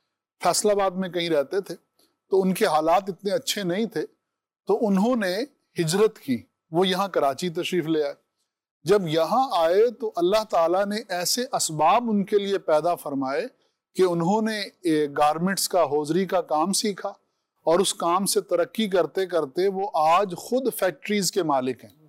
فیصل آباد میں کہیں رہتے تھے, تو ان کے حالات اتنے اچھے نہیں تھے, تو انہوں نے ہجرت کی, وہ یہاں کراچی تشریف لے آئے. جب یہاں آئے تو اللہ تعالیٰ نے ایسے اسباب ان کے لیے پیدا فرمائے کہ انہوں نے گارمنٹس کا, ہوزری کا کام سیکھا, اور اس کام سے ترقی کرتے کرتے وہ آج خود فیکٹریز کے مالک ہیں.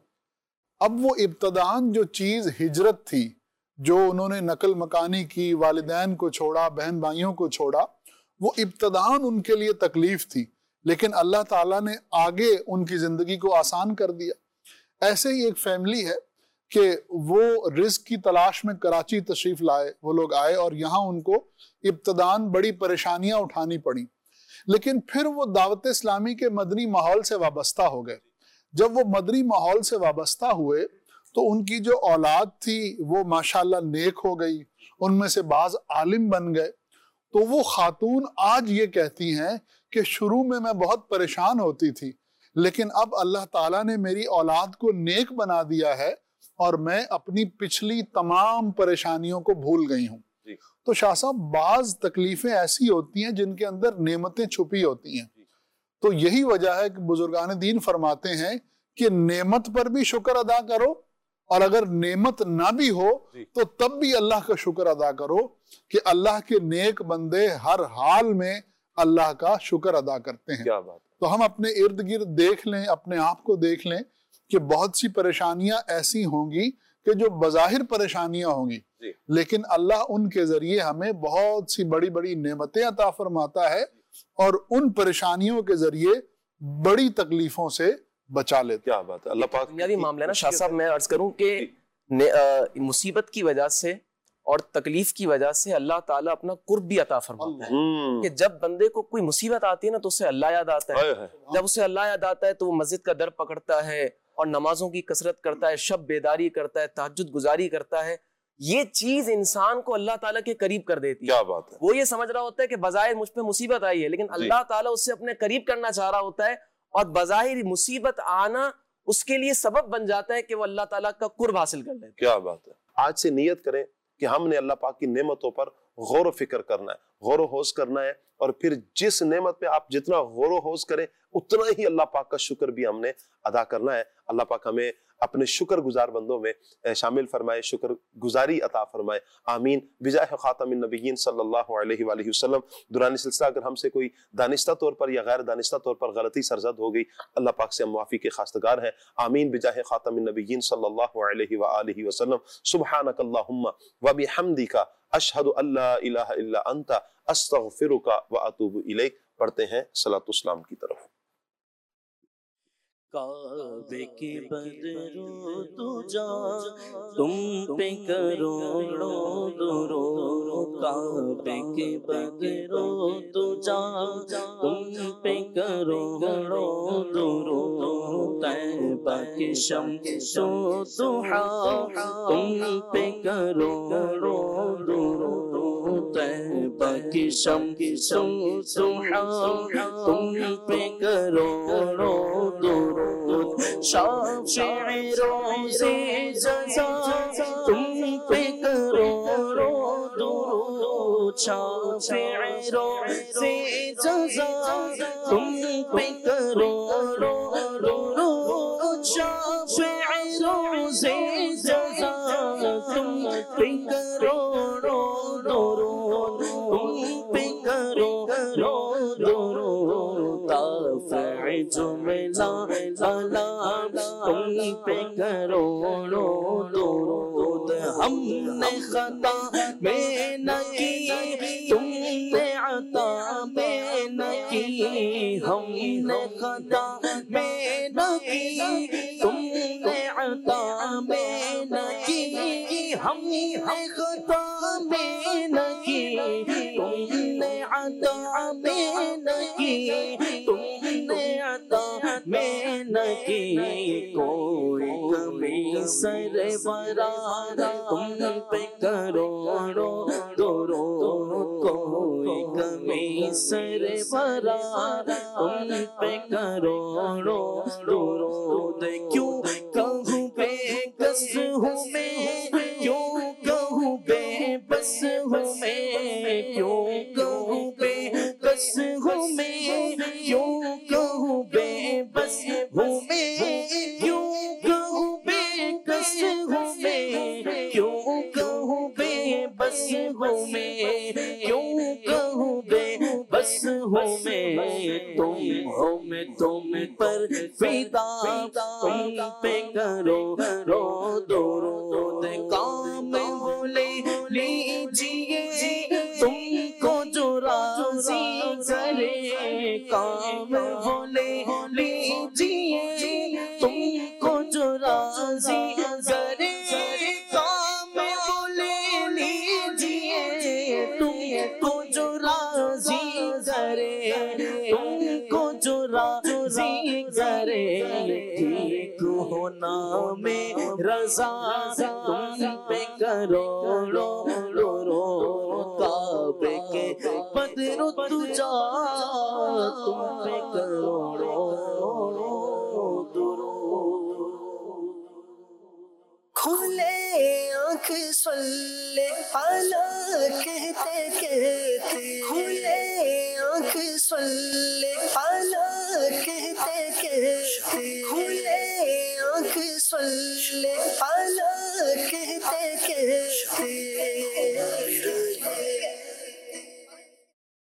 اب وہ ابتداً جو چیز ہجرت تھی, جو انہوں نے نقل مکانی کی, والدین کو چھوڑا, بہن بھائیوں کو چھوڑا, وہ ابتداً ان کے لیے تکلیف تھی, لیکن اللہ تعالیٰ نے آگے ان کی زندگی کو آسان کر دیا. ایسے ہی ایک فیملی ہے کہ وہ رزق کی تلاش میں کراچی تشریف لائے, وہ لوگ آئے اور یہاں ان کو ابتداً بڑی پریشانیاں اٹھانی پڑی, لیکن پھر وہ دعوت اسلامی کے مدنی ماحول سے وابستہ ہو گئے. جب وہ مدنی ماحول سے وابستہ ہوئے تو ان کی جو اولاد تھی وہ ماشاءاللہ نیک ہو گئی, ان میں سے بعض عالم بن گئے. تو وہ خاتون آج یہ کہتی ہیں کہ شروع میں میں بہت پریشان ہوتی تھی, لیکن اب اللہ تعالیٰ نے میری اولاد کو نیک بنا دیا ہے اور میں اپنی پچھلی تمام پریشانیوں کو بھول گئی ہوں. جی. تو شاہ صاحب بعض تکلیفیں ایسی ہوتی ہیں جن کے اندر نعمتیں چھپی ہوتی ہیں. تو یہی وجہ ہے کہ بزرگان دین فرماتے ہیں کہ نعمت پر بھی شکر ادا کرو, اور اگر نعمت نہ بھی ہو تو تب بھی اللہ کا شکر ادا کرو, کہ اللہ کے نیک بندے ہر حال میں اللہ کا شکر ادا کرتے ہیں. کیا بات. تو ہم اپنے ارد گرد دیکھ لیں, اپنے آپ کو دیکھ لیں کہ بہت سی پریشانیاں ایسی ہوں گی کہ جو بظاہر پریشانیاں ہوں گی, جی, لیکن اللہ ان کے ذریعے ہمیں بہت سی بڑی بڑی نعمتیں عطا فرماتا ہے, اور ان پریشانیوں کے ذریعے بڑی تکلیفوں سے بچا لیتے. کیا بات ہے. اللہ پاک بنیادی معاملہ ہے نا شاہ صاحب, میں عرض کروں کہ مصیبت کی وجہ سے اور تکلیف کی وجہ سے اللہ تعالیٰ اپنا قرب بھی عطا فرماتا ہے, کہ جب بندے کو کوئی مصیبت آتی ہے نا تو اسے اللہ یاد آتا ہے. جب اسے اللہ یاد آتا ہے تو وہ مسجد کا در پکڑتا ہے اور نمازوں کی کثرت کرتا ہے, شب بیداری کرتا ہے, تہجد گزاری کرتا ہے. یہ چیز انسان کو اللہ تعالیٰ کے قریب کر دیتی ہے. کیا بات ہے. وہ یہ سمجھ رہا ہوتا ہے کہ بظاہر مجھ پہ مصیبت آئی ہے, لیکن اللہ تعالیٰ اس سے اپنے قریب کرنا چاہ رہا ہوتا ہے, اور بظاہر مصیبت آنا اس کے لیے سبب بن جاتا ہے کہ وہ اللہ تعالیٰ کا قرب حاصل کر لے. کیا بات ہے. آج سے نیت کریں کہ ہم نے اللہ پاک کی نعمتوں پر غور و فکر کرنا ہے, غور و خوض کرنا ہے, اور پھر جس نعمت پہ آپ جتنا غور و خوض کریں اتنا ہی اللہ پاک کا شکر بھی ہم نے ادا کرنا ہے. اللہ پاک ہمیں اپنے شکر گزار بندوں میں شامل فرمائے, شکر گزاری عطا فرمائے. آمین. بجاہ خاتم النبیین صلی اللہ علیہ وآلہ وسلم. دوران سلسلہ اگر ہم سے کوئی دانستہ طور پر یا غیر دانستہ طور پر غلطی سرزد ہو گئی, اللہ پاک سے ہم معافی کے خواستگار ہیں. آمین. بجاہ خاتم النبیین صلی اللہ علیہ وآلہ وسلم. سبحانک اللہم وبحمدک اشہد ان لا الہ الا انت استغفرک واتوب الیک. پڑھتے ہیں صلاۃ السلام کی طرف. کعبے کے بدرو تجا تم پہ کروڑوں درود, کعبے کے بدرو تجا تم پہ کروڑوں درود, طیبہ کے شمس و ضحیٰ تم پہ کروڑوں درود, طیبہ کی شم تم سبحان تم پہ کروڑوں درود شافع روز جزا تم پہ کروڑوں درود شافع روز جزا تم پہ کروڑوں درود شافع روز جزا تم پہ کروڑوں درود تم پہ کروڑوں درود دافع جملہ سلام تم پہ کروڑوں درود ہم نے خطا میں نہ کی تم نے عطا میں نہ کی ہم نے خطا میں نہ کی تم نے عطا میں نہ کی ہم نے خطا میں نہ کی تم نے عطا میں نہ کی تم نے عطا میں نہ کی کوئی کمی سرورا تم پہ کروڑوں درود کوئی کمی سرورا تم پہ کروڑوں درود کیوں کہوں بے کس ہوں میں کیوں کہوں بے بس ہوں میں کیوں کہوں بے کس ہوں میں کیوں کہوں بے بس ہوں میں کیوں کہوں بے کس ہوں میں کیوں کہوں بے بس ہوں میں کیوں کہوں بے بس ہوں میں تم ہو میں تم پر فدا تم پہ کرو رو درود کام وہ لے لیجیے تم کو جو راضی کرے کام وہ لے لیجیے تم کو جو راضی کرے کام وہ لے لیجیے تم کو جو راضی کرے تم کو جو راضی کرے ٹھیک ہونا میں رضا تم پہ کروڑوں درود کعبے کے بدر تجا تم پہ کروڑوں درود کھلے آنکھ صلی علی کہتے کہتے کھلے آنکھ صلی